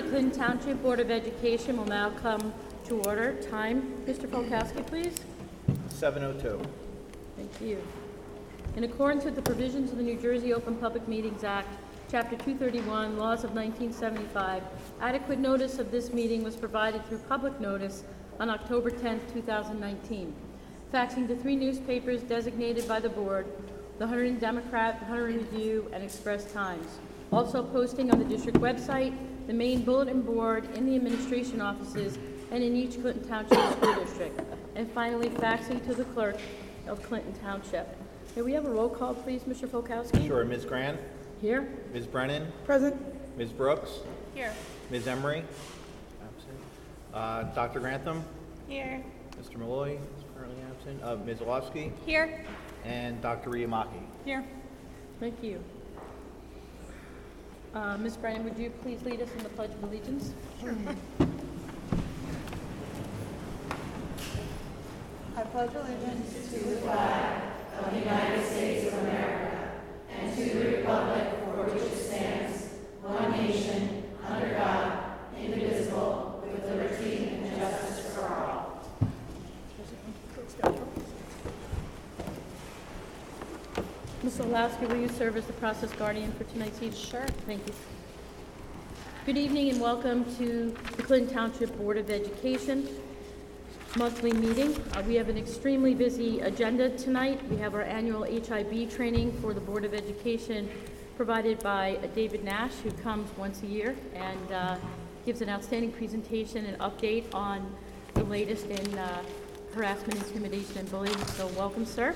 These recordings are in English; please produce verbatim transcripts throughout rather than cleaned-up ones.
Clinton Township Board of Education will now come to order. Time, Mister Polkowski, please. seven oh two. Thank you. In accordance with the provisions of the New Jersey Open Public Meetings Act, Chapter two thirty-one, Laws of nineteen seventy-five, adequate notice of this meeting was provided through public notice on October tenth, two thousand nineteen. Faxing to three newspapers designated by the board, the Hunterdon Democrat, the Hunterdon Review, and Express Times. Also posting on the district website, the main bulletin board, in the administration offices, and in each Clinton Township school district. And finally, faxing to the clerk of Clinton Township. May we have a roll call, please, Mister Polkowski? Sure. Miz Grant? Here. Miz Brennan? Present. Miz Brooks? Here. Miz Emery? Absent. Uh, Doctor Grantham? Here. Mister Malloy is currently absent. Uh, Miz Orlovsky? Here. And Doctor Riamaki. Here. Thank you. Uh, Miz Brennan, would you please lead us in the Pledge of Allegiance? Sure. I pledge allegiance to the flag of the United States of America and to the republic for which it stands, one nation, under God, indivisible, with liberty and justice for all. Miz Orlovsky, will you serve as the process guardian for tonight's evening? Sure. Thank you. Good evening and welcome to the Clinton Township Board of Education monthly meeting. Uh, we have an extremely busy agenda tonight. We have our annual H I B training for the Board of Education provided by uh, David Nash, who comes once a year and uh, gives an outstanding presentation and update on the latest in uh, harassment, intimidation, and bullying. So welcome, sir.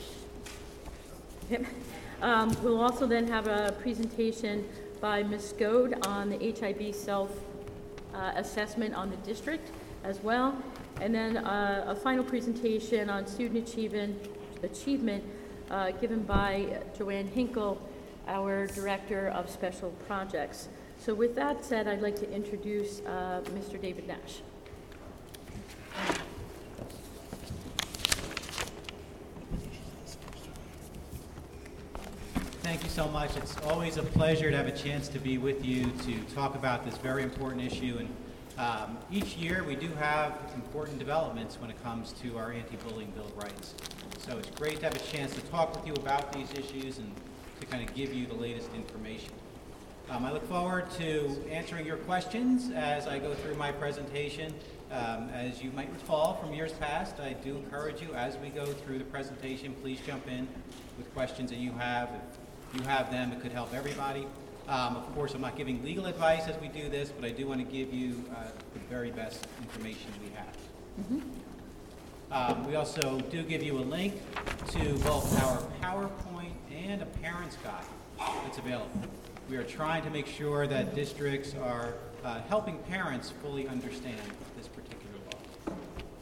Yep. Um, we'll also then have a presentation by Miz Scode on the H I B self uh, assessment on the district as well. And then uh, a final presentation on student achievement, achievement uh, given by Joanne Hinkle, our Director of Special Projects. So with that said, I'd like to introduce uh, Mister David Nash. Thank you so much. It's always a pleasure to have a chance to be with you to talk about this very important issue. And um, each year we do have important developments when it comes to our anti-bullying Bill of Rights. So it's great to have a chance to talk with you about these issues and to kind of give you the latest information. Um, I look forward to answering your questions as I go through my presentation. Um, as you might recall from years past, I do encourage you as we go through the presentation, please jump in with questions that you have. If you have them, it could help everybody. Um, of course, I'm not giving legal advice as we do this, but I do want to give you uh, the very best information we have. Mm-hmm. um, we also do give you a link to both our PowerPoint and a parent's guide that's available. We are trying to make sure that districts are uh, helping parents fully understand this particular law.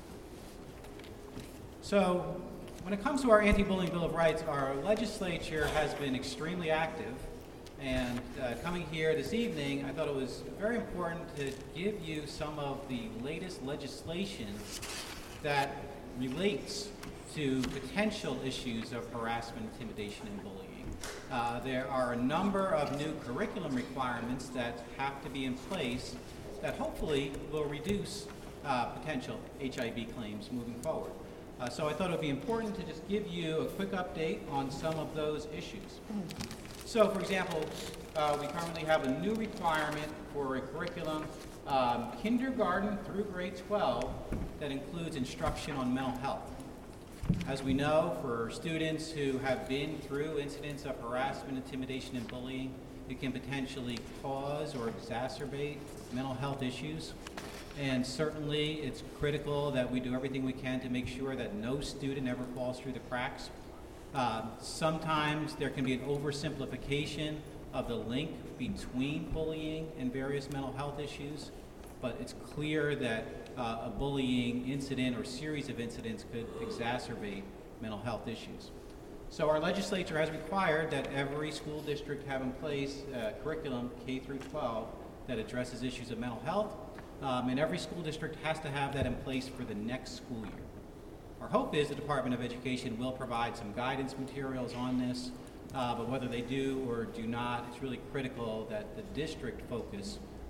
So, when it comes to our anti-bullying Bill of Rights, our legislature has been extremely active. And uh, coming here this evening, I thought it was very important to give you some of the latest legislation that relates to potential issues of harassment, intimidation, and bullying. Uh, there are a number of new curriculum requirements that have to be in place that hopefully will reduce uh, potential H I B claims moving forward. Uh, so I thought it would be important to just give you a quick update on some of those issues. So, for example, uh, we currently have a new requirement for a curriculum, um, kindergarten through grade twelve, that includes instruction on mental health. As we know, for students who have been through incidents of harassment, intimidation, and bullying, it can potentially cause or exacerbate mental health issues. And certainly, it's critical that we do everything we can to make sure that no student ever falls through the cracks. Uh, sometimes there can be an oversimplification of the link between bullying and various mental health issues, but it's clear that uh, a bullying incident or series of incidents could exacerbate mental health issues. So our legislature has required that every school district have in place a curriculum K through twelve that addresses issues of mental health, um, and every school district has to have that in place for the next school year. Our hope is the Department of Education will provide some guidance materials on this, uh, but whether they do or do not, it's really critical that the district focus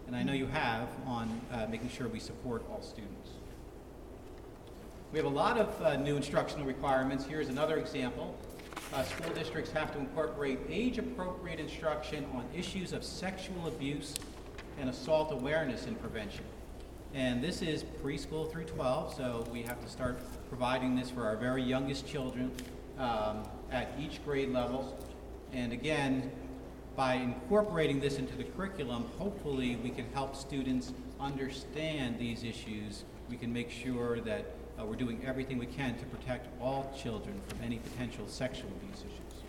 and I know you have, on uh, making sure we support all students. We have a lot of uh, new instructional requirements. Here's another example. Uh, school districts have to incorporate age-appropriate instruction on issues of sexual abuse and assault awareness and prevention. And this is preschool through twelve, so we have to start providing this for our very youngest children um, at each grade level. And again, by incorporating this into the curriculum, hopefully we can help students understand these issues. We can make sure that uh, we're doing everything we can to protect all children from any potential sexual abuse issues.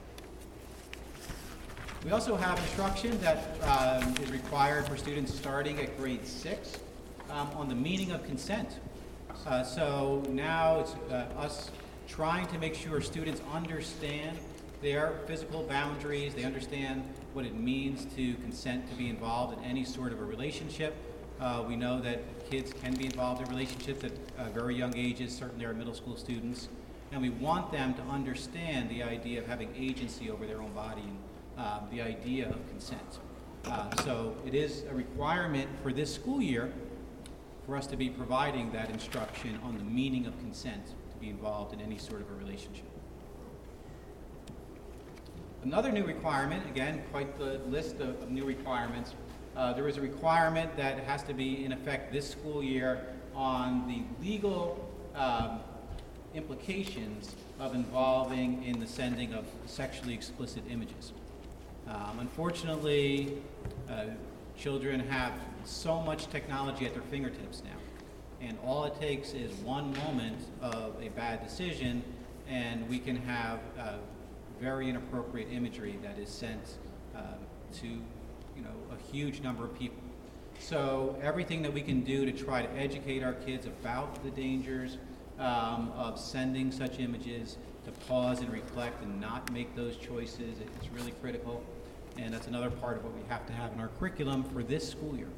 We also have instruction that um, is required for students starting at grade six um, on the meaning of consent. Uh, so now it's uh, us trying to make sure students understand their physical boundaries, they understand what it means to consent to be involved in any sort of a relationship. Uh, we know that kids can be involved in relationships at uh, very young ages, certainly our middle school students, and we want them to understand the idea of having agency over their own body and uh, the idea of consent. Uh, so it is a requirement for this school year for us to be providing that instruction on the meaning of consent to be involved in any sort of a relationship. Another new requirement, again, quite the list of, of new requirements, uh, there is a requirement that has to be in effect this school year on the legal um, implications of involving in the sending of sexually explicit images. Um, unfortunately, uh, children have so much technology at their fingertips now, and all it takes is one moment of a bad decision, and we can have uh, very inappropriate imagery that is sent uh, to, you know, a huge number of people. So everything that we can do to try to educate our kids about the dangers um, of sending such images, to pause and reflect and not make those choices, it's really critical. And that's another part of what we have to have in our curriculum for this school year.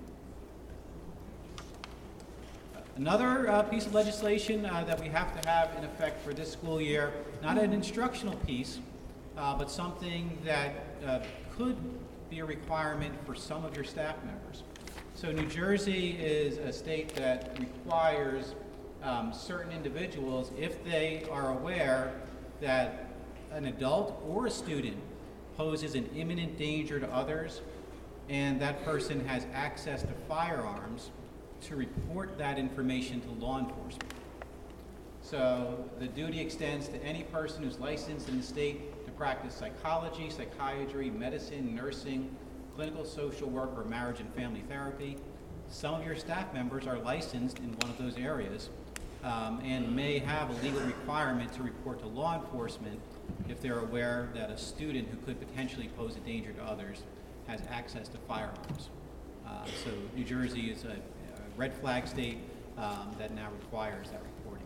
Another uh, piece of legislation uh, that we have to have in effect for this school year, not an instructional piece, uh, but something that uh, could be a requirement for some of your staff members. So New Jersey is a state that requires um, certain individuals, if they are aware that an adult or a student poses an imminent danger to others, and that person has access to firearms, to report that information to law enforcement. So the duty extends to any person who's licensed in the state to practice psychology, psychiatry, medicine, nursing, clinical social work, or marriage and family therapy. Some of your staff members are licensed in one of those areas um, and may have a legal requirement to report to law enforcement if they're aware that a student who could potentially pose a danger to others has access to firearms. Uh, so New Jersey is a, a red flag state um, that now requires that reporting.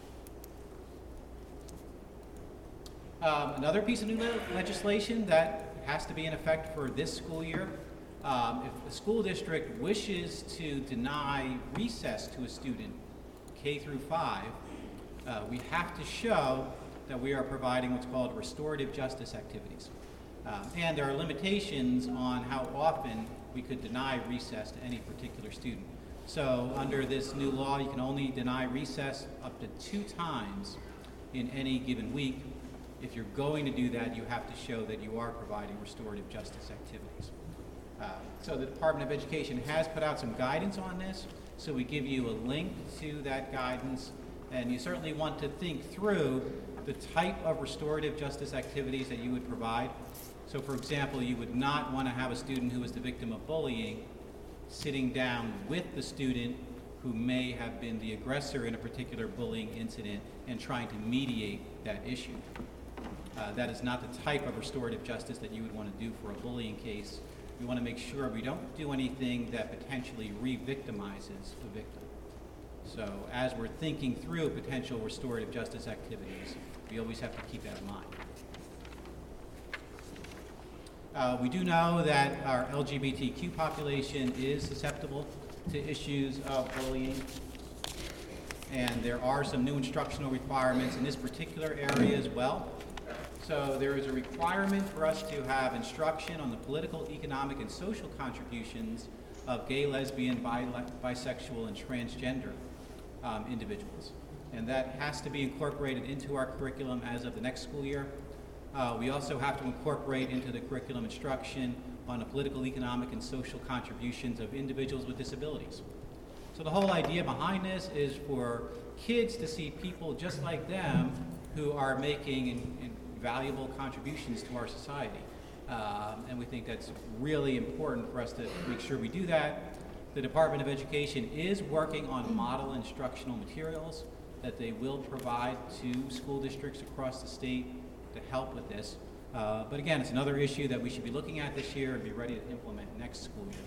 Um, another piece of new le- legislation that has to be in effect for this school year, um, if a school district wishes to deny recess to a student K through five, uh, we have to show that we are providing what's called restorative justice activities. Um, and there are limitations on how often we could deny recess to any particular student. So under this new law, you can only deny recess up to two times in any given week. If you're going to do that, you have to show that you are providing restorative justice activities. Uh, so the Department of Education has put out some guidance on this, so we give you a link to that guidance, and you certainly want to think through the type of restorative justice activities that you would provide. So for example, you would not want to have a student who is the victim of bullying sitting down with the student who may have been the aggressor in a particular bullying incident and trying to mediate that issue. Uh, that is not the type of restorative justice that you would want to do for a bullying case. We want to make sure we don't do anything that potentially re-victimizes the victim. So as we're thinking through potential restorative justice activities, we always have to keep that in mind. Uh, we do know that our L G B T Q population is susceptible to issues of bullying, and there are some new instructional requirements in this particular area as well. So there is a requirement for us to have instruction on the political, economic, and social contributions of gay, lesbian, bi- bisexual, and transgender um, individuals. And that has to be incorporated into our curriculum as of the next school year. Uh, we also have to incorporate into the curriculum instruction on the political, economic, and social contributions of individuals with disabilities. So the whole idea behind this is for kids to see people just like them who are making in, in valuable contributions to our society. Um, and we think that's really important for us to make sure we do that. The Department of Education is working on model instructional materials that they will provide to school districts across the state to help with this. Uh, but again, it's another issue that we should be looking at this year and be ready to implement next school year.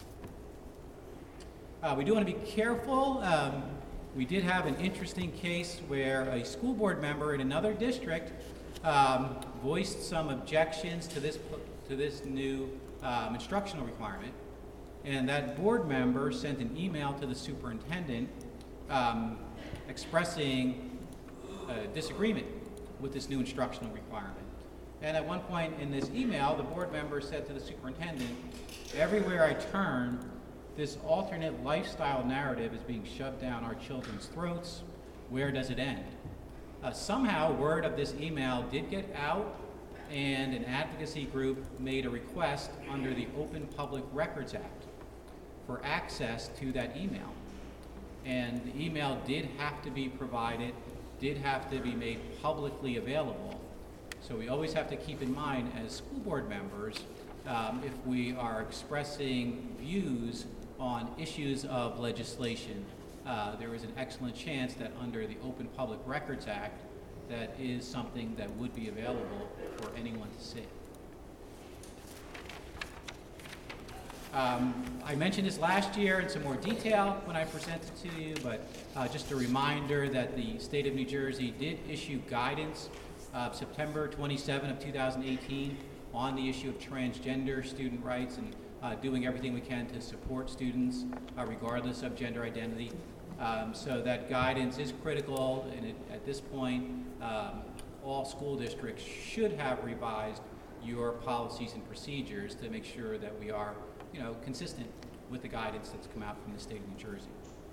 Uh, we do want to be careful. Um, we did have an interesting case where a school board member in another district um, voiced some objections to this to this new um, instructional requirement, and that board member sent an email to the superintendent um, expressing uh, disagreement with this new instructional requirement. And at one point in this email, the board member said to the superintendent, "Everywhere I turn, this alternate lifestyle narrative is being shoved down our children's throats. Where does it end?" Uh, somehow, word of this email did get out, and an advocacy group made a request under the Open Public Records Act for access to that email. And the email did have to be provided, did have to be made publicly available. So we always have to keep in mind as school board members, um, if we are expressing views on issues of legislation, uh, there is an excellent chance that under the Open Public Records Act, that is something that would be available for anyone to see. Um, I mentioned this last year in some more detail when I presented to you, but uh, just a reminder that the state of New Jersey did issue guidance uh, September twenty-seventh of two thousand eighteen on the issue of transgender student rights and uh, doing everything we can to support students uh, regardless of gender identity. Um, so that guidance is critical, and it, at this point, um, all school districts should have revised your policies and procedures to make sure that we are, you know, consistent with the guidance that's come out from the state of New Jersey.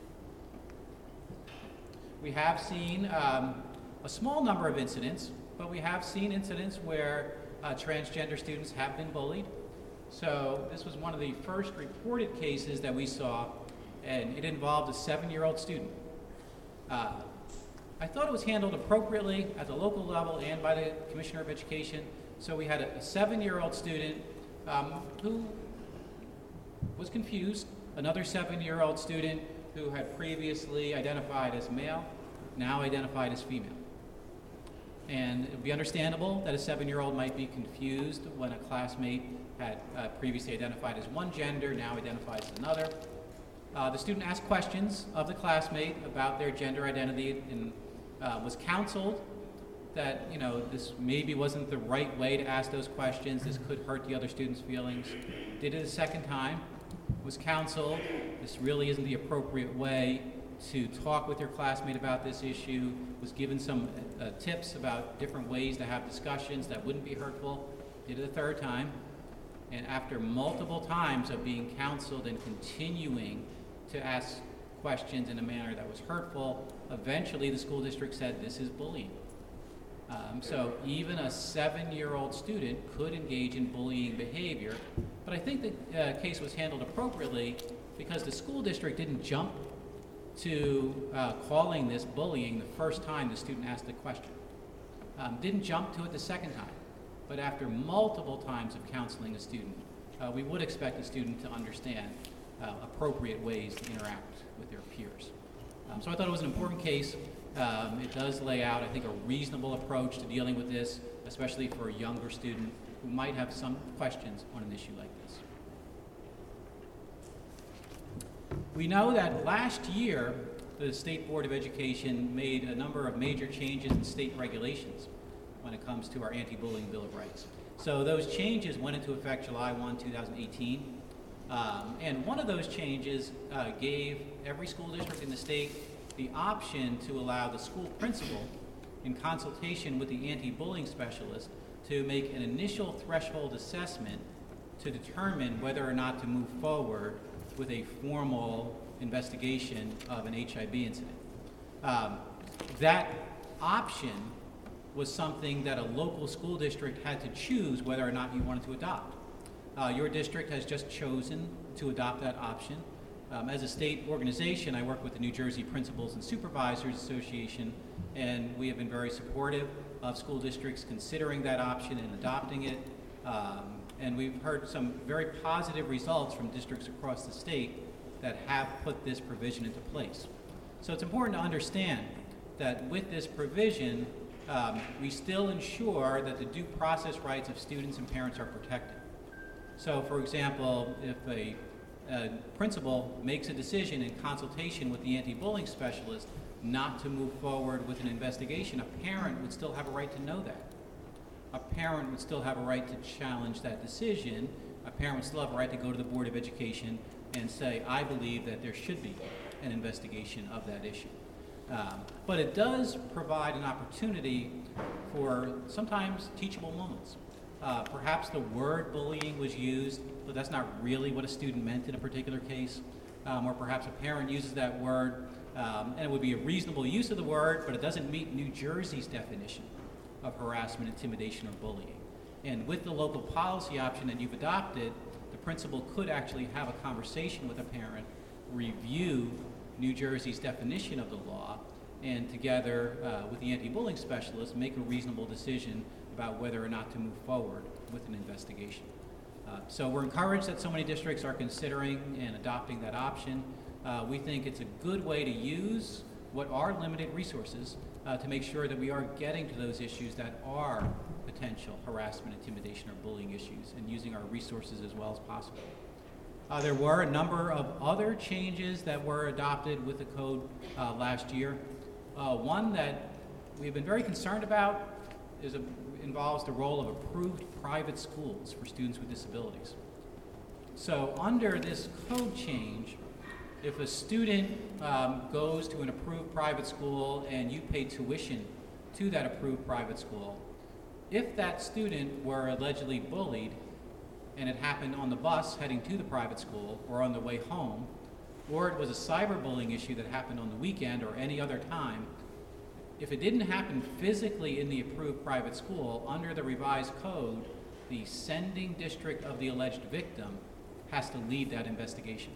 We have seen um, a small number of incidents, but we have seen incidents where uh, transgender students have been bullied. So this was one of the first reported cases that we saw, and it involved a seven-year-old student. Uh, I thought it was handled appropriately at the local level and by the Commissioner of Education. So we had a, a seven-year-old student um, who was confused, another seven-year-old student who had previously identified as male, now identified as female. And it would be understandable that a seven-year-old might be confused when a classmate had uh, previously identified as one gender, now identifies as another. Uh, the student asked questions of the classmate about their gender identity and uh, was counseled that, you know, this maybe wasn't the right way to ask those questions. This could hurt the other student's feelings. Did it a second time, was counseled. This really isn't the appropriate way to talk with your classmate about this issue, was given some uh, tips about different ways to have discussions that wouldn't be hurtful. Did it a third time. And after multiple times of being counseled and continuing to ask questions in a manner that was hurtful, eventually the school district said this is bullying. Um, so even a seven-year-old student could engage in bullying behavior, but I think the uh, case was handled appropriately because the school district didn't jump to uh, calling this bullying the first time the student asked the question. Um, didn't jump to it the second time, but after multiple times of counseling a student, uh, we would expect a student to understand uh, appropriate ways to interact with their peers. Um, so I thought it was an important case. Um, it does lay out, I think, a reasonable approach to dealing with this, especially for a younger student who might have some questions on an issue like this. We know that last year, the State Board of Education made a number of major changes in state regulations when it comes to our Anti-Bullying Bill of Rights. So those changes went into effect July first, two thousand eighteen. Um, and one of those changes uh, gave every school district in the state the option to allow the school principal, in consultation with the anti-bullying specialist, to make an initial threshold assessment to determine whether or not to move forward with a formal investigation of an H I V incident. Um, that option was something that a local school district had to choose whether or not you wanted to adopt. Uh, your district has just chosen to adopt that option. Um, as a state organization, I work with the New Jersey Principals and Supervisors Association, and we have been very supportive of school districts considering that option and adopting it. Um, and we've heard some very positive results from districts across the state that have put this provision into place. So it's important to understand that with this provision, um, we still ensure that the due process rights of students and parents are protected. So, for example, if a, a principal makes a decision in consultation with the anti-bullying specialist not to move forward with an investigation, a parent would still have a right to know that. A parent would still have a right to challenge that decision. A parent would still have a right to go to the Board of Education and say, I believe that there should be an investigation of that issue. Um, but it does provide an opportunity for sometimes teachable moments. Uh, perhaps the word bullying was used, but that's not really what a student meant in a particular case. Um, or perhaps a parent uses that word, um, and it would be a reasonable use of the word, but it doesn't meet New Jersey's definition of harassment, intimidation, or bullying. And with the local policy option that you've adopted, the principal could actually have a conversation with a parent, review New Jersey's definition of the law, and together uh, with the anti-bullying specialist, make a reasonable decision about whether or not to move forward with an investigation. Uh, so we're encouraged that so many districts are considering and adopting that option. Uh, we think it's a good way to use what are limited resources uh, to make sure that we are getting to those issues that are potential harassment, intimidation, or bullying issues, and using our resources as well as possible. Uh, there were a number of other changes that were adopted with the code uh, last year. Uh, one that we've been very concerned about is a, involves the role of approved private schools for students with disabilities. So under this code change, if a student um, goes to an approved private school and you pay tuition to that approved private school, if that student were allegedly bullied and it happened on the bus heading to the private school or on the way home, or it was a cyberbullying issue that happened on the weekend or any other time, if it didn't happen physically in the approved private school, under the revised code, the sending district of the alleged victim has to lead that investigation,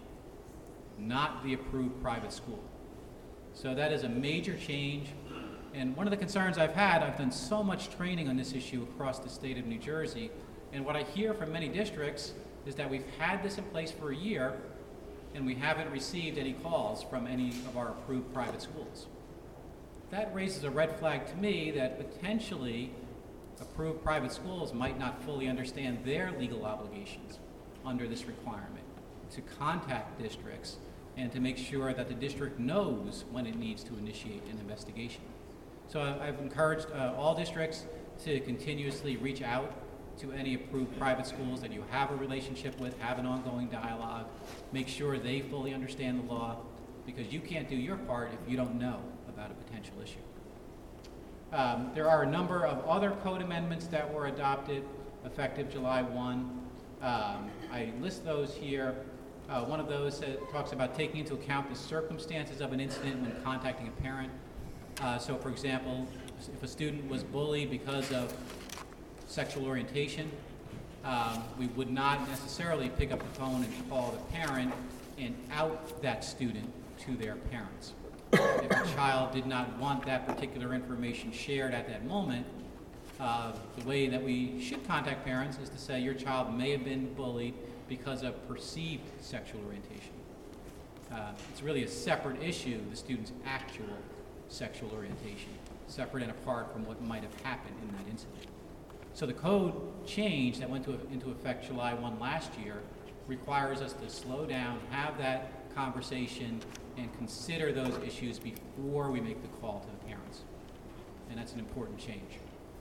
not the approved private school. So that is a major change. And one of the concerns I've had, I've done so much training on this issue across the state of New Jersey, and what I hear from many districts is that we've had this in place for a year and we haven't received any calls from any of our approved private schools. That raises a red flag to me that potentially approved private schools might not fully understand their legal obligations under this requirement to contact districts and to make sure that the district knows when it needs to initiate an investigation. So I've encouraged uh, all districts to continuously reach out to any approved private schools that you have a relationship with, have an ongoing dialogue, make sure they fully understand the law, because you can't do your part if you don't know about a potential issue. Um, there are a number of other code amendments that were adopted effective July first. Um, I list those here. Uh, one of those uh, talks about taking into account the circumstances of an incident when contacting a parent. Uh, so, for example, if a student was bullied because of sexual orientation, um, we would not necessarily pick up the phone and call the parent and out that student to their parents. If a child did not want that particular information shared at that moment, uh, the way that we should contact parents is to say your child may have been bullied because of perceived sexual orientation. Uh, it's really a separate issue, the student's actual sexual orientation, separate and apart from what might have happened in that incident. So the code change that went to, into effect July first last year requires us to slow down, have that conversation, and consider those issues before we make the call to the parents. And that's an important change.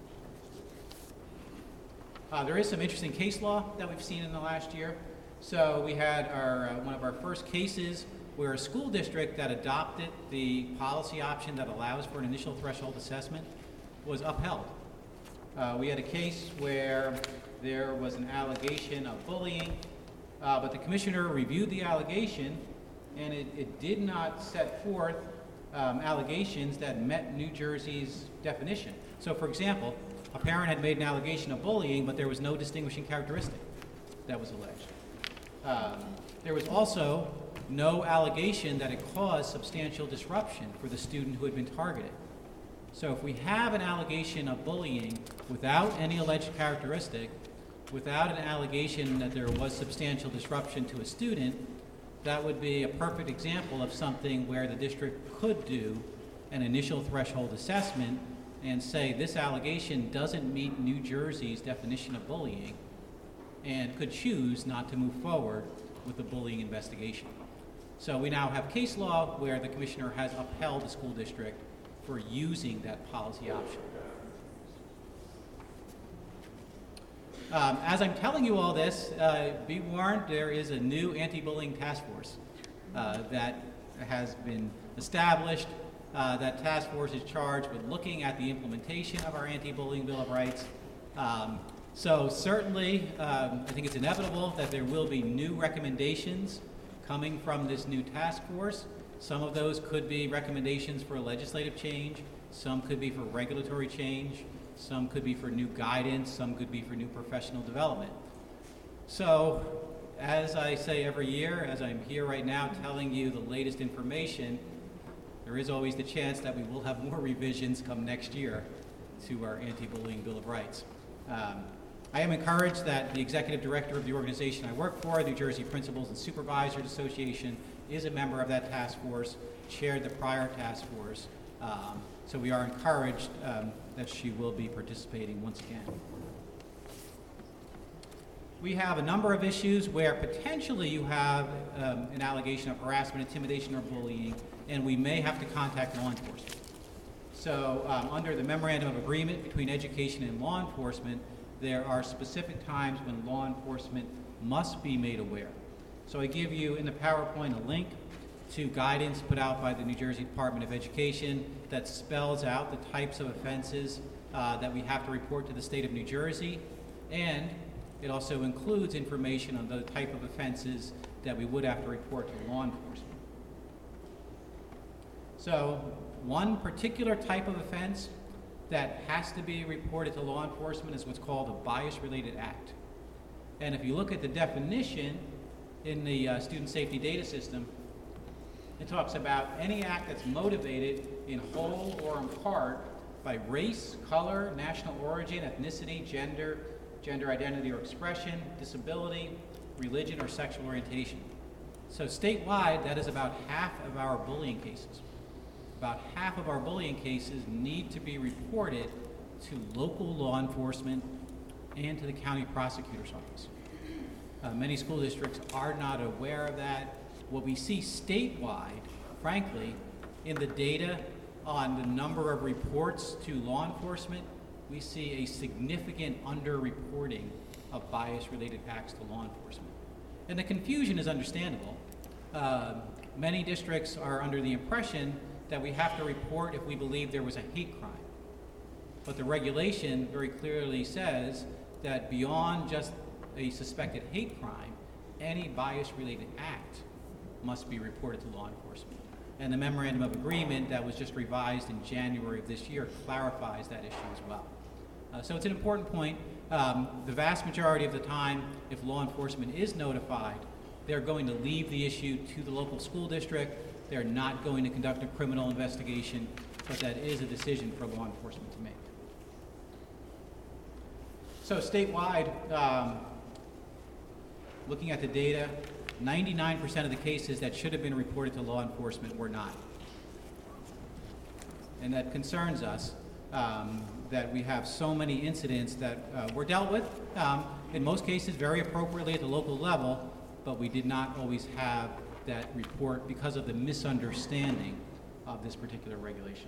Uh, there is some interesting case law that we've seen in the last year. So we had our, uh, one of our first cases where a school district that adopted the policy option that allows for an initial threshold assessment was upheld. Uh, we had a case where there was an allegation of bullying uh, but the commissioner reviewed the allegation, and it, it did not set forth um, allegations that met New Jersey's definition. So, for example, a parent had made an allegation of bullying, but there was no distinguishing characteristic that was alleged. Um, there was also no allegation that it caused substantial disruption for the student who had been targeted. So if we have an allegation of bullying without any alleged characteristic, without an allegation that there was substantial disruption to a student, that would be a perfect example of something where the district could do an initial threshold assessment and say this allegation doesn't meet New Jersey's definition of bullying, and could choose not to move forward with the bullying investigation. So we now have case law where the commissioner has upheld the school district for using that policy option. Um, as I'm telling you all this, uh, be warned, there is a new anti-bullying task force uh, that has been established. Uh, that task force is charged with looking at the implementation of our anti-bullying Bill of Rights. Um, so certainly, um, I think it's inevitable that there will be new recommendations coming from this new task force. Some of those could be recommendations for legislative change, some could be for regulatory change, some could be for new guidance, some could be for new professional development. So, as I say every year, as I'm here right now telling you the latest information, there is always the chance that we will have more revisions come next year to our anti-bullying Bill of Rights. Um, I am encouraged that the executive director of the organization I work for, the New Jersey Principals and Supervisors Association, is a member of that task force, chaired the prior task force, um, so we are encouraged um, that she will be participating once again. We have a number of issues where potentially you have um, an allegation of harassment, intimidation, or bullying, and we may have to contact law enforcement. So um, under the memorandum of agreement between education and law enforcement, there are specific times when law enforcement must be made aware. So I give you in the PowerPoint a link to guidance put out by the New Jersey Department of Education that spells out the types of offenses uh, that we have to report to the state of New Jersey, and it also includes information on the type of offenses that we would have to report to law enforcement. So one particular type of offense that has to be reported to law enforcement is what's called a bias-related act. And if you look at the definition in the uh, Student Safety Data System, it talks about any act that's motivated in whole or in part by race, color, national origin, ethnicity, gender, gender identity or expression, disability, religion, or sexual orientation. So statewide, that is about half of our bullying cases. About half of our bullying cases need to be reported to local law enforcement and to the county prosecutor's office. Uh, many school districts are not aware of that. What we see statewide, frankly, in the data on the number of reports to law enforcement, we see a significant underreporting of bias-related acts to law enforcement. And the confusion is understandable. Uh, many districts are under the impression that we have to report if we believe there was a hate crime. But the regulation very clearly says that beyond just a suspected hate crime, any bias-related act must be reported to law enforcement. And the memorandum of agreement that was just revised in January of this year clarifies that issue as well. Uh, so it's an important point. Um, the vast majority of the time, if law enforcement is notified, they're going to leave the issue to the local school district. They're not going to conduct a criminal investigation, but that is a decision for law enforcement to make. So statewide, um, looking at the data, ninety-nine percent of the cases that should have been reported to law enforcement were not. And that concerns us, um, that we have so many incidents that uh, were dealt with, um, in most cases very appropriately at the local level, but we did not always have that report because of the misunderstanding of this particular regulation.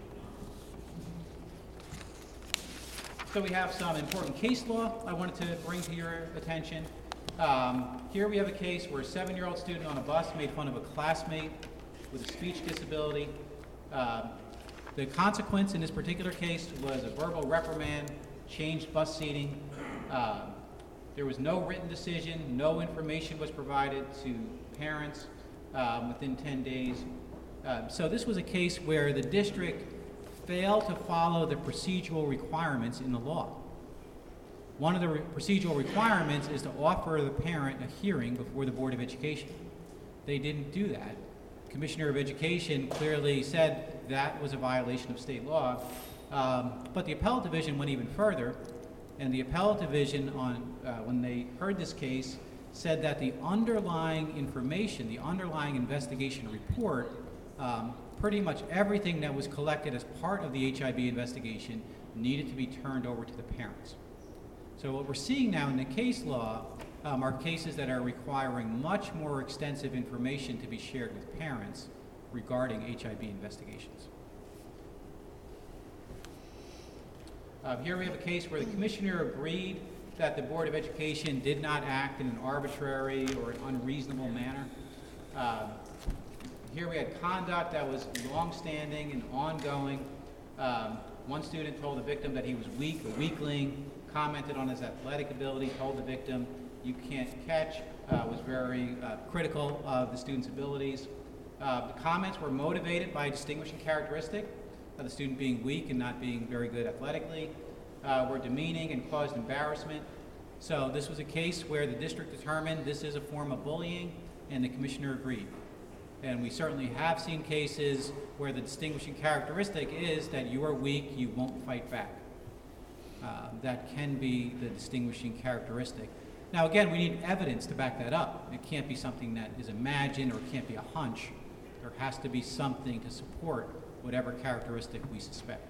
So we have some important case law I wanted to bring to your attention. Um, here we have a case where a seven-year-old student on a bus made fun of a classmate with a speech disability. Uh, the consequence in this particular case was a verbal reprimand, changed bus seating. Uh, There was no written decision, no information was provided to parents um, within ten days. Uh, so this was a case where the district failed to follow the procedural requirements in the law. One of the re- procedural requirements is to offer the parent a hearing before the Board of Education. They didn't do that. Commissioner of Education clearly said that was a violation of state law, um, but the appellate division went even further, and the appellate division, on uh, when they heard this case, said that the underlying information, the underlying investigation report, um, pretty much everything that was collected as part of the H I B investigation needed to be turned over to the parents. So what we're seeing now in the case law um, are cases that are requiring much more extensive information to be shared with parents regarding H I B investigations. Uh, here we have a case where the commissioner agreed that the Board of Education did not act in an arbitrary or an unreasonable manner. Uh, Here we had conduct that was longstanding and ongoing. Um, one student told the victim that he was weak, a weakling, commented on his athletic ability, told the victim, "You can't catch," uh, was very uh, critical of the student's abilities. Uh, the comments were motivated by a distinguishing characteristic of the student being weak and not being very good athletically, uh, were demeaning and caused embarrassment. So this was a case where the district determined this is a form of bullying, and the commissioner agreed. And we certainly have seen cases where the distinguishing characteristic is that you are weak, you won't fight back. Uh, that can be the distinguishing characteristic. Now again, we need evidence to back that up. It can't be something that is imagined, or it can't be a hunch. There has to be something to support whatever characteristic we suspect.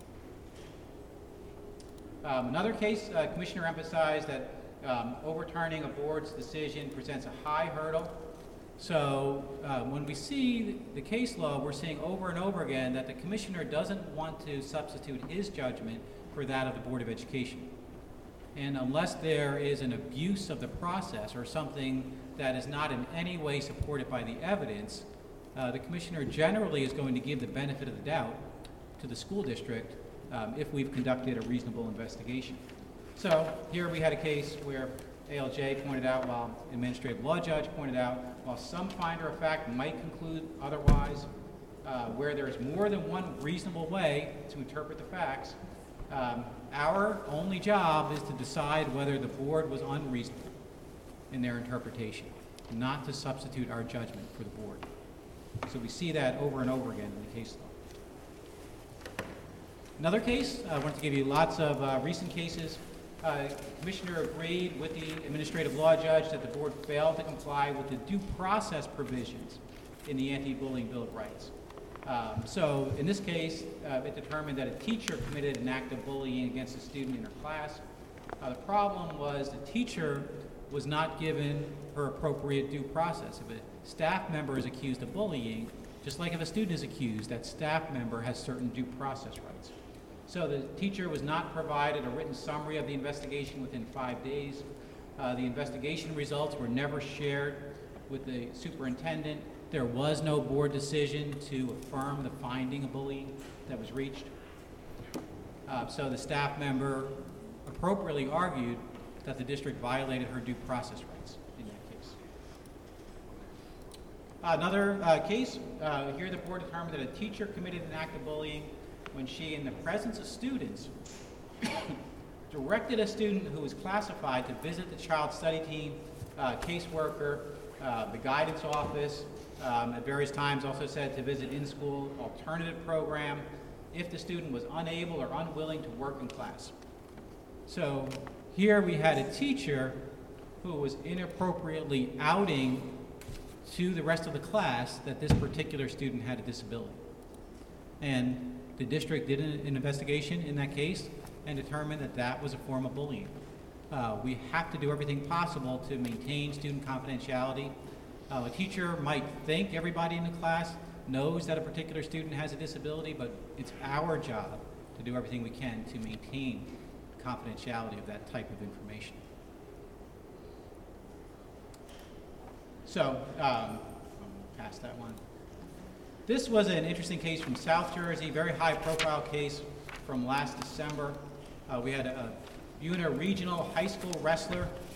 Um, another case, uh, Commissioner emphasized that um, overturning a board's decision presents a high hurdle. So uh, when we see the case law, we're seeing over and over again that the commissioner doesn't want to substitute his judgment for that of the Board of Education. And unless there is an abuse of the process or something that is not in any way supported by the evidence, uh, the commissioner generally is going to give the benefit of the doubt to the school district um, if we've conducted a reasonable investigation. So here we had a case where A L J pointed out, while administrative law judge pointed out, while some finder of fact might conclude otherwise, uh, where there is more than one reasonable way to interpret the facts, um, our only job is to decide whether the board was unreasonable in their interpretation, not to substitute our judgment for the board. So we see that over and over again in the case law. Another case, I want to give you lots of uh, recent cases. Uh, Commissioner agreed with the administrative law judge that the board failed to comply with the due process provisions in the Anti-Bullying Bill of Rights. Um, so in this case, uh, it determined that a teacher committed an act of bullying against a student in her class. Uh, the problem was the teacher was not given her appropriate due process. If a staff member is accused of bullying, just like if a student is accused, that staff member has certain due process rights. So the teacher was not provided a written summary of the investigation within five days. Uh, the investigation results were never shared with the superintendent. There was no board decision to affirm the finding of bullying that was reached. Uh, so the staff member appropriately argued that the district violated her due process rights in that case. Uh, another uh, case, uh, here the board determined that a teacher committed an act of bullying when she, in the presence of students, directed a student who was classified to visit the child study team, uh, caseworker, uh, the guidance office, um, at various times also said to visit in-school alternative program if the student was unable or unwilling to work in class. So here we had a teacher who was inappropriately outing to the rest of the class that this particular student had a disability. And the district did an, an investigation in that case and determined that that was a form of bullying. Uh, we have to do everything possible to maintain student confidentiality. Uh, a teacher might think everybody in the class knows that a particular student has a disability, but it's our job to do everything we can to maintain the confidentiality of that type of information. So, um, past that one. This was an interesting case from South Jersey, very high-profile case from last December. Uh, we had a, a Una regional high school wrestler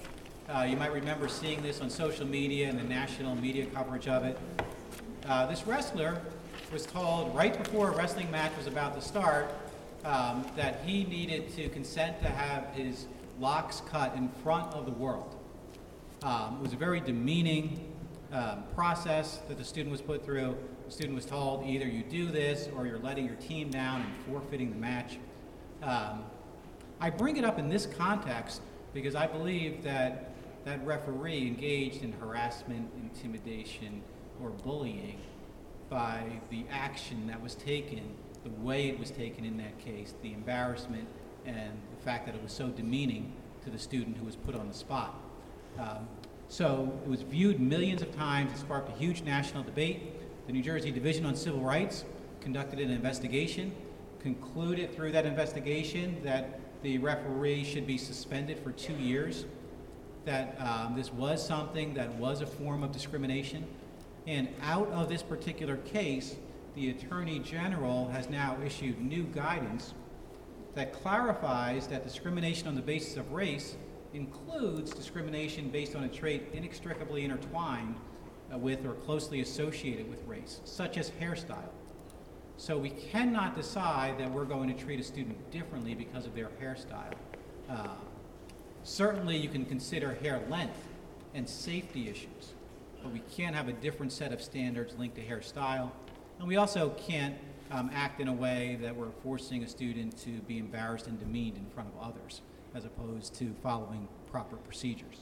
Uh, you might remember seeing this on social media and the national media coverage of it. Uh, this wrestler was told right before a wrestling match was about to start um, that he needed to consent to have his locks cut in front of the world. Um, it was a very demeaning um, process that the student was put through. The student was told either you do this or you're letting your team down and forfeiting the match. Um, I bring it up in this context because I believe that that referee engaged in harassment, intimidation, or bullying by the action that was taken, the way it was taken in that case, the embarrassment, and the fact that it was so demeaning to the student who was put on the spot. Um, so it was viewed millions of times. It sparked a huge national debate. The New Jersey Division on Civil Rights conducted an investigation, concluded through that investigation that the referee should be suspended for two years, that um, this was something that was a form of discrimination. And out of this particular case, the Attorney General has now issued new guidance that clarifies that discrimination on the basis of race includes discrimination based on a trait inextricably intertwined uh, with or closely associated with race, such as hairstyle. So we cannot decide that we're going to treat a student differently because of their hairstyle. Uh, certainly you can consider hair length and safety issues, but we can't have a different set of standards linked to hairstyle. And we also can't um, act in a way that we're forcing a student to be embarrassed and demeaned in front of others, as opposed to following proper procedures.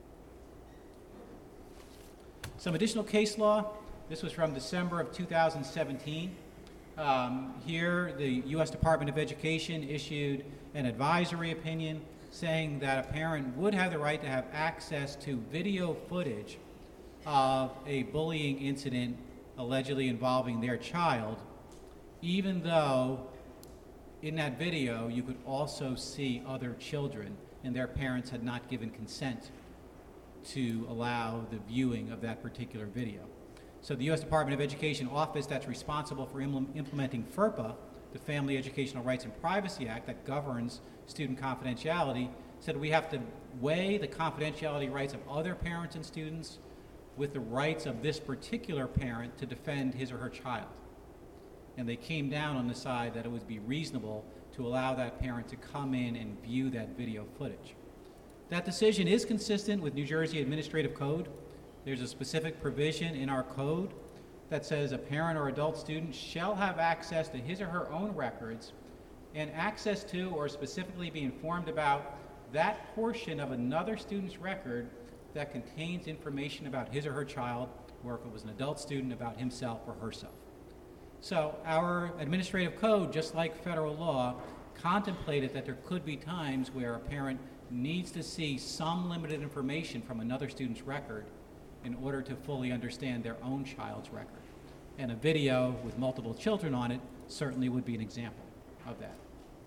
Some additional case law. This was from December of two thousand seventeen. Um, here, the U S Department of Education issued an advisory opinion saying that a parent would have the right to have access to video footage of a bullying incident allegedly involving their child, even though in that video you could also see other children and their parents had not given consent to allow the viewing of that particular video. So the U S Department of Education office that's responsible for im- implementing FERPA, the Family Educational Rights and Privacy Act that governs student confidentiality, said we have to weigh the confidentiality rights of other parents and students with the rights of this particular parent to defend his or her child. And they came down on the side that it would be reasonable to allow that parent to come in and view that video footage. That decision is consistent with New Jersey Administrative Code. There's a specific provision in our code that says a parent or adult student shall have access to his or her own records and access to or specifically be informed about that portion of another student's record that contains information about his or her child, or if it was an adult student, about himself or herself. So our administrative code, just like federal law, contemplated that there could be times where a parent needs to see some limited information from another student's record in order to fully understand their own child's record. And a video with multiple children on it certainly would be an example of that.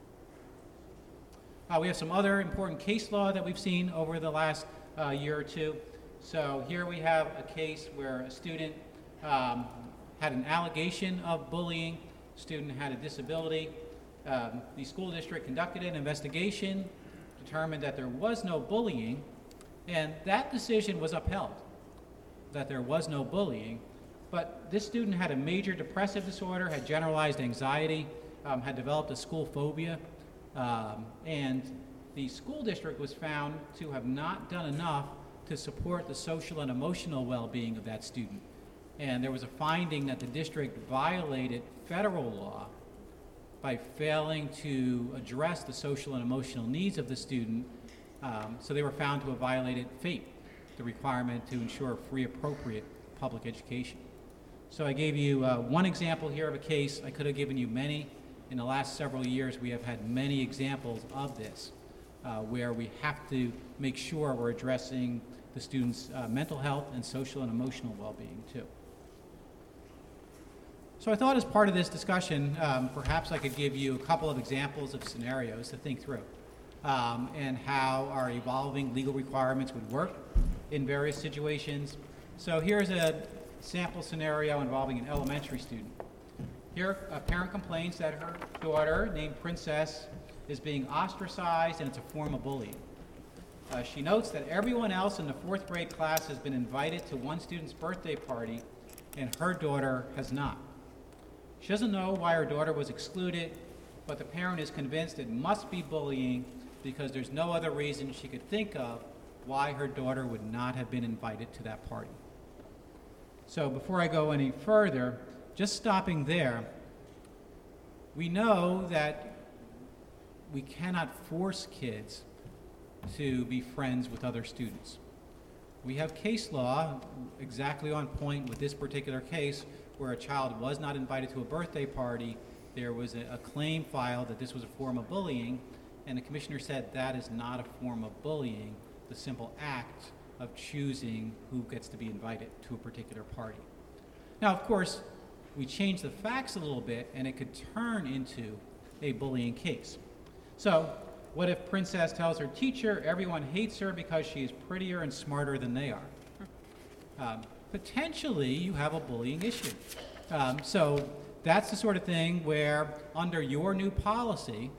Uh, we have some other important case law that we've seen over the last uh, year or two. So here we have a case where a student um, had an allegation of bullying. Student had a disability. Um, the school district conducted an investigation, determined that there was no bullying, and that decision was upheld, that there was no bullying. But this student had a major depressive disorder, had generalized anxiety, um, had developed a school phobia, um, and the school district was found to have not done enough to support the social and emotional well-being of that student. And there was a finding that the district violated federal law by failing to address the social and emotional needs of the student. Um, so they were found to have violated FAPE, the requirement to ensure free, appropriate public education. So I gave you uh, one example here of a case. I could have given you many. In the last several years, we have had many examples of this, uh, where we have to make sure we're addressing the students' uh, mental health and social and emotional well-being too. So I thought as part of this discussion, um, perhaps I could give you a couple of examples of scenarios to think through, um, and how our evolving legal requirements would work in various situations. So here's a sample scenario involving an elementary student. Here, a parent complains that her daughter, named Princess, is being ostracized and it's a form of bullying. Uh, she notes that everyone else in the fourth grade class has been invited to one student's birthday party, and her daughter has not. She doesn't know why her daughter was excluded, but the parent is convinced it must be bullying because there's no other reason she could think of why her daughter would not have been invited to that party. So before I go any further, just stopping there, we know that we cannot force kids to be friends with other students. We have case law exactly on point with this particular case where a child was not invited to a birthday party. There was a, a claim filed that this was a form of bullying, and the commissioner said that is not a form of bullying, the simple act of choosing who gets to be invited to a particular party. Now, of course, we change the facts a little bit, and it could turn into a bullying case. So, what if Princess tells her teacher everyone hates her because she is prettier and smarter than they are? Um, potentially, you have a bullying issue. Um, so that's the sort of thing where, under your new policy,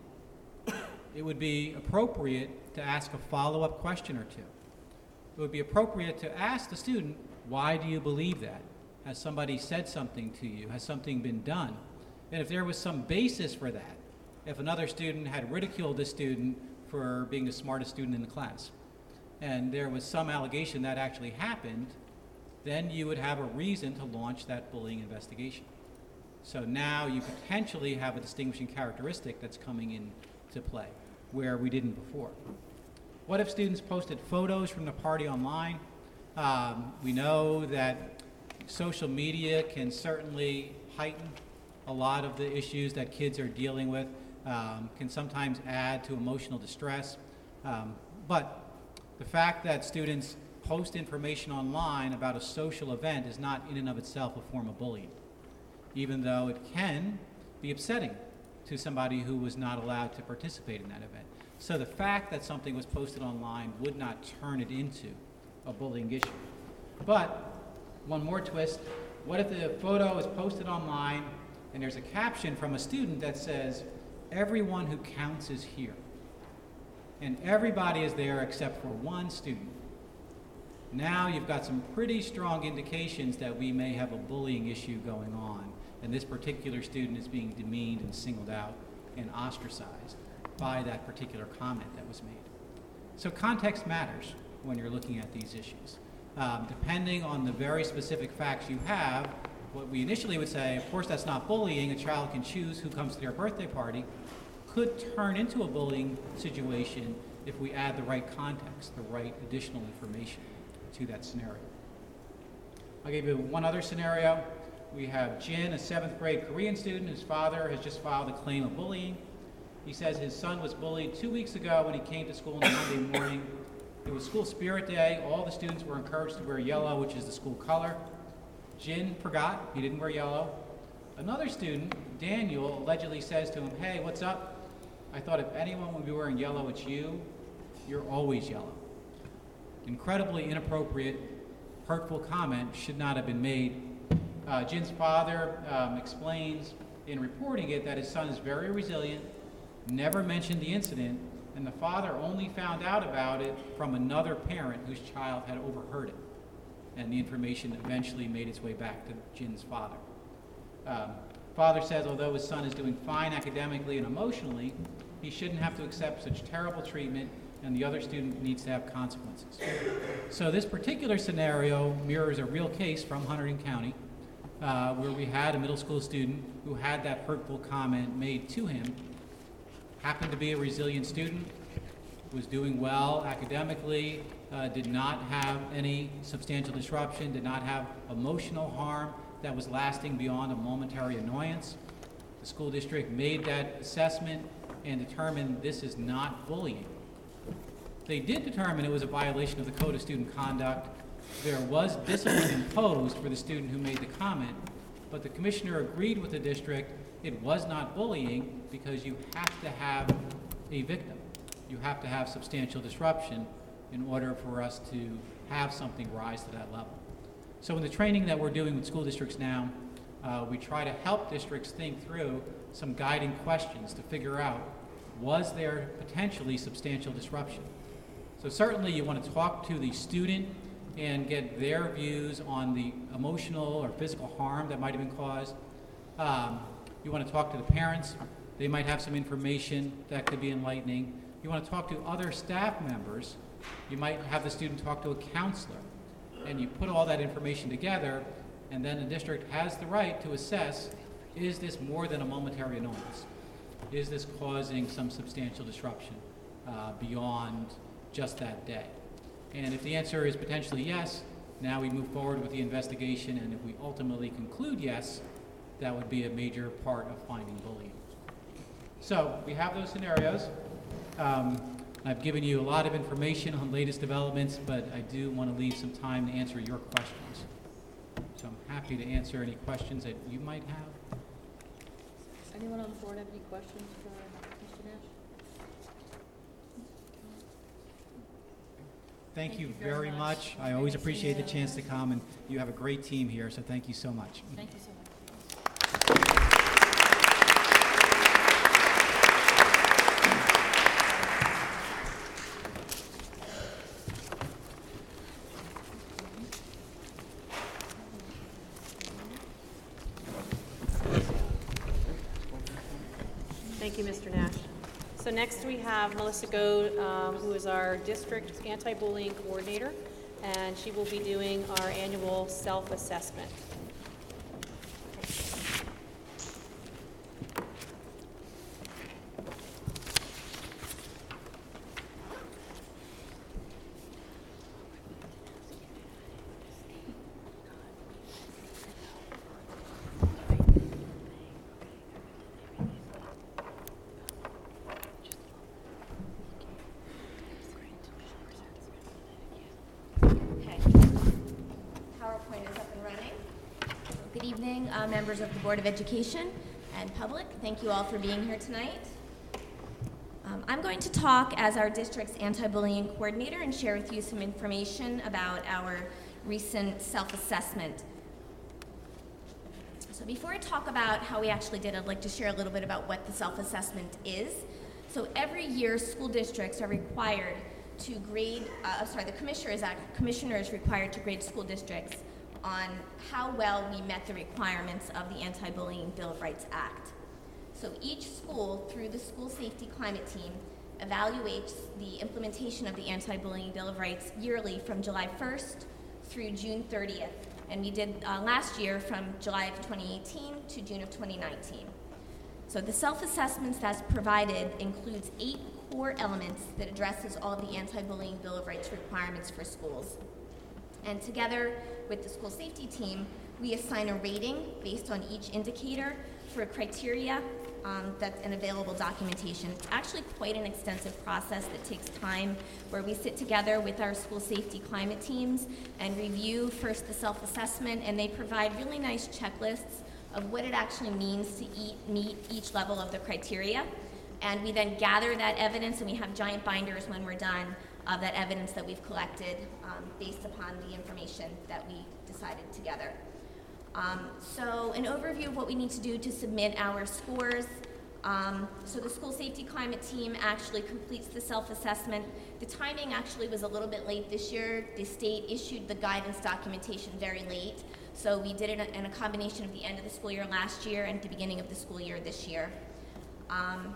it would be appropriate to ask a follow-up question or two. It would be appropriate to ask the student, why do you believe that? Has somebody said something to you? Has something been done? And if there was some basis for that, if another student had ridiculed this student for being the smartest student in the class, and there was some allegation that actually happened, then you would have a reason to launch that bullying investigation. So now you potentially have a distinguishing characteristic that's coming into play, where we didn't before. What if students posted photos from the party online? Um, we know that social media can certainly heighten a lot of the issues that kids are dealing with. Um, can sometimes add to emotional distress. Um, but the fact that students post information online about a social event is not in and of itself a form of bullying, even though it can be upsetting to somebody who was not allowed to participate in that event. So the fact that something was posted online would not turn it into a bullying issue. But one more twist, what if the photo is posted online and there's a caption from a student that says, everyone who counts is here, and everybody is there except for one student? Now you've got some pretty strong indications that we may have a bullying issue going on, and this particular student is being demeaned and singled out and ostracized by that particular comment that was made. So context matters when you're looking at these issues. Um, depending on the very specific facts you have, what we initially would say, of course that's not bullying, a child can choose who comes to their birthday party, could turn into a bullying situation if we add the right context, the right additional information to that scenario. I'll give you one other scenario. We have Jin, a seventh grade Korean student whose father has just filed a claim of bullying. He says his son was bullied two weeks ago when he came to school on Monday morning. It was school spirit day. All the students were encouraged to wear yellow, which is the school color. Jin forgot, he didn't wear yellow. Another student, Daniel, allegedly says to him, hey, what's up? I thought if anyone would be wearing yellow, it's you. You're always yellow. Incredibly inappropriate, hurtful comment should not have been made. Uh, Jin's father um, explains in reporting it that his son is very resilient, never mentioned the incident, and the father only found out about it from another parent whose child had overheard it. And the information eventually made its way back to Jin's father. Um, father says although his son is doing fine academically and emotionally, he shouldn't have to accept such terrible treatment, and the other student needs to have consequences. So this particular scenario mirrors a real case from Hunterdon County, uh, where we had a middle school student who had that hurtful comment made to him, happened to be a resilient student, was doing well academically, uh, did not have any substantial disruption, did not have emotional harm that was lasting beyond a momentary annoyance. The school district made that assessment and determined this is not bullying. They did determine it was a violation of the Code of Student Conduct. There was discipline imposed for the student who made the comment, but the commissioner agreed with the district it was not bullying because you have to have a victim. You have to have substantial disruption in order for us to have something rise to that level. So in the training that we're doing with school districts now, uh, we try to help districts think through some guiding questions to figure out, was there potentially substantial disruption? So certainly you want to talk to the student and get their views on the emotional or physical harm that might have been caused. Um, you want to talk to the parents. They might have some information that could be enlightening. You want to talk to other staff members. You might have the student talk to a counselor. And you put all that information together, and then the district has the right to assess, is this more than a momentary annoyance? Is this causing some substantial disruption uh, beyond just that day? And if the answer is potentially yes, now we move forward with the investigation, and if we ultimately conclude yes, that would be a major part of finding bullying. So we have those scenarios. Um, I've given you a lot of information on latest developments, but I do want to leave some time to answer your questions. So I'm happy to answer any questions that you might have. Anyone on the board have any questions for Mister Nash? Thank you very much. I always appreciate the chance to come, and you have a great team here, so thank you so much. Thank you so much. Thank you, Mister Nash. So next we have Melissa Goad, um, who is our district anti-bullying coordinator, and she will be doing our annual self-assessment. Good evening, uh, members of the Board of Education and public. Thank you all for being here tonight. Um, I'm going to talk as our district's anti-bullying coordinator and share with you some information about our recent self-assessment. So before I talk about how we actually did, I'd like to share a little bit about what the self-assessment is. So every year, school districts are required to grade, uh, sorry, the commissioner is, commissioner is required to grade school districts on how well we met the requirements of the Anti-Bullying Bill of Rights Act. So each school, through the School Safety Climate Team, evaluates the implementation of the Anti-Bullying Bill of Rights yearly from July first through June thirtieth. And we did uh, last year from July of twenty eighteen to June of twenty nineteen. So the self-assessments that's provided includes eight core elements that addresses all of the Anti-Bullying Bill of Rights requirements for schools. And together with the school safety team, we assign a rating based on each indicator for criteria um, that's an available documentation. It's actually quite an extensive process that takes time, where we sit together with our school safety climate teams and review first the self-assessment, and they provide really nice checklists of what it actually means to eat, meet each level of the criteria. And we then gather that evidence, and we have giant binders when we're done of that evidence that we've collected um, based upon the information that we decided together. Um, so an overview of what we need to do to submit our scores. Um, so the school safety climate team actually completes the self-assessment. The timing actually was a little bit late this year. The state issued the guidance documentation very late. So we did it in a combination of the end of the school year last year and the beginning of the school year this year. Um,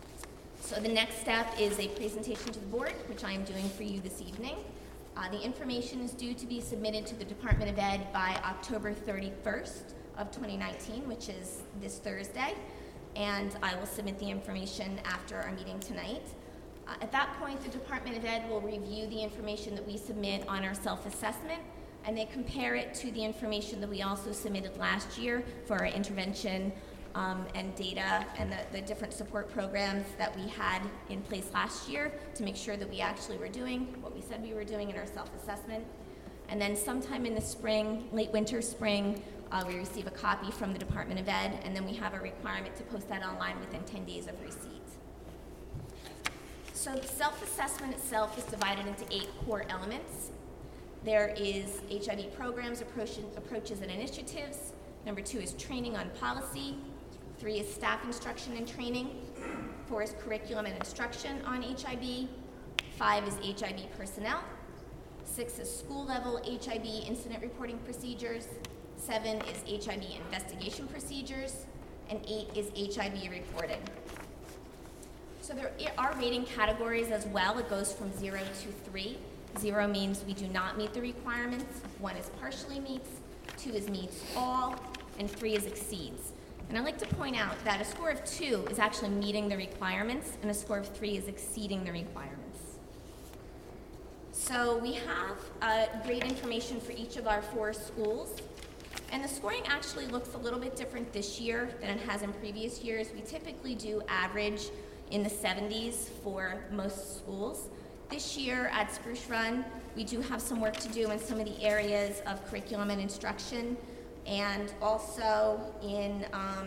So the next step is a presentation to the board, which I am doing for you this evening. Uh, the information is due to be submitted to the Department of Ed by October thirty-first of twenty nineteen, which is this Thursday, and I will submit the information after our meeting tonight. Uh, at that point, the Department of Ed will review the information that we submit on our self-assessment, and they compare it to the information that we also submitted last year for our intervention Um, and data and the, the different support programs that we had in place last year to make sure that we actually were doing what we said we were doing in our self-assessment. And then sometime in the spring, late winter, spring, uh, we receive a copy from the Department of Ed, and then we have a requirement to post that online within ten days of receipt. So the self-assessment itself is divided into eight core elements. There is H I V programs, approach, approaches, and initiatives. Number two is training on policy. Three is staff instruction and training. Four is curriculum and instruction on H I V. Five is H I V personnel. Six is school-level H I V incident reporting procedures. Seven is H I V investigation procedures. And eight is H I V reporting. So there are rating categories as well. It goes from zero to three. Zero means we do not meet the requirements. One is partially meets. Two is meets all. And three is exceeds. And I'd like to point out that a score of two is actually meeting the requirements, and a score of three is exceeding the requirements. So we have uh, grade information for each of our four schools. And the scoring actually looks a little bit different this year than it has in previous years. We typically do average in the seventies for most schools. This year at Spruce Run, we do have some work to do in some of the areas of curriculum and instruction, and also in um,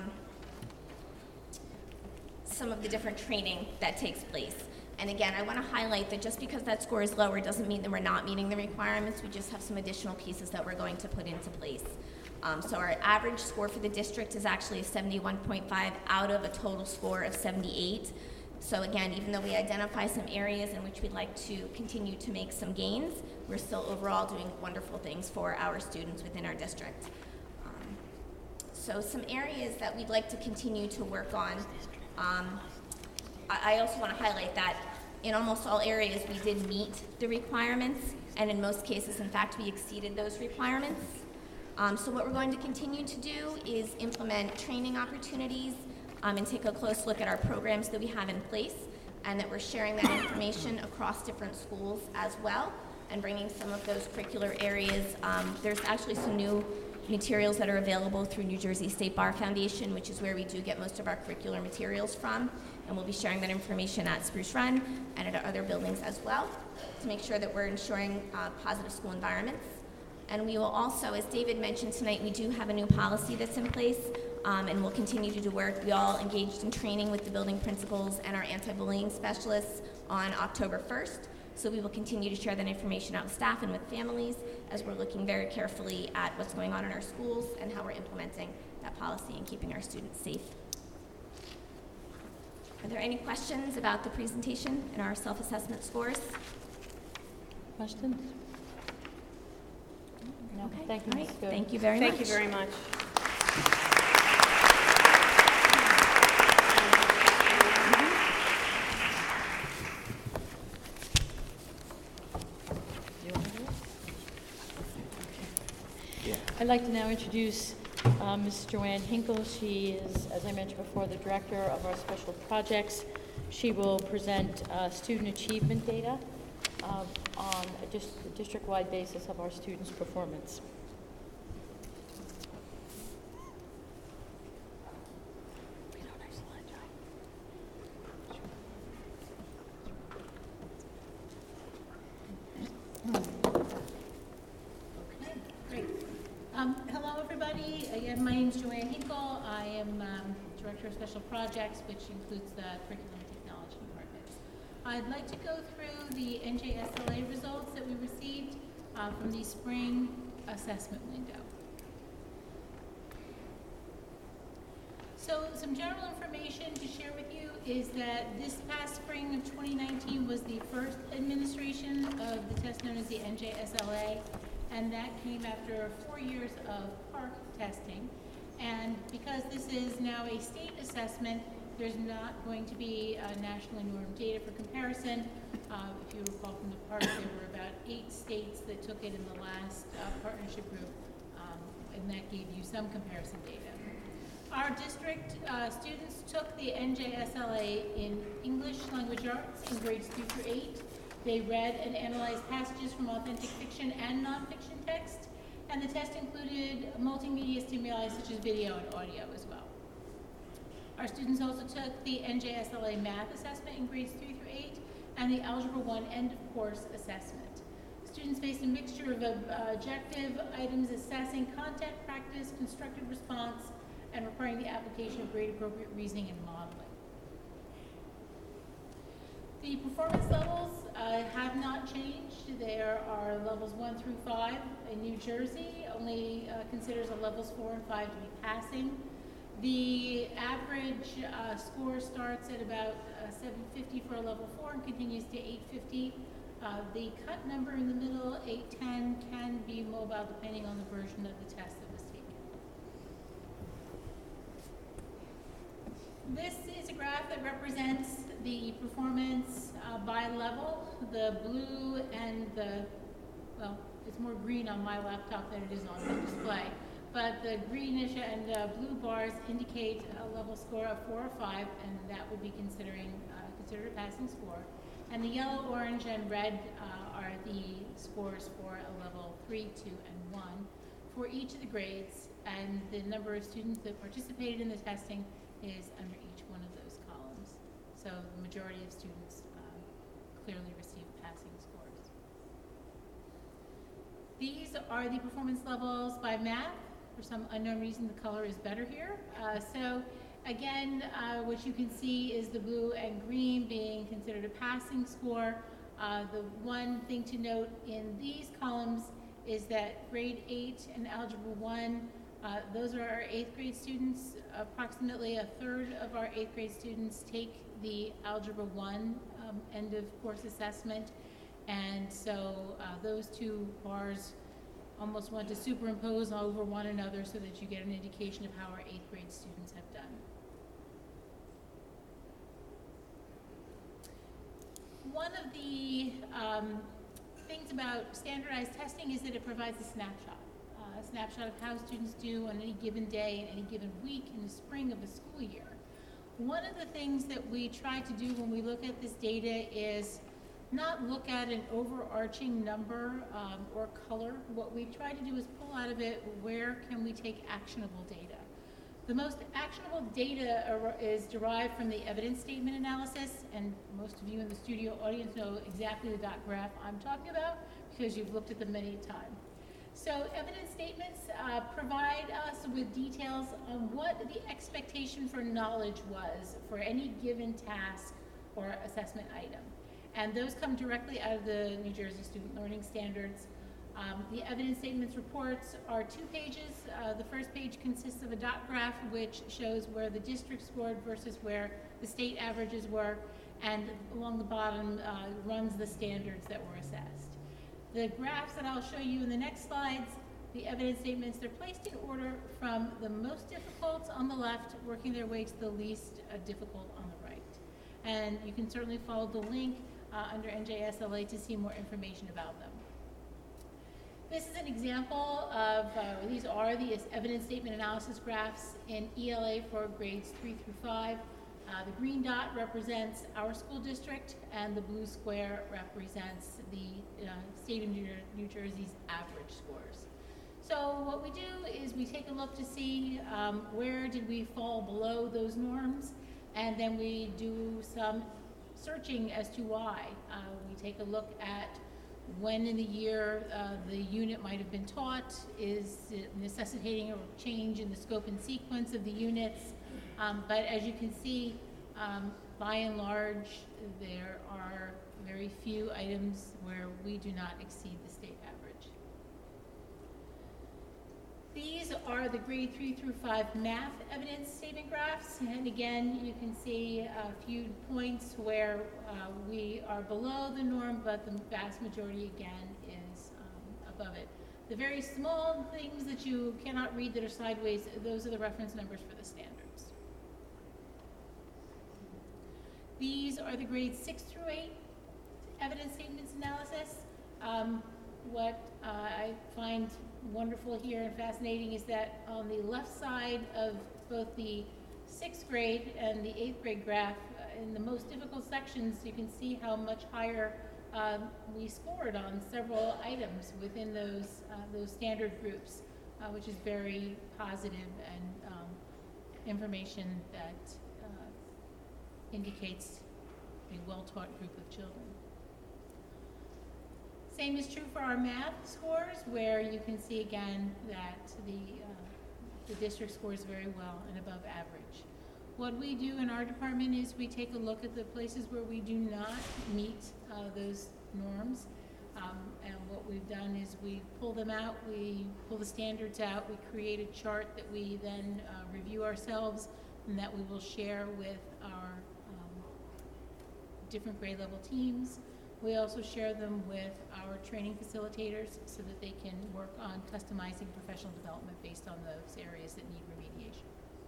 some of the different training that takes place. And again, I want to highlight that just because that score is lower doesn't mean that we're not meeting the requirements. We just have some additional pieces that we're going to put into place. Um, so our average score for the district is actually a seventy-one point five out of a total score of seventy-eight. So again, even though we identify some areas in which we'd like to continue to make some gains, we're still overall doing wonderful things for our students within our district. Um, so some areas that we'd like to continue to work on. Um, I, I also want to highlight that in almost all areas we did meet the requirements, and in most cases, in fact, we exceeded those requirements. Um, so what we're going to continue to do is implement training opportunities um, and take a close look at our programs that we have in place, and that we're sharing that information across different schools as well, and bringing some of those curricular areas. Um, there's actually some new materials that are available through New Jersey State Bar Foundation, which is where we do get most of our curricular materials from, and we'll be sharing that information at Spruce Run and at our other buildings as well to make sure that we're ensuring uh, positive school environments. And we will also, as David mentioned tonight, we do have a new policy that's in place, um, and we'll continue to do work. We all engaged in training with the building principals and our anti-bullying specialists on October first. So we will continue to share that information out with staff and with families as we're looking very carefully at what's going on in our schools and how we're implementing that policy and keeping our students safe. Are there any questions about the presentation and our self-assessment scores? Questions? No. Okay. Thank you, All right. Miz Goode. Thank you very much. Thank you very much. I'd like to now introduce uh, Miz Joanne Hinkle. She is, as I mentioned before, the Director of our Special Projects. She will present uh, student achievement data uh, on a dis- district-wide basis of our students' performance. Um, hello, everybody. Again, my name is Joanne Hinkle. I am um, Director of Special Projects, which includes the Curriculum and Technology Department. I'd like to go through the N J S L A results that we received uh, from the spring assessment window. So some general information to share with you is that this past spring of twenty nineteen was the first administration of the test known as the N J S L A. And that came after four years of PARCC testing. And because this is now a state assessment, there's not going to be uh, nationally normed data for comparison. Uh, if you recall from the PARCC, there were about eight states that took it in the last uh, partnership group, um, and that gave you some comparison data. Our district uh, students took the N J S L A in English Language Arts in grades two through eight. They read and analyzed passages from authentic fiction and nonfiction text, and the test included multimedia stimuli such as video and audio as well. Our students also took the N J S L A math assessment in grades three through eight and the Algebra one end of course assessment. Students faced a mixture of uh, objective items assessing content, practice, constructive response, and requiring the application of grade appropriate reasoning and modeling. The performance levels uh, have not changed. There are levels one through five in New Jersey. Only uh, considers a levels four and five to be passing. The average uh, score starts at about uh, seven fifty for a level four and continues to eight fifty. Uh, the cut number in the middle, eight ten, can be mobile depending on the version of the test that was taken. This is a graph that represents the performance uh, by level. The blue and the, well, it's more green on my laptop than it is on the display. But the greenish and uh, blue bars indicate a level score of four or five, and that would be considering uh, considered a passing score. And the yellow, orange, and red uh, are the scores for a level three, two, and one for each of the grades, and the number of students that participated in the testing is under each one of those columns. So the majority of students uh, clearly received passing scores. These are the performance levels by math. For some unknown reason, the color is better here. Uh, so again, uh, what you can see is the blue and green being considered a passing score. Uh, the one thing to note in these columns is that grade eight and algebra one, uh, those are our eighth grade students. Approximately a third of our eighth grade students take the algebra one um, end of course assessment. And so uh, those two bars almost want to superimpose over one another so that you get an indication of how our eighth grade students have done. One of the um, things about standardized testing is that it provides a snapshot, uh, a snapshot of how students do on any given day and any given week in the spring of a school year. One of the things that we try to do when we look at this data is not look at an overarching number um, or color. What we try to do is pull out of it where can we take actionable data. The most actionable data are, is derived from the evidence statement analysis, and most of you in the studio audience know exactly the dot graph I'm talking about because you've looked at them many times. So evidence statements uh, provide us with details on what the expectation for knowledge was for any given task or assessment item. And those come directly out of the New Jersey Student Learning Standards. Um, the evidence statements reports are two pages. Uh, the first page consists of a dot graph which shows where the district scored versus where the state averages were, and along the bottom uh, runs the standards that were assessed. The graphs that I'll show you in the next slides, the evidence statements, they're placed in order from the most difficult on the left, working their way to the least uh, difficult on the right. And you can certainly follow the link Uh, under N J S L A to see more information about them. This is an example of, uh, these are the evidence statement analysis graphs in E L A for grades three through five. Uh, the green dot represents our school district, and the blue square represents the uh, state of New, New Jersey's average scores. So what we do is we take a look to see um, where did we fall below those norms, and then we do some searching as to why. Uh, we take a look at when in the year uh, the unit might have been taught, is it necessitating a change in the scope and sequence of the units. Um, but as you can see, um, by and large, there are very few items where we do not exceed the state average. These are the grade three through five math evidence statement graphs, and again, you can see a few points where uh, we are below the norm, but the vast majority again is um, above it. The very small things that you cannot read that are sideways, those are the reference numbers for the standards. These are the grades six through eight evidence statements analysis. Um, what uh, I find wonderful here and fascinating is that on the left side of both the sixth grade and the eighth grade graph, uh, in the most difficult sections, you can see how much higher um, we scored on several items within those uh, those standard groups, uh, which is very positive and um, information that uh, indicates a well-taught group of children. Same is true for our math scores, where you can see again that the, uh, the district scores very well and above average. What we do in our department is we take a look at the places where we do not meet uh, those norms. Um, and what we've done is we pull them out, we pull the standards out, we create a chart that we then uh, review ourselves and that we will share with our um, different grade level teams. We also share them with our training facilitators so that they can work on customizing professional development based on those areas that need remediation.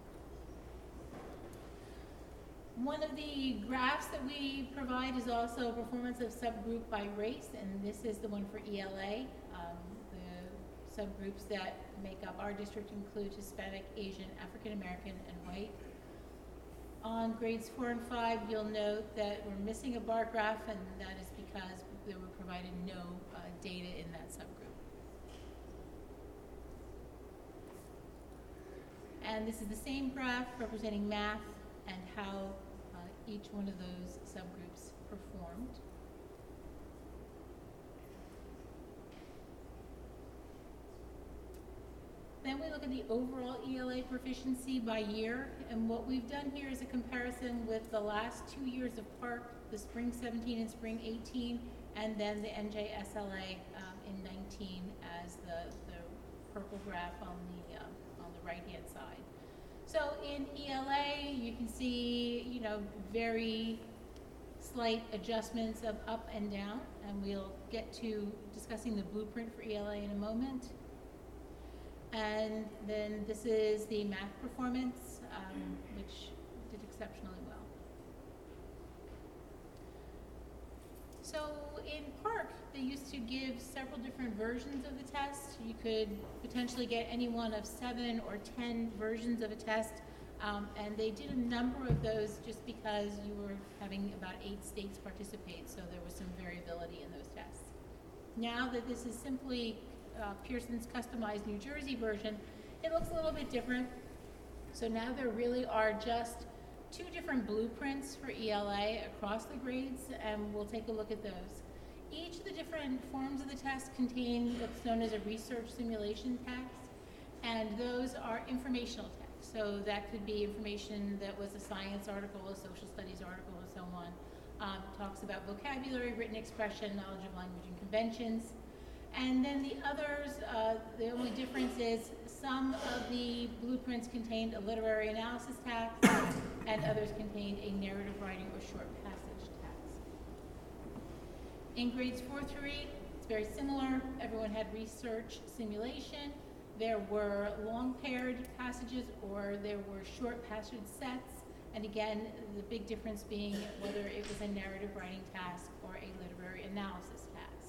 One of the graphs that we provide is also performance of subgroup by race, and this is the one for E L A. Um, the subgroups that make up our district include Hispanic, Asian, African American, and white. On grades four and five, you'll note that we're missing a bar graph, and that is because there were provided no uh, data in that subgroup. And this is the same graph representing math and how uh, each one of those subgroups performed. Then we look at the overall E L A proficiency by year, and what we've done here is a comparison with the last two years of Park, the spring seventeen and spring eighteen, and then the N J S L A um, in nineteen as the, the purple graph on the, uh, on the right-hand side. So in E L A, you can see, you know, very slight adjustments of up and down, and we'll get to discussing the blueprint for E L A in a moment. And then this is the math performance, um, which did exceptionally well. So in Park, they used to give several different versions of the test. You could potentially get any one of seven or ten versions of a test, um, and they did a number of those just because you were having about eight states participate, so there was some variability in those tests. Now that this is simply Uh, Pearson's customized New Jersey version, it looks a little bit different. So now there really are just two different blueprints for E L A across the grades, and we'll take a look at those. Each of the different forms of the test contain what's known as a research simulation text, and those are informational text. So that could be information that was a science article, a social studies article, and so on. Um, talks about vocabulary, written expression, knowledge of language and conventions. And then the others, uh, the only difference is some of the blueprints contained a literary analysis task, and others contained a narrative writing or short passage task. In grades four through eight, it's very similar. Everyone had research simulation. There were long paired passages or there were short passage sets. And again, the big difference being whether it was a narrative writing task or a literary analysis task.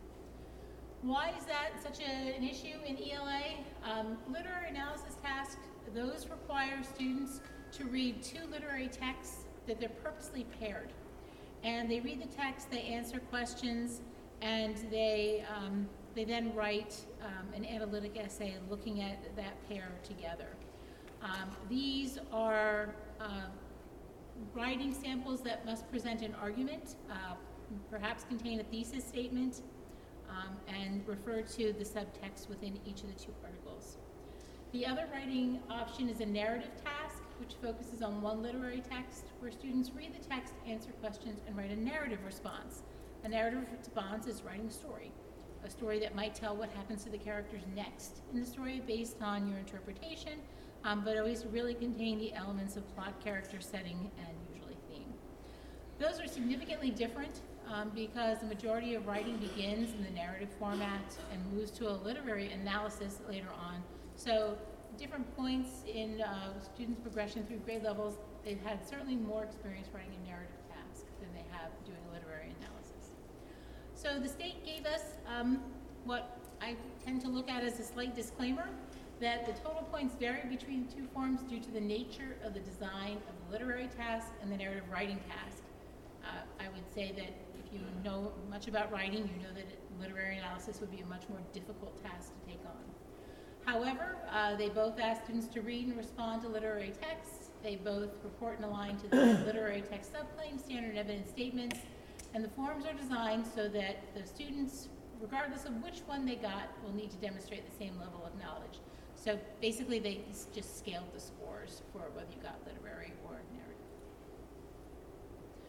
Why is that such a, an issue in E L A? Um, literary analysis tasks, those require students to read two literary texts that they're purposely paired. And they read the text, they answer questions, and they, um, they then write um, an analytic essay looking at that pair together. Um, these are uh, writing samples that must present an argument, uh, perhaps contain a thesis statement, Um, and refer to the subtext within each of the two articles. The other writing option is a narrative task, which focuses on one literary text, where students read the text, answer questions, and write a narrative response. A narrative response is writing a story, a story that might tell what happens to the characters next in the story based on your interpretation, um, but always really contain the elements of plot, character, setting, and usually theme. Those are significantly different Um, because the majority of writing begins in the narrative format and moves to a literary analysis later on. So different points in uh, students' progression through grade levels, they've had certainly more experience writing a narrative task than they have doing a literary analysis. So the state gave us um, what I tend to look at as a slight disclaimer, that the total points vary between the two forms due to the nature of the design of the literary task and the narrative writing task. Uh, I would say that if you know much about writing, you know that literary analysis would be a much more difficult task to take on. However, uh, they both ask students to read and respond to literary texts. They both report and align to the literary text subclaims, standard evidence statements, and the forms are designed so that the students, regardless of which one they got, will need to demonstrate the same level of knowledge. So basically, they just scaled the scores for whether you got literary or narrative.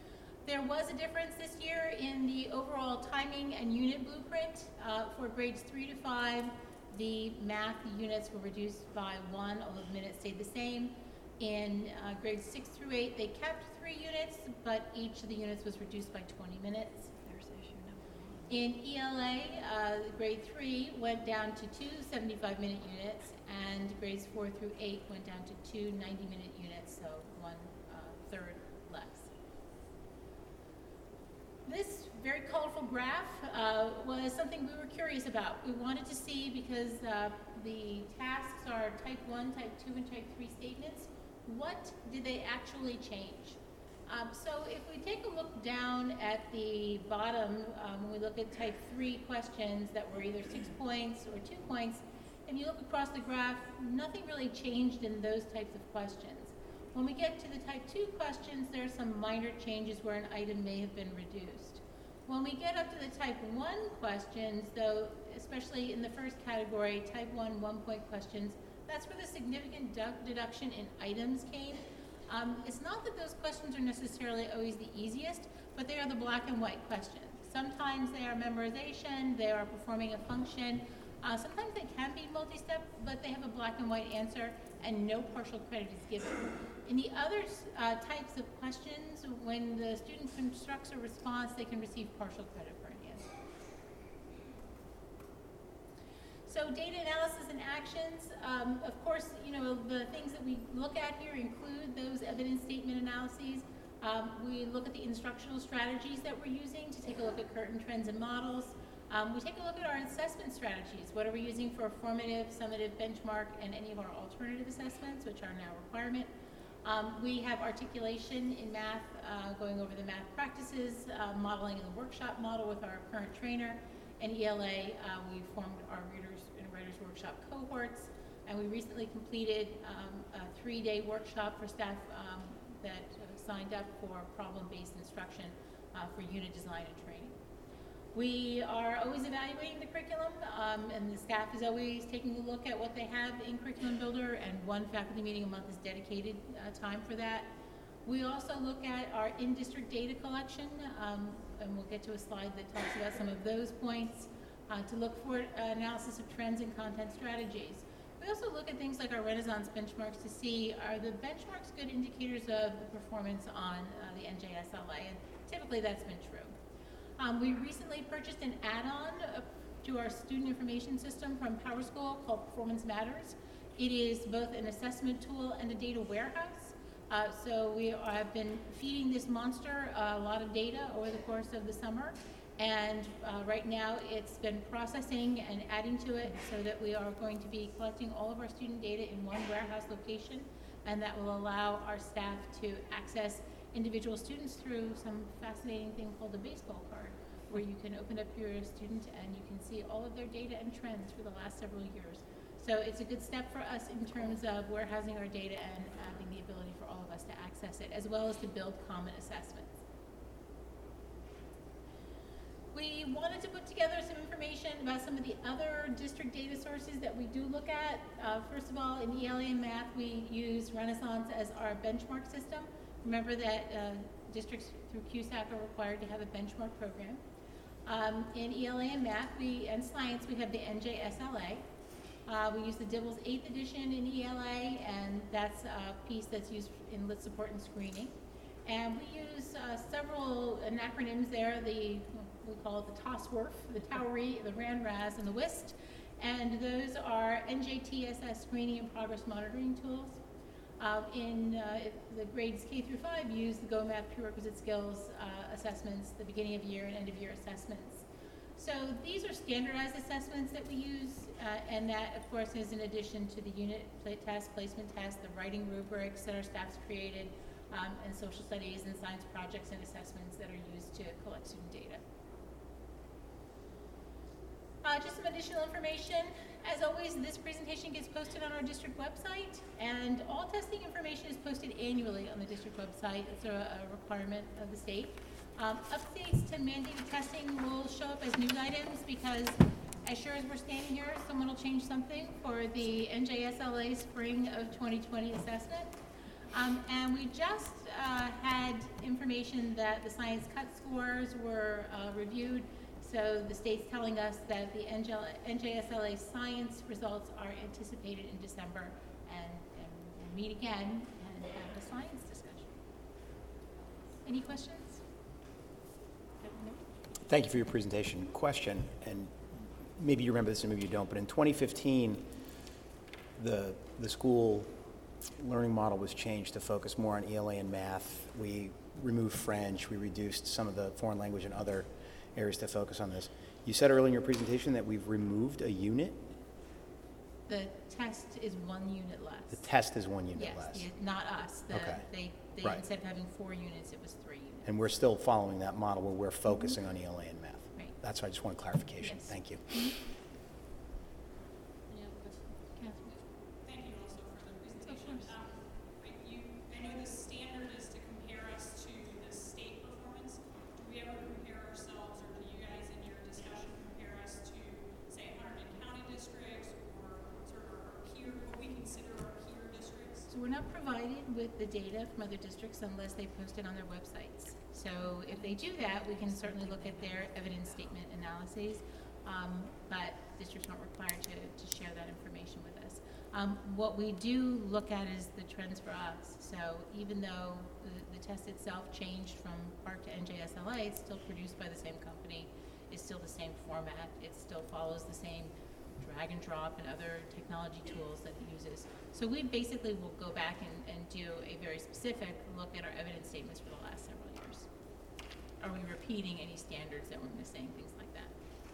There was a difference this year in the overall timing and unit blueprint. Uh, for grades three to five, the math units were reduced by one, although the minutes stayed the same. In uh, grades six through eight, they kept three units, but each of the units was reduced by twenty minutes. There's issue number one. In E L A, uh, grade three went down to two seventy-five minute units, and grades four through eight went down to two ninety minute units, so one uh, third less. This very colorful graph uh, was something we were curious about. We wanted to see, because uh, the tasks are type one, type two, and type three statements, what did they actually change? Um, so if we take a look down at the bottom, um, when we look at type three questions that were either six points or two points, and you look across the graph, nothing really changed in those types of questions. When we get to the type two questions, there are some minor changes where an item may have been reduced. When we get up to the type one questions, though, especially in the first category, type one one-point questions, that's where the significant du- deduction in items came. Um, it's not that those questions are necessarily always the easiest, but they are the black and white questions. Sometimes they are memorization, they are performing a function. Uh, sometimes they can be multi-step, but they have a black and white answer and no partial credit is given. In the other uh, types of questions, when the student constructs a response, they can receive partial credit for an answer. So data analysis and actions, um, of course, you know, the things that we look at here include those evidence statement analyses. Um, we look at the instructional strategies that we're using to take a look at current trends and models. Um, we take a look at our assessment strategies. What are we using for formative, summative, benchmark, and any of our alternative assessments, which are now a requirement. Um, we have articulation in math, uh, going over the math practices, uh, modeling in the workshop model with our current trainer. And E L A, uh, we formed our Readers and Writers Workshop cohorts, and we recently completed um, a three-day workshop for staff um, that uh, signed up for problem-based instruction uh, for unit design and training. We are always evaluating the curriculum, um, and the staff is always taking a look at what they have in Curriculum Builder, and one faculty meeting a month is dedicated uh, time for that. We also look at our in-district data collection, um, and we'll get to a slide that talks about some of those points, uh, to look for uh, analysis of trends and content strategies. We also look at things like our Renaissance benchmarks to see, are the benchmarks good indicators of the performance on uh, the N J S L A, and typically that's been true. Um, we recently purchased an add-on uh, to our student information system from PowerSchool called Performance Matters. It is both an assessment tool and a data warehouse. Uh, so we have been feeding this monster uh, a lot of data over the course of the summer. And uh, right now it's been processing and adding to it so that we are going to be collecting all of our student data in one warehouse location. And that will allow our staff to access individual students through some fascinating thing called a baseball card, where you can open up your student and you can see all of their data and trends for the last several years. So it's a good step for us in terms of warehousing our data and having the ability for all of us to access it, as well as to build common assessments. We wanted to put together some information about some of the other district data sources that we do look at. Uh, first of all, in E L A and math, we use Renaissance as our benchmark system. Remember that uh, districts through Q S A C are required to have a benchmark program. Um, in E L A and math we, and science, we have the N J S L A. Uh, we use the Dibbles eighth edition in E L A, and that's a piece that's used in lit support and screening. And we use uh, several acronyms there, the, we call it the TOSWRF, the TOWRI, the RANRAS, and the WIST. And those are N J T S S screening and progress monitoring tools. Uh, in uh, the grades K through five, use the Go Math prerequisite skills uh, assessments, the beginning of year and end of year assessments. So these are standardized assessments that we use, uh, and that, of course, is in addition to the unit play test, placement test, the writing rubrics that our staff's created, um, and social studies and science projects and assessments that are used to collect student data. Uh, just some additional information. As always, this presentation gets posted on our district website, and all testing information is posted annually on the district website. It's a, a requirement of the state. Um, updates to mandated testing will show up as news items because, as sure as we're standing here, someone will change something for the N J S L A spring of twenty twenty assessment. Um, and we just uh, had information that the science cut scores were uh, reviewed. So the state's telling us that the N J S L A science results are anticipated in December, and, and we'll meet again and have a science discussion. Any questions? No? Thank you for your presentation. Question, and maybe you remember this and maybe you don't, but in twenty fifteen, the, the school learning model was changed to focus more on E L A and math. We removed French, we reduced some of the foreign language and other areas to focus on this. You said earlier in your presentation that we've removed a unit? The test is one unit less. The test is one unit Yes, less. the- not us. The, Okay. They, they Right. instead of having four units, it was three units. And we're still following that model where we're focusing on E L A and math. Right. That's why I just want clarification. Yes. Thank you. Mm-hmm. Any other questions? Catherine? Thank you also for the presentation. Um, I, you, I know the standard is to compare us to the state performance. Do we ever compare ourselves, or do you guys in your discussion compare us to, say, Hunterdon County districts, or sort of our peer, what we consider our peer districts? So we're not provided with the data from other districts unless they post it on their websites. So if they do that, we can certainly look at their evidence statement analyses, um, but districts aren't required to, to share that information with us. Um, what we do look at is the trends for us. So even though the, the test itself changed from PARCC to N J S L A, it's still produced by the same company, it's still the same format, it still follows the same drag and drop and other technology tools that it uses. So we basically will go back and, and do a very specific look at our evidence statements for the last several years. Are we repeating any standards that we're missing, things like that?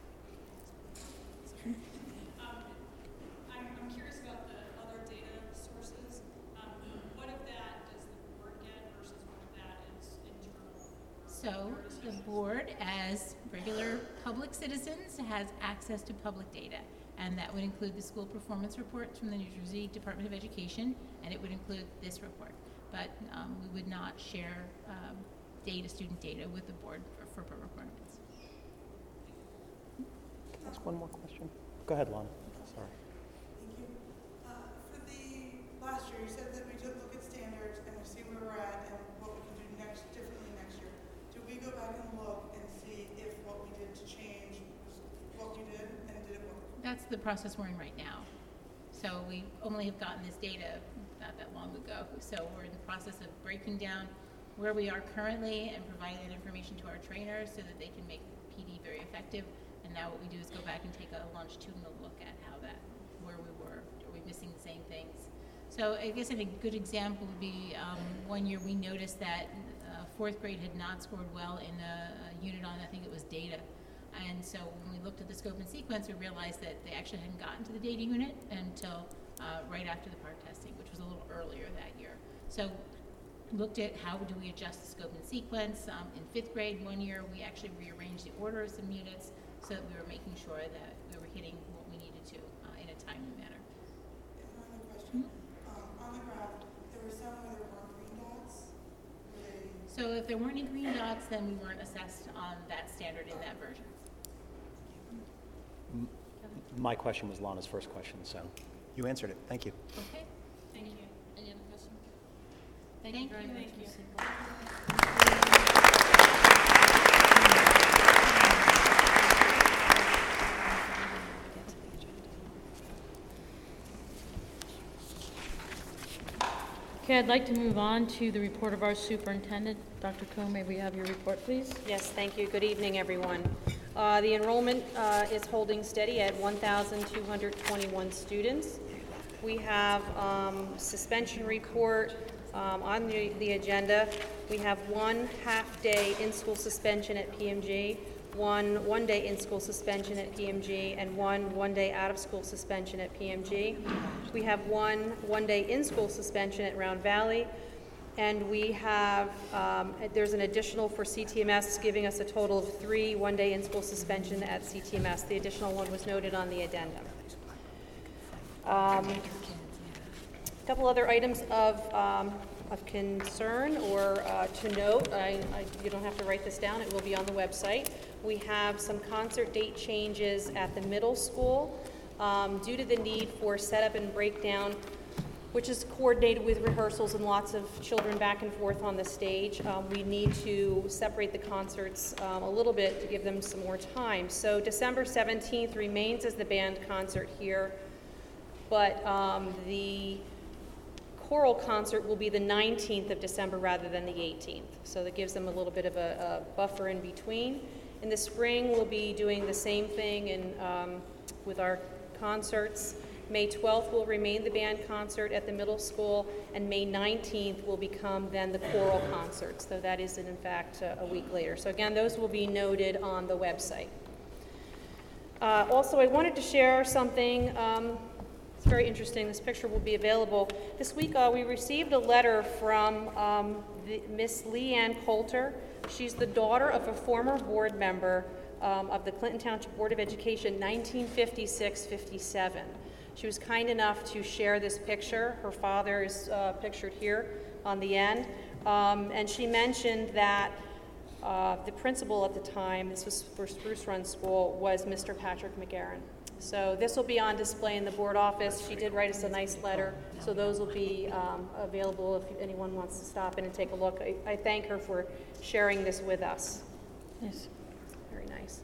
Um, I'm, I'm curious about the other data sources. Um, what of that does the board get versus what of that is internal? So the board, as regular public citizens, has access to public data. And that would include the school performance reports from the New Jersey Department of Education, and it would include this report. But um, we would not share um, data, student data, with the board for FERPA requirements. Ask one more question. Go ahead, Lon. Sorry. Thank you. Uh, For the last year, you said that we did look at standards and we see where we're at and what we can do next, differently next year. Do we go back and look and see if what we did to change was what we did and did it work? That's the process we're in right now. So we only have gotten this data not that long ago. So we're in the process of breaking down where we are currently and providing that information to our trainers so that they can make P D very effective. And now what we do is go back and take a longitudinal look at how that, where we were, are we missing the same things? So I guess a good example would be um, one year we noticed that uh, fourth grade had not scored well in a, a unit on, I think it was data. And so when we looked at the scope and sequence, we realized that they actually hadn't gotten to the data unit until uh, right after the PARCC testing, which was a little earlier that year. So looked at how do we adjust the scope and sequence. Um, in fifth grade one year, we actually rearranged the order of some units so that we were making sure that we were hitting what we needed to uh, in a timely manner. Another question. Um, On the graph, there were some where there weren't green dots. Were they? So if there weren't any green dots, then we weren't assessed on that standard in that version. My question was Lana's first question, so you answered it. Thank you. Okay. Thank you. Any other questions? Thank you. very much, Thank you. Miz Siegel. Okay, I'd like to move on to the report of our superintendent. Doctor Cohen, may we have your report, please? Yes, thank you. Good evening, everyone. Uh, The enrollment uh, is holding steady at one thousand two hundred twenty-one students. We have um, suspension report um, on the the agenda. We have one half-day in-school suspension at P M G, one one-day in-school suspension at P M G, and one one-day out-of-school suspension at P M G. We have one one-day in-school suspension at Round Valley, and we have, um, there's an additional for C T M S, giving us a total of three one-day in-school suspension at C T M S. The additional one was noted on the addendum. Um, a couple other items of, um, of concern or uh, to note. I, I, you don't have to write this down. It will be on the website. We have some concert date changes at the middle school um, due to the need for setup and breakdown which is coordinated with rehearsals and lots of children back and forth on the stage. Um, we need to separate the concerts um, a little bit to give them some more time. So December seventeenth remains as the band concert here, but um, the choral concert will be the nineteenth of December rather than the eighteenth. So that gives them a little bit of a, a buffer in between. In the spring, we'll be doing the same thing in, um, with our concerts. May twelfth will remain the band concert at the middle school, and May nineteenth will become then the choral concerts, though that is in fact a, a week later. So again, those will be noted on the website. Uh, also, I wanted to share something. Um, It's very interesting. This picture will be available. This week uh, we received a letter from um, the, Miss Leanne Coulter. She's the daughter of a former board member um, of the Clinton Township Board of Education, nineteen fifty-six fifty-seven. She was kind enough to share this picture. Her father is uh, pictured here on the end. Um, and she mentioned that uh, the principal at the time, this was for Spruce Run School, was Mister Patrick McGarren. So this will be on display in the board office. She did write us a nice letter, so those will be um, available if anyone wants to stop in and take a look. I, I thank her for sharing this with us. Yes. Very nice.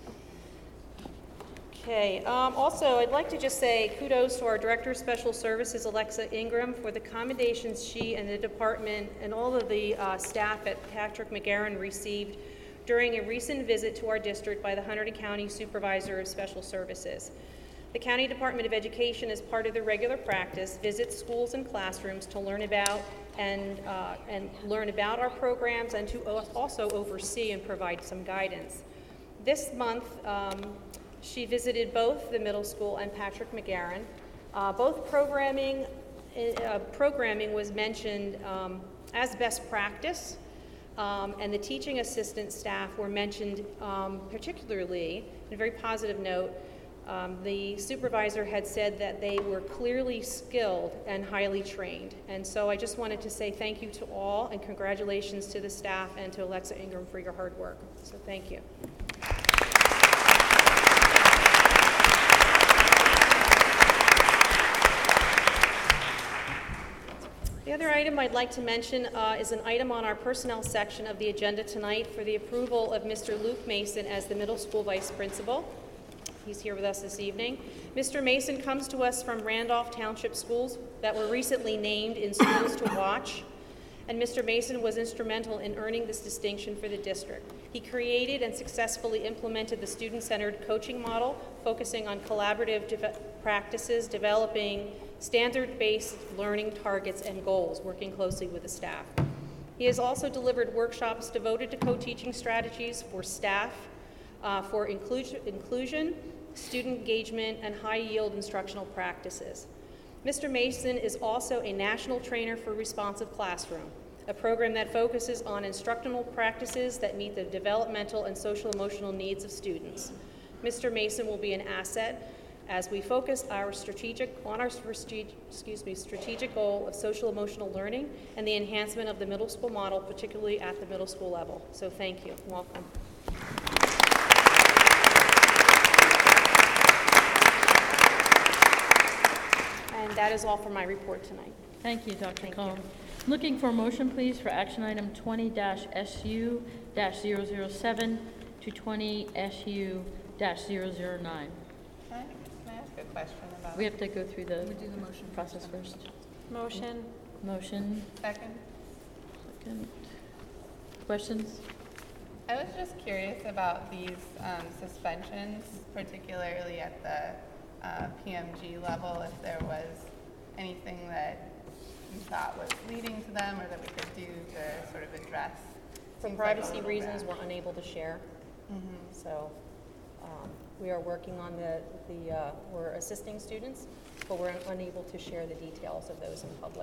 Okay, um, also I'd like to just say kudos to our Director of Special Services, Alexa Ingram, for the commendations she and the department and all of the uh, staff at Patrick McGarren received during a recent visit to our district by the Hunterdon County Supervisor of Special Services. The County Department of Education, as part of their regular practice, visits schools and classrooms to learn about and, uh, and learn about our programs and to also oversee and provide some guidance. This month, um, she visited both the middle school and Patrick McGarren. Uh, both programming, uh, programming was mentioned um, as best practice. Um, and the teaching assistant staff were mentioned um, particularly, in a very positive note. Um, the supervisor had said that they were clearly skilled and highly trained. And so I just wanted to say thank you to all and congratulations to the staff and to Alexa Ingram for your hard work. So thank you. The other item I'd like to mention uh, is an item on our personnel section of the agenda tonight for the approval of Mister Luke Mason as the middle school vice principal. He's here with us this evening. Mister Mason comes to us from Randolph Township Schools that were recently named in Schools to Watch, and Mister Mason was instrumental in earning this distinction for the district. He created and successfully implemented the student-centered coaching model, focusing on collaborative de- practices, developing standard-based learning targets and goals, working closely with the staff. He has also delivered workshops devoted to co-teaching strategies for staff, uh, for inclusion, inclusion, student engagement, and high-yield instructional practices. Mister Mason is also a national trainer for Responsive Classroom, a program that focuses on instructional practices that meet the developmental and social-emotional needs of students. Mister Mason will be an asset as we focus our strategic, on our excuse me, strategic goal of social-emotional learning and the enhancement of the middle school model, particularly at the middle school level. So thank you. Welcome. And that is all for my report tonight. Thank you, Doctor Thank Cohen. you. Looking for a motion, please, for action item twenty S U zero zero seven to twenty S U zero zero nine. Can I, can I ask a question about? We have to go through the process first. Motion. Motion, Second? second. Questions? I was just curious about these um, suspensions, particularly at the uh, P M G level, if there was anything that you thought was leading to them or that we could do to sort of address. For Seems like a privacy little reasons, bit. we're unable to share. Mhm. So um, we are working on the, the uh, we're assisting students, but we're unable to share the details of those in public.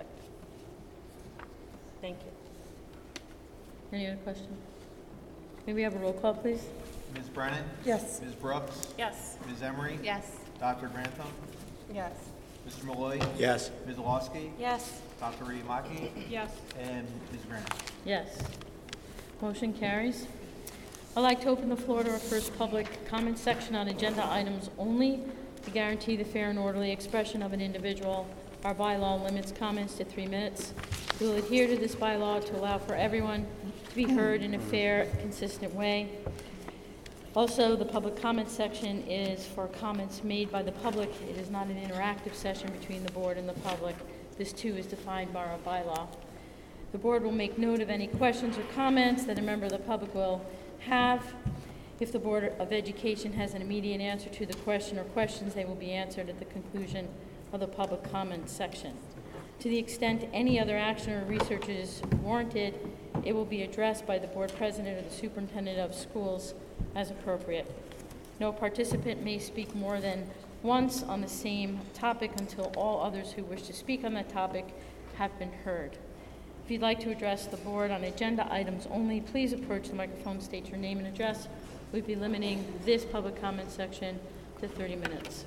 Thank you. Any other questions? May we have a roll call, please? Miz Brennan? Yes. Miz Brooks? Yes. Miz Emery? Yes. Doctor Grantham? Yes. Mister Malloy? Yes. Miz Olowski? Yes. Doctor Riamaki? Yes. And Miz Graham? Yes. Motion carries. I'd like to open the floor to our first public comment section on agenda items only to guarantee the fair and orderly expression of an individual our bylaw limits comments to three minutes. We will adhere to this bylaw to allow for everyone to be heard in a fair, consistent way. Also, the public comment section is for comments made by the public. It is not an interactive session between the board and the public. This too is defined by our bylaw. The board will make note of any questions or comments that a member of the public will have. If the Board of Education has an immediate answer to the question or questions, they will be answered at the conclusion of the public comment section. To the extent any other action or research is warranted, it will be addressed by the board president or the superintendent of schools as appropriate. No participant may speak more than once on the same topic until all others who wish to speak on that topic have been heard. If you'd like to address the board on agenda items only, please approach the microphone, state your name and address. We'll be limiting this public comment section to thirty minutes.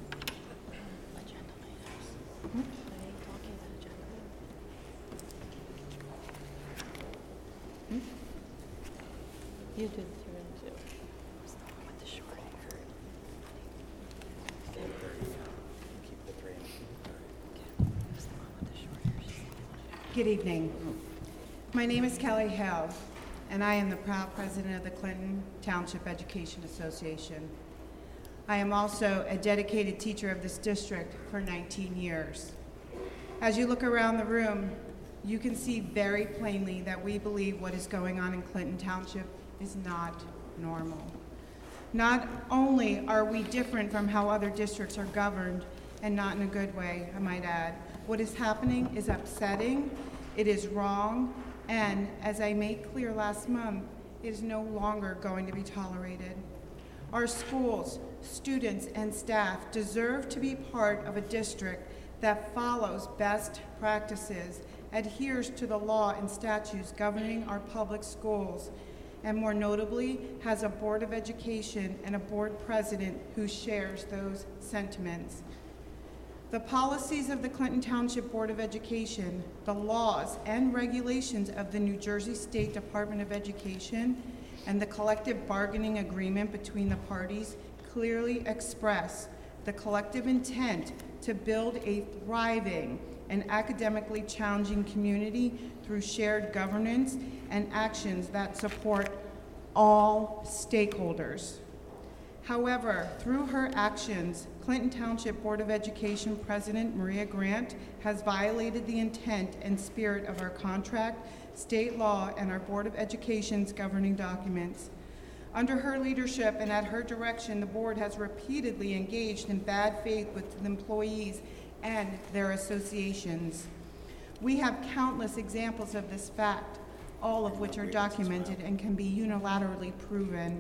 Hmm? Hmm? You do the three minutes. Good evening. My name is Kelly Hale, and I am the proud president of the Clinton Township Education Association. I am also a dedicated teacher of this district for nineteen years. As you look around the room, you can see very plainly that we believe what is going on in Clinton Township is not normal. Not only are we different from how other districts are governed, and not in a good way, I might add, what is happening is upsetting, it is wrong, and as I made clear last month, it is no longer going to be tolerated. Our schools, students, and staff deserve to be part of a district that follows best practices, adheres to the law and statutes governing our public schools, and more notably, has a Board of Education and a board president who shares those sentiments. The policies of the Clinton Township Board of Education, the laws and regulations of the New Jersey State Department of Education, and the collective bargaining agreement between the parties clearly express the collective intent to build a thriving and academically challenging community through shared governance and actions that support all stakeholders. However, through her actions, Clinton Township Board of Education President Maria Grant has violated the intent and spirit of our contract, state law, and our Board of Education's governing documents. Under her leadership and at her direction, the board has repeatedly engaged in bad faith with the employees and their associations. We have countless examples of this fact, all of which are documented and can be unilaterally proven.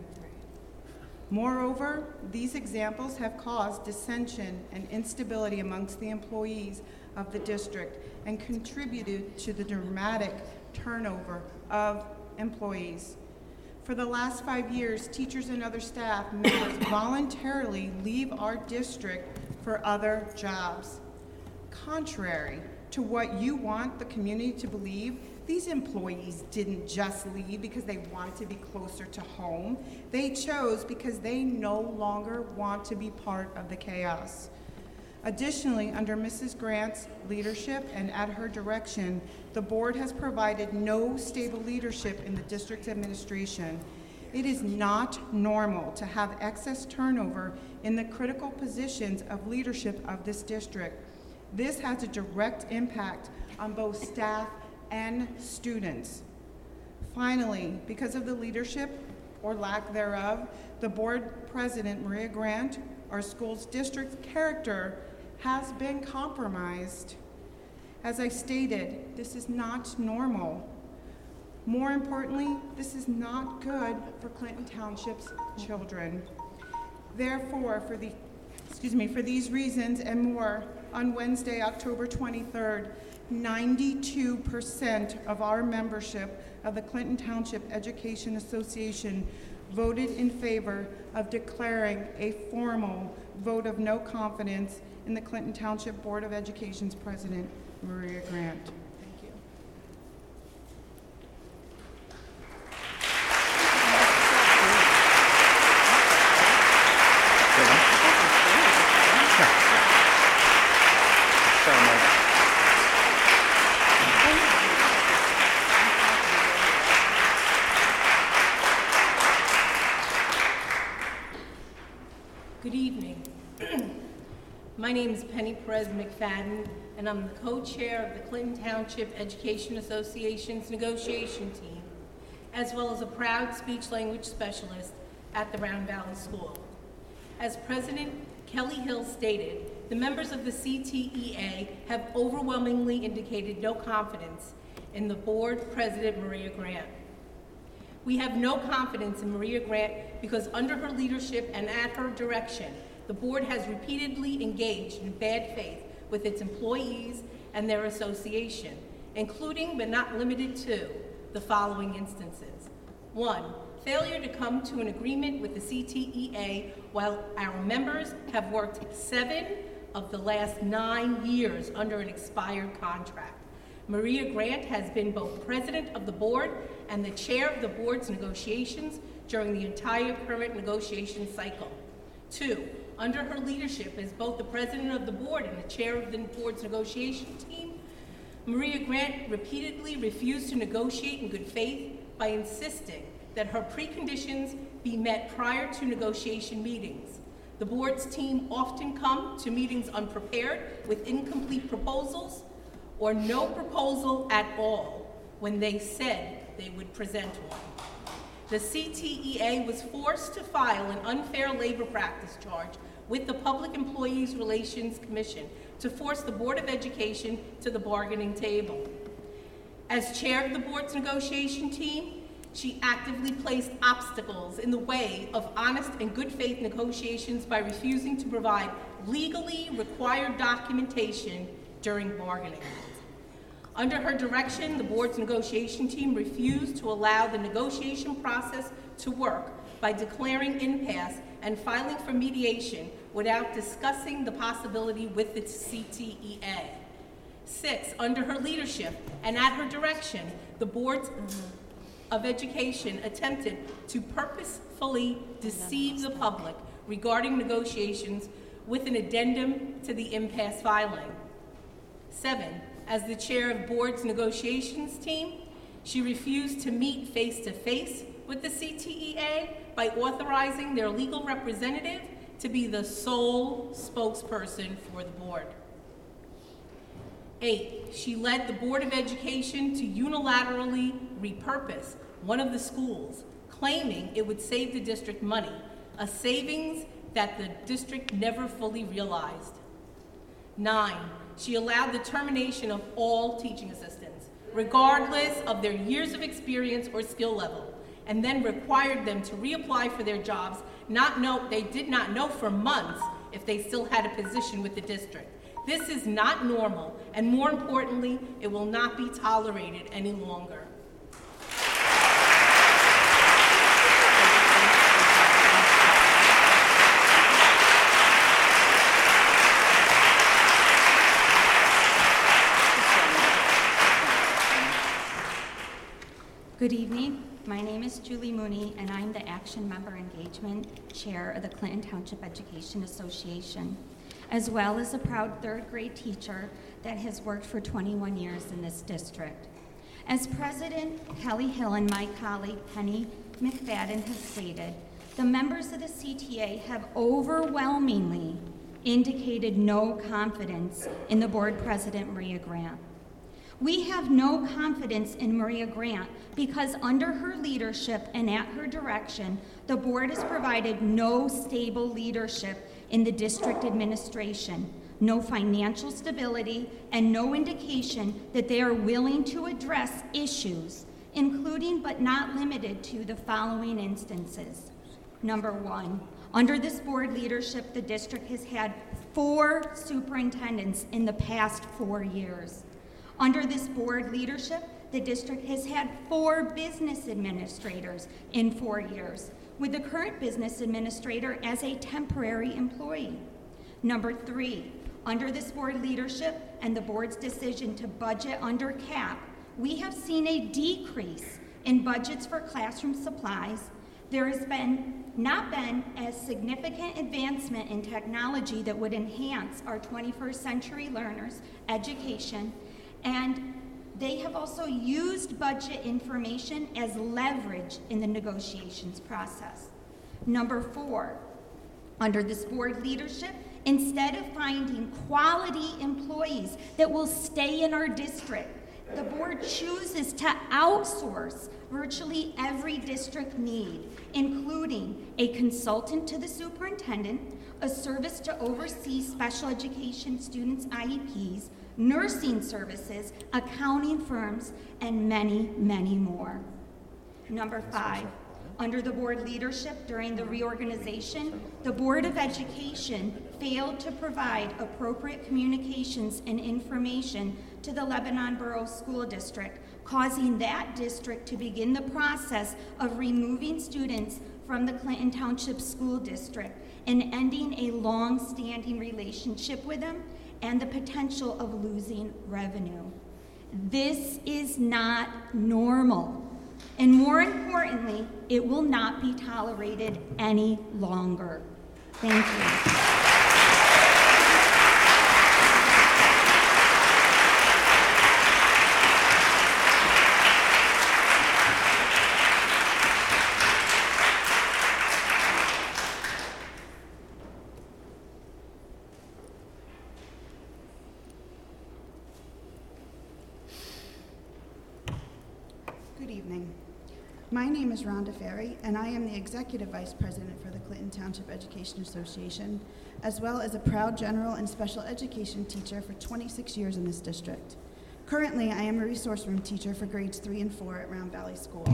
Moreover, these examples have caused dissension and instability amongst the employees of the district and contributed to the dramatic turnover of employees. For the last five years, teachers and other staff members voluntarily leave our district for other jobs. Contrary to what you want the community to believe, these employees didn't just leave because they wanted to be closer to home. They chose because they no longer want to be part of the chaos. Additionally, under Missus Grant's leadership and at her direction, the board has provided no stable leadership in the district's administration. It is not normal to have excess turnover in the critical positions of leadership of this district. This has a direct impact on both staff and students. Finally, because of the leadership or lack thereof, the board president, Maria Grant, our school's district character has been compromised. As I stated, this is not normal. More importantly, this is not good for Clinton Township's children. Therefore, for the, excuse me, for these reasons and more, on Wednesday, October twenty-third, ninety-two percent of our membership of the Clinton Township Education Association voted in favor of declaring a formal vote of no confidence in the Clinton Township Board of Education's president, Maria Grant. Thank you. Sorry, Mike. My name is Penny Perez McFadden, and I'm the co-chair of the Clinton Township Education Association's negotiation team, as well as a proud speech-language specialist at the Round Valley School. As President Kelly Hill stated, the members of the C T E A have overwhelmingly indicated no confidence in the board president, Maria Grant. We have no confidence in Maria Grant because under her leadership and at her direction, the board has repeatedly engaged in bad faith with its employees and their association, including but not limited to the following instances. One, failure to come to an agreement with the C T E A while our members have worked seven of the last nine years under an expired contract. Maria Grant has been both president of the board and the chair of the board's negotiations during the entire current negotiation cycle. Two, under her leadership as both the president of the board and the chair of the board's negotiation team, Maria Grant repeatedly refused to negotiate in good faith by insisting that her preconditions be met prior to negotiation meetings. The board's team often come to meetings unprepared with incomplete proposals or no proposal at all when they said they would present one. The C T E A was forced to file an unfair labor practice charge with the Public Employees Relations Commission to force the Board of Education to the bargaining table. As chair of the board's negotiation team, she actively placed obstacles in the way of honest and good faith negotiations by refusing to provide legally required documentation during bargaining. Under her direction, the board's negotiation team refused to allow the negotiation process to work by declaring impasse and filing for mediation without discussing the possibility with its C T E A. Six, under her leadership and at her direction, the boards of education attempted to purposefully deceive the public regarding negotiations with an addendum to the impasse filing. Seven, as the chair of board's negotiations team, she refused to meet face-to-face with the C T E A by authorizing their legal representative to be the sole spokesperson for the board. Eight, she led the Board of Education to unilaterally repurpose one of the schools, claiming it would save the district money, a savings that the district never fully realized. Nine, she allowed the termination of all teaching assistants, regardless of their years of experience or skill level, and then required them to reapply for their jobs. Not know, they did not know for months if they still had a position with the district. This is not normal, and more importantly, it will not be tolerated any longer. Good evening. My name is Julie Mooney, and I'm the Action Member Engagement Chair of the Clinton Township Education Association, as well as a proud third grade teacher that has worked for twenty-one years in this district. As President Kelly Hill and my colleague Penny McFadden has stated, the members of the C T A have overwhelmingly indicated no confidence in the board president, Maria Grant. We have no confidence in Maria Grant because under her leadership and at her direction, the board has provided no stable leadership in the district administration, no financial stability, and no indication that they are willing to address issues, including but not limited to the following instances. Number one, under this board leadership, the district has had four superintendents in the past four years. Under this board leadership, the district has had four business administrators in four years, with the current business administrator as a temporary employee. Number three, under this board leadership and the board's decision to budget under cap, we have seen a decrease in budgets for classroom supplies. There has been not been a significant advancement in technology that would enhance our twenty-first century learners' education, and they have also used budget information as leverage in the negotiations process. Number four, under this board leadership instead of finding quality employees that will stay in our district, the board chooses to outsource virtually every district need, including a consultant to the superintendent, a service to oversee special education students' I E Ps, nursing services, accounting firms, and many, many more. Number five, under the board leadership during the reorganization, the Board of Education failed to provide appropriate communications and information to the Lebanon Borough School District, causing that district to begin the process of removing students from the Clinton Township School District and ending a long-standing relationship with them and the potential of losing revenue. This is not normal. And more importantly, it will not be tolerated any longer. Thank you. Good evening. My name is Rhonda Ferry, and I am the Executive Vice President for the Clinton Township Education Association, as well as a proud general and special education teacher for twenty-six years in this district. Currently, I am a resource room teacher for grades three and four at Round Valley School.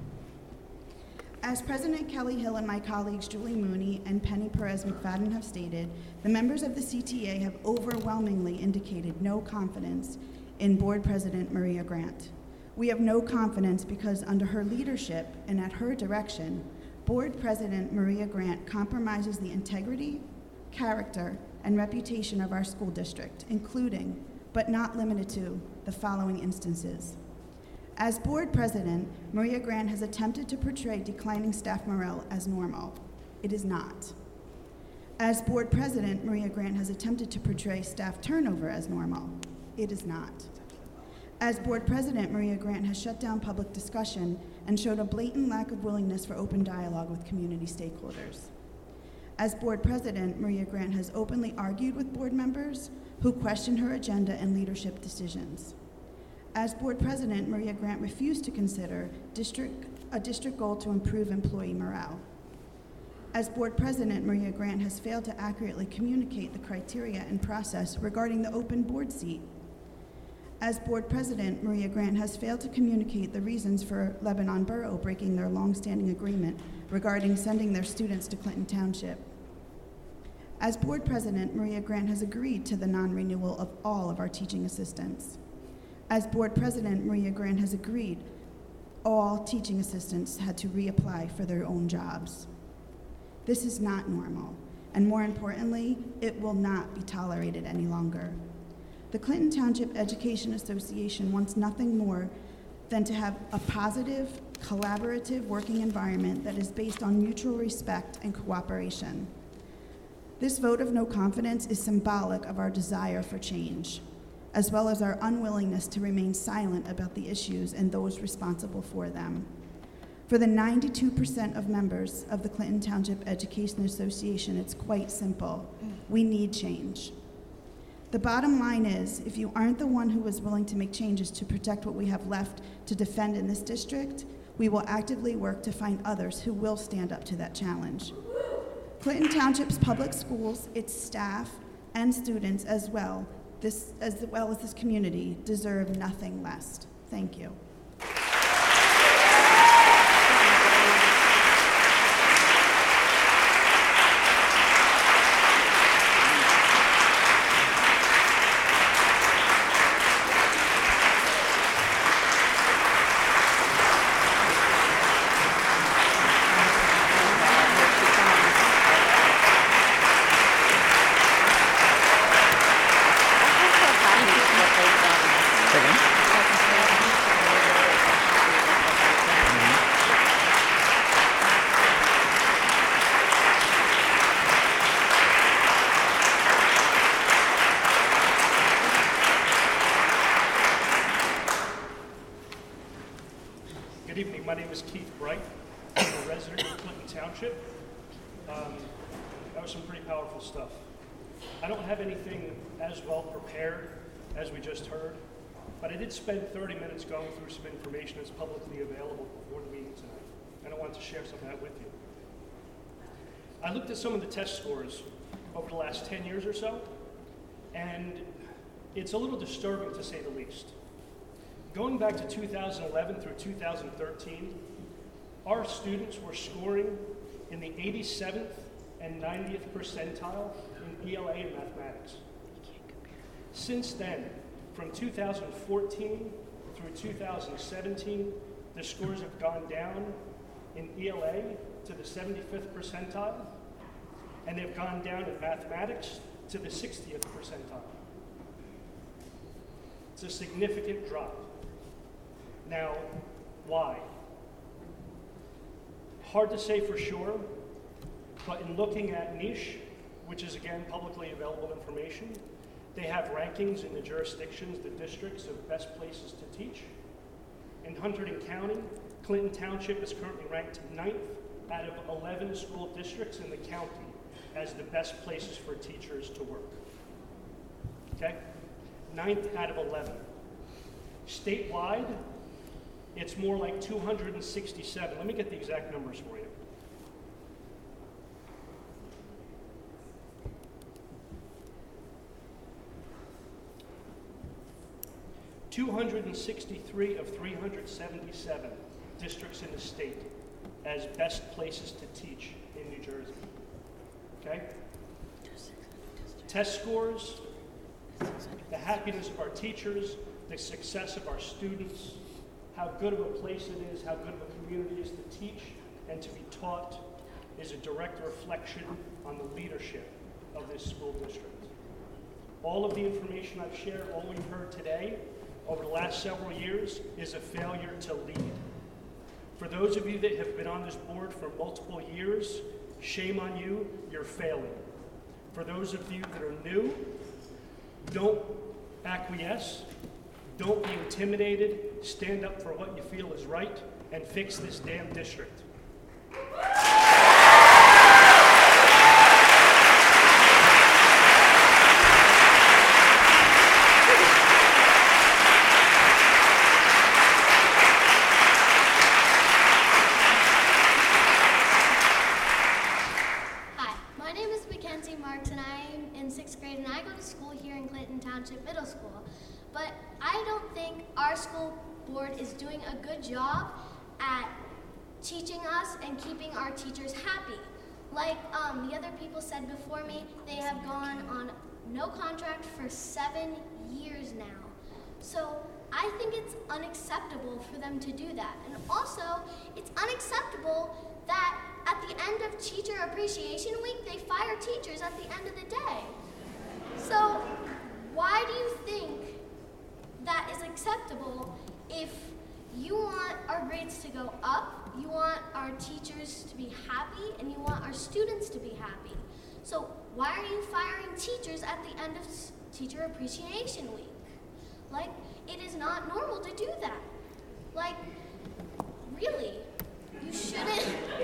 As President Kelly Hill and my colleagues Julie Mooney and Penny Perez McFadden have stated, the members of the C T A have overwhelmingly indicated no confidence in Board President Maria Grant. We have no confidence because under her leadership and at her direction, Board President Maria Grant compromises the integrity, character, and reputation of our school district, including, but not limited to, the following instances. As Board President, Maria Grant has attempted to portray declining staff morale as normal. It is not. As Board President, Maria Grant has attempted to portray staff turnover as normal. It is not. As Board President, Maria Grant has shut down public discussion and showed a blatant lack of willingness for open dialogue with community stakeholders. As Board President, Maria Grant has openly argued with board members who question her agenda and leadership decisions. As Board President, Maria Grant refused to consider district, a district goal to improve employee morale. As Board President, Maria Grant has failed to accurately communicate the criteria and process regarding the open board seat. As Board President, Maria Grant has failed to communicate the reasons for Lebanon Borough breaking their longstanding agreement regarding sending their students to Clinton Township. As Board President, Maria Grant has agreed to the non-renewal of all of our teaching assistants. As Board President, Maria Grant has agreed all teaching assistants had to reapply for their own jobs. This is not normal, and more importantly, it will not be tolerated any longer. The Clinton Township Education Association wants nothing more than to have a positive, collaborative working environment that is based on mutual respect and cooperation. This vote of no confidence is symbolic of our desire for change, as well as our unwillingness to remain silent about the issues and those responsible for them. For the ninety-two percent of members of the Clinton Township Education Association, it's quite simple. We need change. The bottom line is, if you aren't the one who is willing to make changes to protect what we have left to defend in this district, we will actively work to find others who will stand up to that challenge. Clinton Township's public schools, its staff, and students as well, this, as well as this community, deserve nothing less. Thank you. Good evening. My name is Keith Bright. I'm a resident of Clinton Township. Um, that was some pretty powerful stuff. I don't have anything as well prepared as we just heard, but I did spend thirty minutes going through some information that's publicly available before the meeting tonight, and I wanted to share some of that with you. I looked at some of the test scores over the last ten years or so, and it's a little disturbing to say the least. Going back to two thousand eleven through two thousand thirteen, our students were scoring in the eighty-seventh and ninetieth percentile in E L A and mathematics. Since then, from two thousand fourteen through two thousand seventeen, the scores have gone down in E L A to the seventy-fifth percentile, and they've gone down in mathematics to the sixtieth percentile. It's a significant drop. Now, why? Hard to say for sure, but in looking at Niche, which is again publicly available information, they have rankings in the jurisdictions, the districts of best places to teach. In Hunterdon County, Clinton Township is currently ranked ninth out of eleven school districts in the county as the best places for teachers to work. Okay? Ninth out of eleven. Statewide, it's more like two hundred sixty-seven. Let me get the exact numbers for you. two hundred sixty-three of three hundred seventy-seven districts in the state as best places to teach in New Jersey. Okay? Test scores, the happiness of our teachers, the success of our students, how good of a place it is, how good of a community it is to teach and to be taught is a direct reflection on the leadership of this school district. All of the information I've shared, all we've heard today, over the last several years, is a failure to lead. For those of you that have been on this board for multiple years, shame on you, you're failing. For those of you that are new, don't acquiesce, don't be intimidated, stand up for what you feel is right, and fix this damn district. Hi, my name is Mackenzie Marks, and I'm in sixth grade, and I go to school here in Clinton Township Middle School. But I don't think our school board is doing a good job at teaching us and keeping our teachers happy. Like um, the other people said before me, they have gone on no contract for seven years now. So I think it's unacceptable for them to do that. And also, it's unacceptable that at the end of Teacher Appreciation Week, they fire teachers at the end of the day. So why do you think that is acceptable if you want our grades to go up, you want our teachers to be happy, and you want our students to be happy? So why are you firing teachers at the end of Teacher Appreciation Week? Like, it is not normal to do that. Like, really, you shouldn't.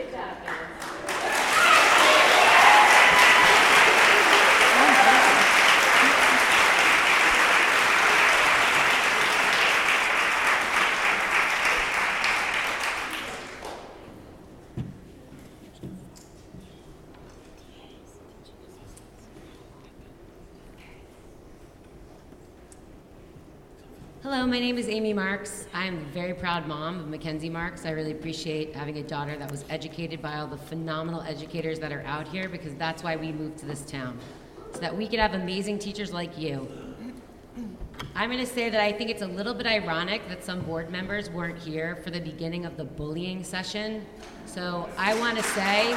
Hello, my name is Amy Marks. I'm a very proud mom of Mackenzie Marks. I really appreciate having a daughter that was educated by all the phenomenal educators that are out here, because that's why we moved to this town, so that we could have amazing teachers like you. I'm going to say that I think it's a little bit ironic that some board members weren't here for the beginning of the bullying session. So I want to say,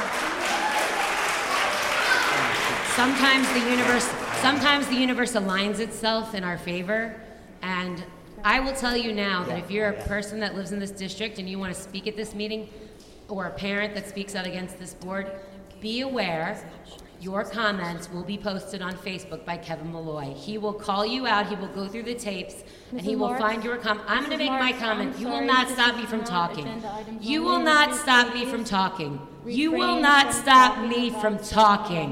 sometimes the universe, sometimes the universe aligns itself in our favor, and I will tell you now that if you're a person that lives in this district and you want to speak at this meeting, or a parent that speaks out against this board, be aware your comments will be posted on Facebook by Kevin Malloy. He will call you out, he will go through the tapes, and he will find your comment. I'm going to make my comment. You will not stop me from talking. You will not stop me from talking. You will not stop me from talking.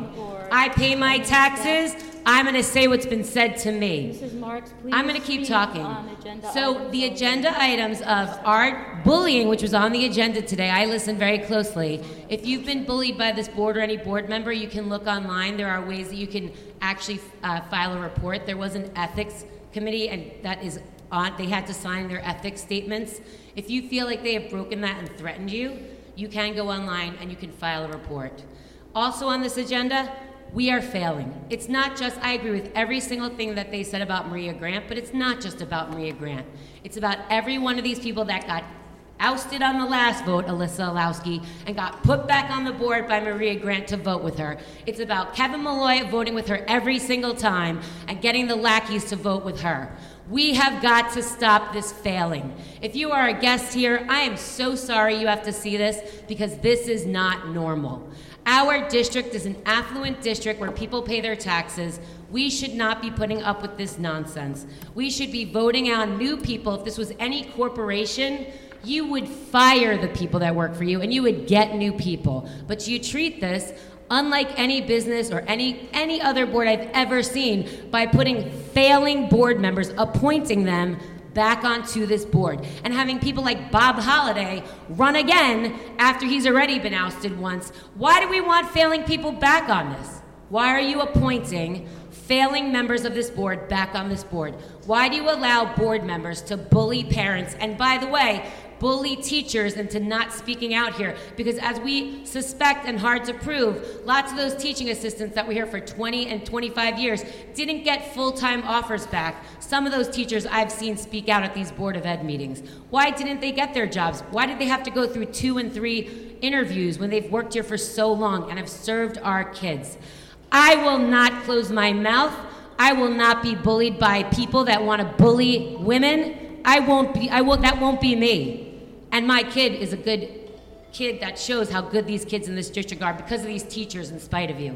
I pay my taxes. I'm going to say what's been said to me. Missus Marks, please. I'm going to keep speak talking. on agenda So items the only. agenda items of our bullying, which was on the agenda today, I listened very closely. If you've been bullied by this board or any board member, you can look online. There are ways that you can actually uh, file a report. There was an ethics committee, and that is on. They had to sign their ethics statements. If you feel like they have broken that and threatened you, you can go online and you can file a report. Also on this agenda, we are failing. It's not just, I agree with every single thing that they said about Maria Grant, but it's not just about Maria Grant. It's about every one of these people that got ousted on the last vote, Alyssa Olowski, and got put back on the board by Maria Grant to vote with her. It's about Kevin Malloy voting with her every single time and getting the lackeys to vote with her. We have got to stop this failing. If you are a guest here, I am so sorry you have to see this because this is not normal. Our district is an affluent district where people pay their taxes. We should not be putting up with this nonsense. We should be voting on new people. If this was any corporation, you would fire the people that work for you and you would get new people. But you treat this unlike any business or any, any other board I've ever seen by putting failing board members, appointing them back onto this board, and having people like Bob Holliday run again after he's already been ousted once. Why do we want failing people back on this? Why are you appointing failing members of this board back on this board? Why do you allow board members to bully parents? And by the way, bully teachers into not speaking out here, because as we suspect and hard to prove, lots of those teaching assistants that were here for twenty and twenty-five years didn't get full-time offers back. Some of those teachers I've seen speak out at these Board of Ed meetings. Why didn't they get their jobs? Why did they have to go through two and three interviews when they've worked here for so long and have served our kids? I will not close my mouth. I will not be bullied by people that want to bully women. I won't be, I will, that won't be me. And my kid is a good kid that shows how good these kids in this district are because of these teachers in spite of you.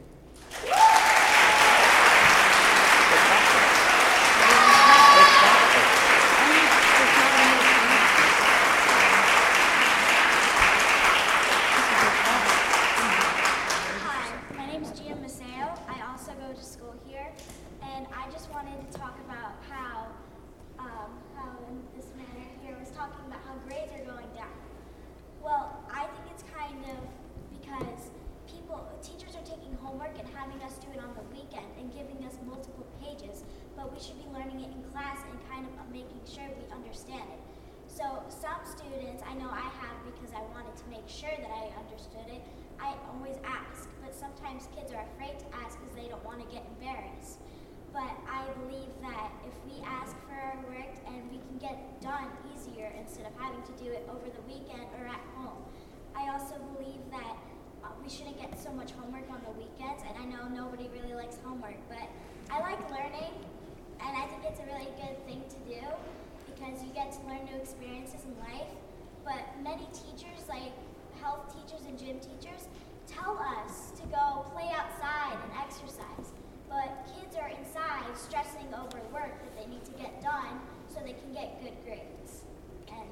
Hi, my name is Gia Maceo. I also go to school here, and I just wanted to talk about how, um, how in this manner here was talking about how grades are going down. Well, I think it's kind of because people, teachers are taking homework and having us do it on the weekend and giving us multiple pages, but we should be learning it in class and kind of making sure we understand it. So some students, I know I have because I wanted to make sure that I understood it, I always ask, but sometimes kids are afraid to ask because they don't want to get embarrassed. But I believe that if we ask for our work and we can get it done easier instead of having to do it over the weekend or at home. I also believe that uh, we shouldn't get so much homework on the weekends, and I know nobody really likes homework, but I like learning, and I think it's a really good thing to do because you get to learn new experiences in life. But many teachers, like health teachers and gym teachers, tell us to go play outside and exercise. But kids are inside stressing over work that they need to get done so they can get good grades. And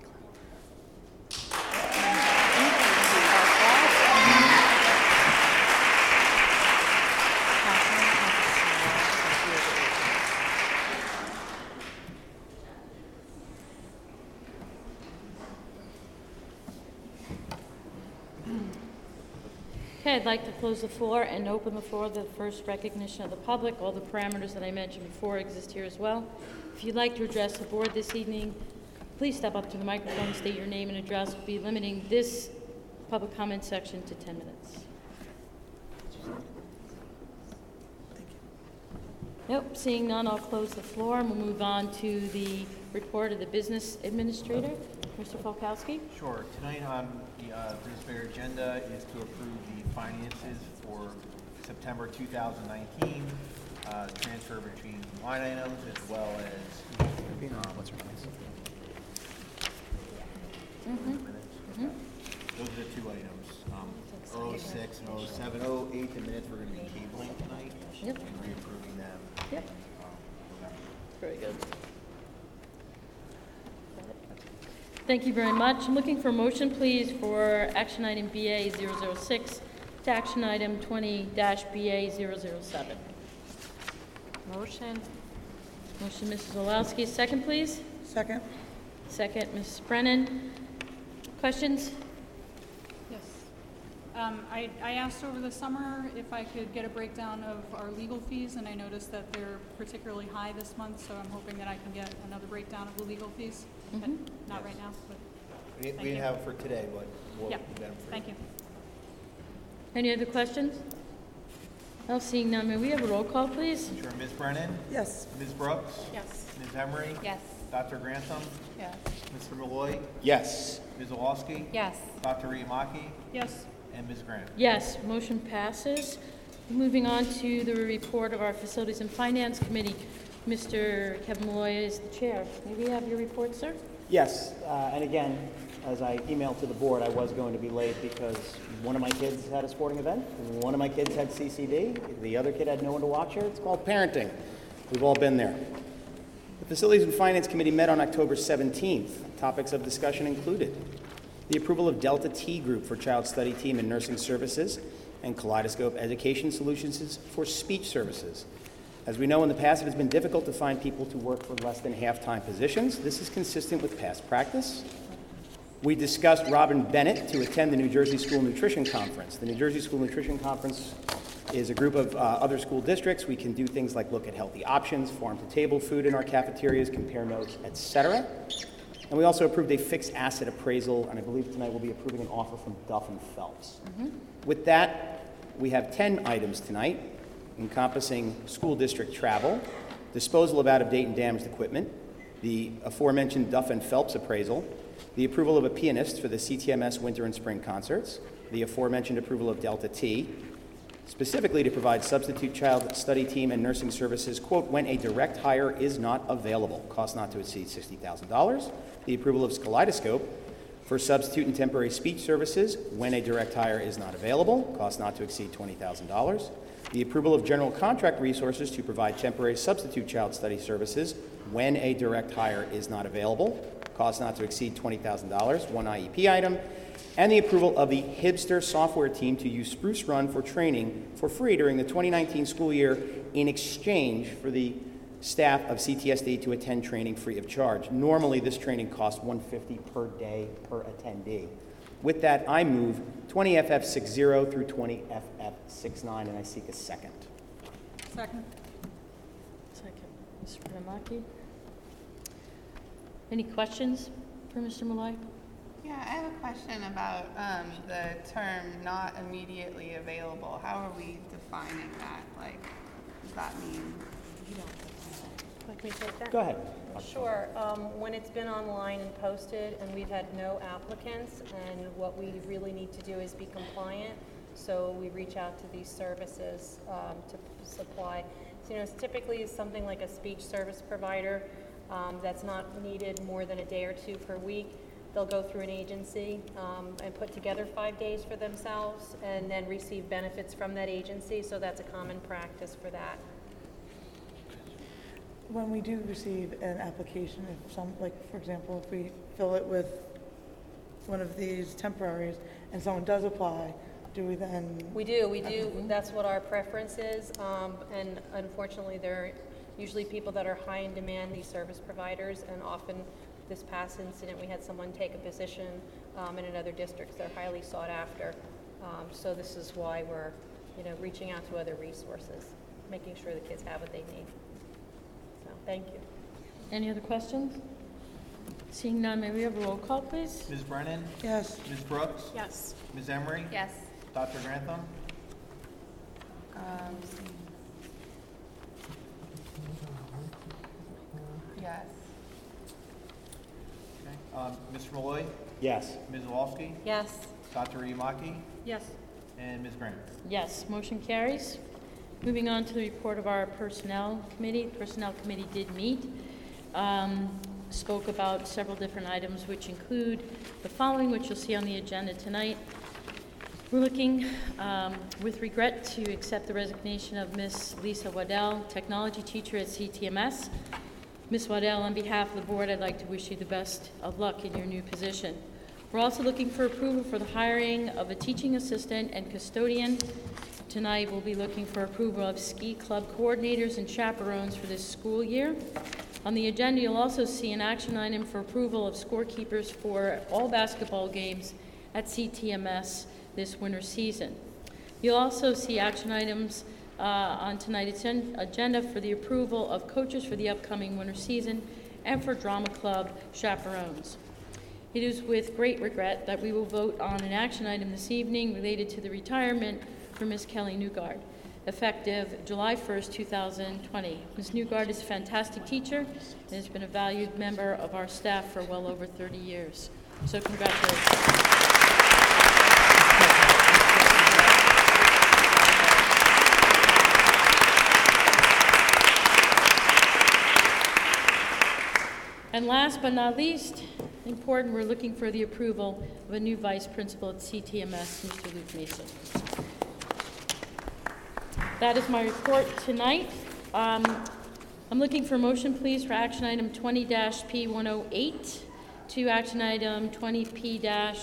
Okay, I'd like to close the floor and open the floor to the first recognition of the public. All the parameters that I mentioned before exist here as well. If you'd like to address the board this evening, please step up to the microphone and state your name and address. We'll be limiting this public comment section to ten minutes. Nope, seeing none, I'll close the floor and we'll move on to the report of the business administrator, Mister Falkowski. Sure. Tonight on the uh, Administrator agenda is to approve the finances for September two thousand nineteen, uh, transfer between line items as well as um, what's her Mm-hmm. Mm-hmm. Those are the two items. Um, oh six and oh seven. oh eight, the minutes we're going to be tabling tonight. Yep. And reapproving them. Yep. Um, Very good. Thank you very much. I'm looking for a motion, please, for action item B A zero zero six, to action item twenty B A zero zero seven. Motion. Motion, Missus Olowski. Second, please. Second. Second, Missus Brennan. Questions? Yes. Um, I, I asked over the summer if I could get a breakdown of our legal fees, and I noticed that they're particularly high this month, so I'm hoping that I can get another breakdown of the legal fees. But Mhm. not right now, but We, Thank we you. have it for today, but we'll yeah, get them for thank you. Any other questions? Well, seeing none, may we have a roll call, please? Sure, Miz Brennan? Yes. Miz Brooks? Yes. Miz Emery? Yes. Doctor Grantham? Yes. Mister Malloy? Yes. Miz Olowski? Yes. Doctor Iamaki? Yes. And Miz Graham? Yes, motion passes. Moving on to the report of our Facilities and Finance Committee. Mister Kevin Malloy is the chair. May we have your report, sir? Yes, uh, and again, as I emailed to the board, I was going to be late because one of my kids had a sporting event, one of my kids had C C D, the other kid had no one to watch her. It's called parenting. We've all been there. The Facilities and Finance Committee met on October seventeenth. Topics of discussion included the approval of Delta T Group for Child Study Team and Nursing Services and Kaleidoscope Education Solutions for Speech Services. As we know, in the past, it has been difficult to find people to work for less than half-time positions. This is consistent with past practice. We discussed Robin Bennett to attend the New Jersey School Nutrition Conference. The New Jersey School Nutrition Conference is a group of uh, other school districts. We can do things like look at healthy options, farm-to-table food in our cafeterias, compare notes, et cetera. And we also approved a fixed asset appraisal, and I believe tonight we'll be approving an offer from Duff and Phelps. Mm-hmm. With that, we have ten items tonight, encompassing school district travel, disposal of out-of-date and damaged equipment, the aforementioned Duff and Phelps appraisal, the approval of a pianist for the C T M S winter and spring concerts, the aforementioned approval of Delta T, specifically to provide substitute child study team and nursing services, quote, when a direct hire is not available, cost not to exceed sixty thousand dollars, the approval of Kaleidoscope for substitute and temporary speech services when a direct hire is not available, cost not to exceed twenty thousand dollars, the approval of general contract resources to provide temporary substitute child study services when a direct hire is not available, cost not to exceed twenty thousand dollars, one I E P item, and the approval of the Hibster software team to use Spruce Run for training for free during the twenty nineteen school year in exchange for the staff of C T S D to attend training free of charge. Normally, this training costs one hundred fifty dollars per day per attendee. With that, I move twenty F F sixty through twenty F F sixty-nine, and I seek a second. Second. Second, Mister Iamaki. Any questions for Mister Malloy? Yeah, I have a question about um, the term "not immediately available." How are we defining that? Like, what does that mean? Like me to take that? Go ahead. Sure. Um, when it's been online and posted and we've had no applicants, and what we really need to do is be compliant, so we reach out to these services um, to p- supply. So, you know, it's typically something like a speech service provider um, that's not needed more than a day or two per week. They'll go through an agency um, and put together five days for themselves and then receive benefits from that agency, so that's a common practice for that. When we do receive an application, if some, like, for example, if we fill it with one of these temporaries and someone does apply, do we then? We do, we do, that's what our preference is, um, and unfortunately, there are usually people that are high in demand, these service providers, and often this past incident, we had someone take a position um, in another district. They're highly sought after, um, so this is why we're, you know, reaching out to other resources, making sure the kids have what they need. So, thank you. Any other questions? Seeing none, may we have a roll call, please? Miz Brennan? Yes. Miz Brooks? Yes. Miz Emery? Yes. Doctor Grantham? Um, yes. Okay. Um, Mister Malloy? Yes. Miz Olowski? Yes. Doctor Iamaki? Yes. And Miz Graham? Yes, motion carries. Moving on to the report of our Personnel Committee. The Personnel Committee did meet, um, spoke about several different items, which include the following, which you'll see on the agenda tonight. We're looking, um, with regret, to accept the resignation of Miz Lisa Waddell, technology teacher at C T M S. Miz Waddell, on behalf of the board, I'd like to wish you the best of luck in your new position. We're also looking for approval for the hiring of a teaching assistant and custodian. Tonight, we'll be looking for approval of ski club coordinators and chaperones for this school year. On the agenda, you'll also see an action item for approval of scorekeepers for all basketball games at C T M S this winter season. You'll also see action items uh, on tonight's agenda for the approval of coaches for the upcoming winter season and for drama club chaperones. It is with great regret that we will vote on an action item this evening related to the retirement for Miz Kelly Newgard, effective July first, two thousand twenty. Miz Newgard is a fantastic teacher and has been a valued member of our staff for well over thirty years. So congratulations. And last but not least, important, we're looking for the approval of a new vice principal at C T M S, Mister Luke Mason. That is my report tonight. Um, I'm looking for a motion, please, for action item twenty P one oh eight to action item twenty P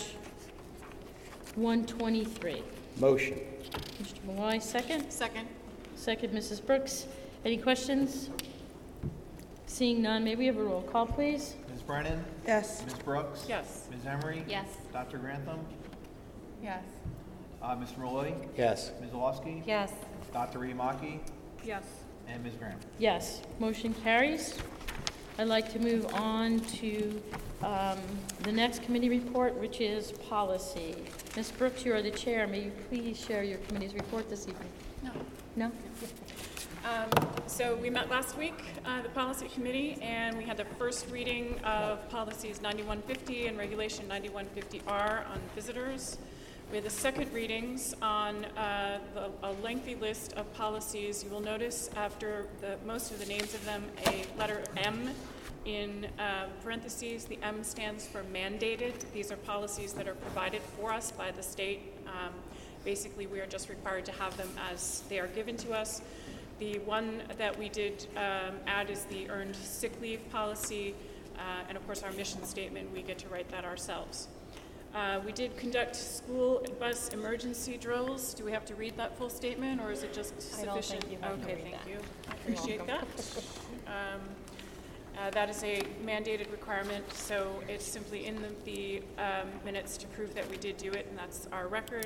one twenty-three. Motion. Mister Malloy, second. Second. Second, Missus Brooks. Any questions? Seeing none, may we have a roll call, please? Miz Brennan? Yes. Miz Brooks? Yes. Miz Emery? Yes. Doctor Grantham? Yes. Uh, Mister Malloy? Yes. Miz Olofsky? Yes. Doctor Riamaki? Yes. And Miz Graham? Yes, motion carries. I'd like to move on to um, the next committee report, which is policy. Miz Brooks, you are the chair. May you please share your committee's report this evening? No. No? Um, so we met last week, uh, the policy committee, and we had the first reading of policies ninety-one fifty and regulation ninety-one fifty R on visitors. We had the second readings on uh, the, a lengthy list of policies. You will notice after the, most of the names of them, a letter M in uh, parentheses. The M stands for mandated. These are policies that are provided for us by the state. Um, basically, we are just required to have them as they are given to us. The one that we did um, add is the earned sick leave policy, uh, and of course our mission statement, we get to write that ourselves. Uh, we did conduct school bus emergency drills. Do we have to read that full statement, or is it just I don't sufficient? think you have to Okay, read thank that. you. I appreciate that. Um, uh, that is a mandated requirement, so it's simply in the, the um, minutes to prove that we did do it, and that's our record.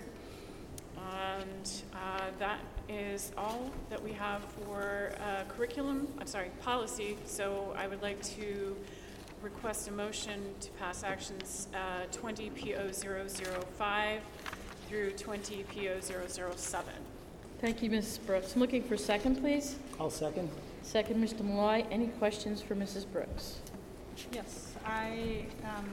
And uh, that is all that we have for uh, curriculum, I'm sorry, policy. So I would like to request a motion to pass actions uh, twenty P zero zero zero five through twenty P zero zero zero seven. Thank you, Missus Brooks. I'm looking for a second, please. I'll second. Second, Mister Malloy. Any questions for Missus Brooks? Yes, I um,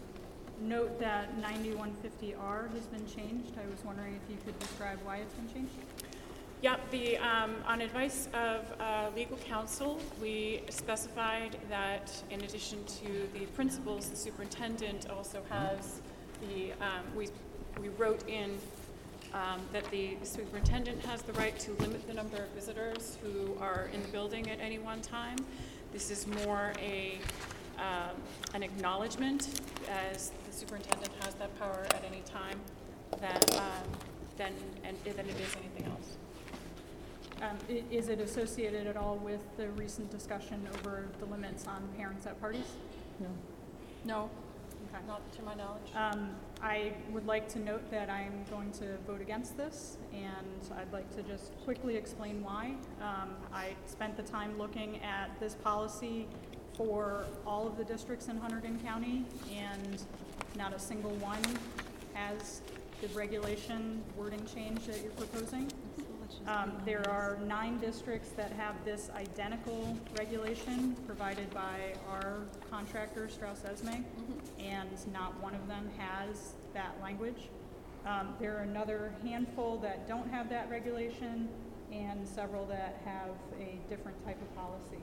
note that ninety-one fifty R has been changed. I was wondering if you could describe why it's been changed? Yep, the, um, on advice of uh, legal counsel, we specified that in addition to the principals, the superintendent also has the, um, we, we wrote in um, that the superintendent has the right to limit the number of visitors who are in the building at any one time. This is more a, um, an acknowledgement, as the superintendent has that power at any time, that, um, than, and, than it is anything else. Um, i- is it associated at all with the recent discussion over the limits on parents at parties? No. No, Okay. not to my knowledge. Um, I would like to note that I'm going to vote against this, and I'd like to just quickly explain why. Um, I spent the time looking at this policy for all of the districts in Hunterdon County, and not a single one has the regulation wording change that you're proposing. Um, there are nine districts that have this identical regulation provided by our contractor, Strauss Esme, mm-hmm. and not one of them has that language. Um, there are another handful that don't have that regulation, and several that have a different type of policy.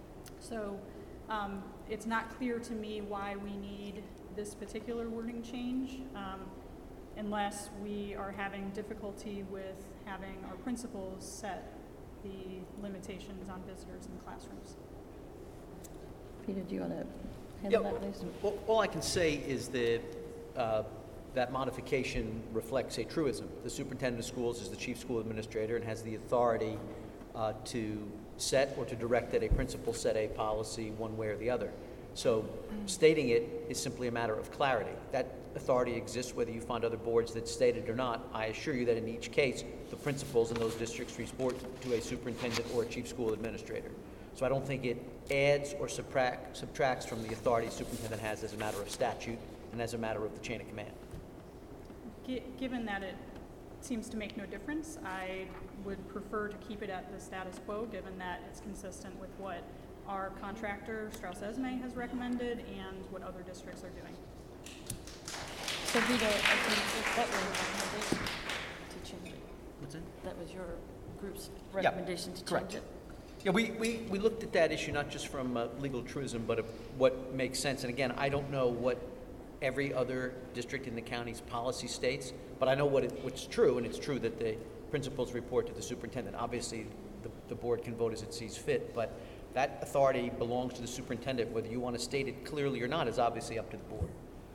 So um, it's not clear to me why we need this particular wording change, um, unless we are having difficulty with having our principals set the limitations on visitors in classrooms. Peter, do you want to handle Yeah, that, please? all, all I can say is that uh, that modification reflects a truism. The superintendent of schools is the chief school administrator and has the authority uh, to set or to direct that a principal set a policy one way or the other. So stating it is simply a matter of clarity. That authority exists whether you find other boards that state it or not. I assure you that in each case, the principals in those districts report to a superintendent or a chief school administrator. So I don't think it adds or subtract, subtracts from the authority the superintendent has as a matter of statute and as a matter of the chain of command. Gi- Given that it seems to make no difference, I would prefer to keep it at the status quo, given that it's consistent with what our contractor, Strauss Esme, has recommended and what other districts are doing. So Vito, I think that was your recommendation to change it. What's that? That was your group's recommendation to change correct. it. Yeah, we, we, we looked at that issue not just from uh, legal truism, but of what makes sense. And again, I don't know what every other district in the county's policy states, but I know what it, what's true, and it's true that the principals report to the superintendent. Obviously, the, the board can vote as it sees fit, but that authority belongs to the superintendent. Whether you want to state it clearly or not is obviously up to the board.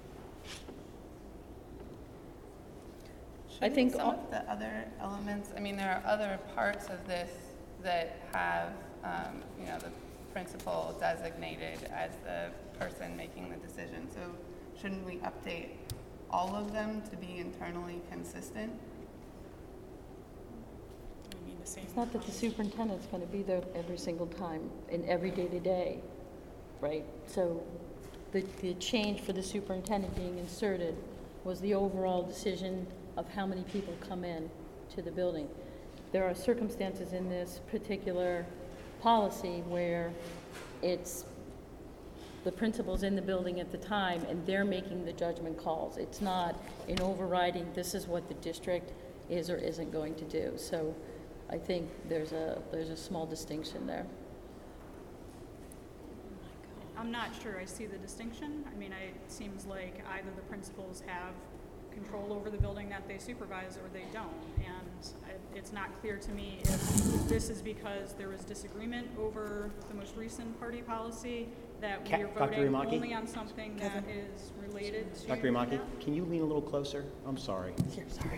I think some all- of the other elements, I mean, there are other parts of this that have, um, you know, the principal designated as the person making the decision. So shouldn't we update all of them to be internally consistent? It's not that the superintendent's going to be there every single time, in every day-to-day, right? So the, the change for the superintendent being inserted was the overall decision of how many people come in to the building. There are circumstances in this particular policy where it's the principal's in the building at the time and they're making the judgment calls. It's not an overriding, this is what the district is or isn't going to do. So I think there's a there's a small distinction there. I'm not sure I see the distinction. I mean, I, it seems like either the principals have control over the building that they supervise or they don't. And I, it's not clear to me if this is because there was disagreement over the most recent party policy, that Ca- we are Doctor voting Imaki? only on something that is related to Doctor Imaki, that. can you lean a little closer? I'm sorry. Sorry.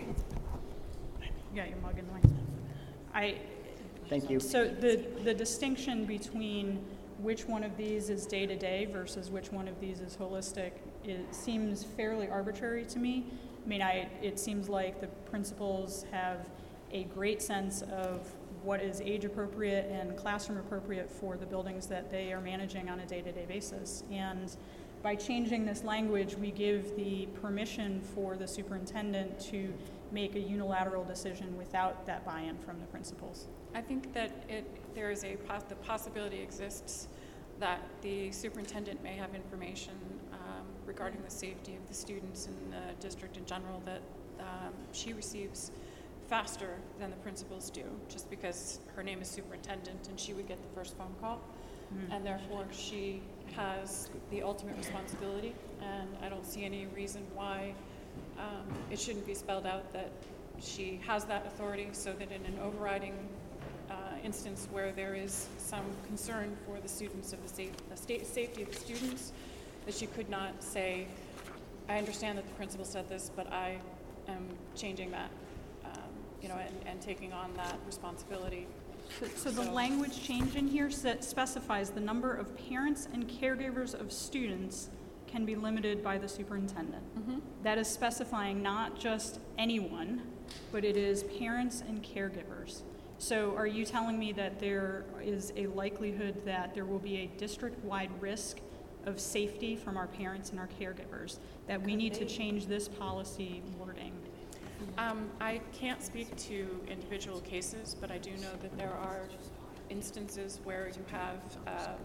You got your mug in the way. I, Thank you. So the, the distinction between which one of these is day-to-day versus which one of these is holistic, it seems fairly arbitrary to me. I mean, I, it seems like the principals have a great sense of what is age-appropriate and classroom-appropriate for the buildings that they are managing on a day-to-day basis. And by changing this language, we give the permission for the superintendent to make a unilateral decision without that buy-in from the principals. I think that it, there is a, pos- the possibility exists that the superintendent may have information um, regarding the safety of the students in the district in general that um, she receives faster than the principals do, just because her name is superintendent and she would get the first phone call. Mm-hmm. And therefore she has the ultimate responsibility, and I don't see any reason why um, it shouldn't be spelled out that she has that authority, so that in an overriding uh, instance where there is some concern for the students of the, safe, the state safety of the students, that she could not say, I understand that the principal said this, but I am changing that, um, you know, and, and taking on that responsibility. So, so the language change in here set, specifies the number of parents and caregivers of students can be limited by the superintendent. Mm-hmm. That is specifying not just anyone, but it is parents and caregivers. So are you telling me that there is a likelihood that there will be a district-wide risk of safety from our parents and our caregivers, that we need to change this policy wording? Um, I can't speak to individual cases, but I do know that there are instances where you have um,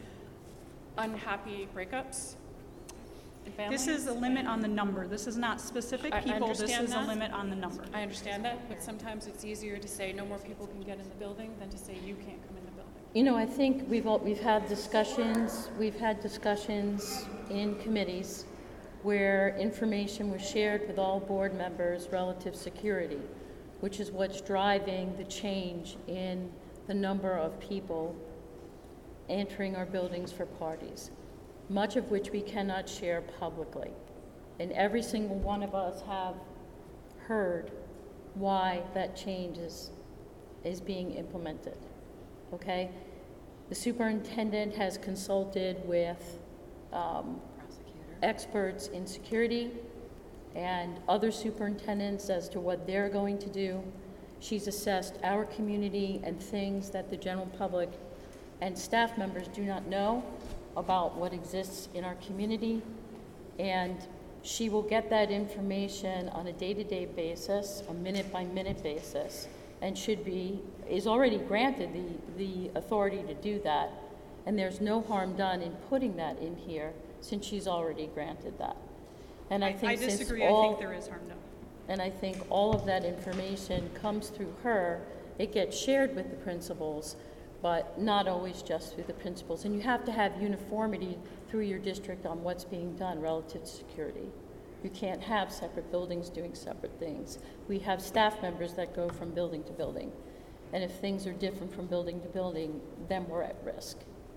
unhappy breakups in families. This is a limit on the number. This is not specific I- I people. This understand is a that. limit on the number. I understand that, but sometimes it's easier to say no more people can get in the building than to say you can't come in the building. You know, I think we've all, we've had discussions, we've had discussions in committees where information was shared with all board members relative security, which is what's driving the change in the number of people entering our buildings for parties, much of which we cannot share publicly. and every single one of us have heard why that change is, is being implemented, okay? The superintendent has consulted with um, experts in security and other superintendents as to what they're going to do. She's assessed our community and things that the general public and staff members do not know about what exists in our community. And she will get that information on a day-to-day basis, a minute-by-minute basis, and should be, is already granted the, the authority to do that. And there's no harm done in putting that in here since she's already granted that. And I think I since disagree. all, I think there is harm done. And I think all of that information comes through her. It gets shared with the principals, but not always just through the principals. And you have to have uniformity through your district on what's being done relative to security. You can't have separate buildings doing separate things. We have staff members that go from building to building. And if things are different from building to building, then we're at risk.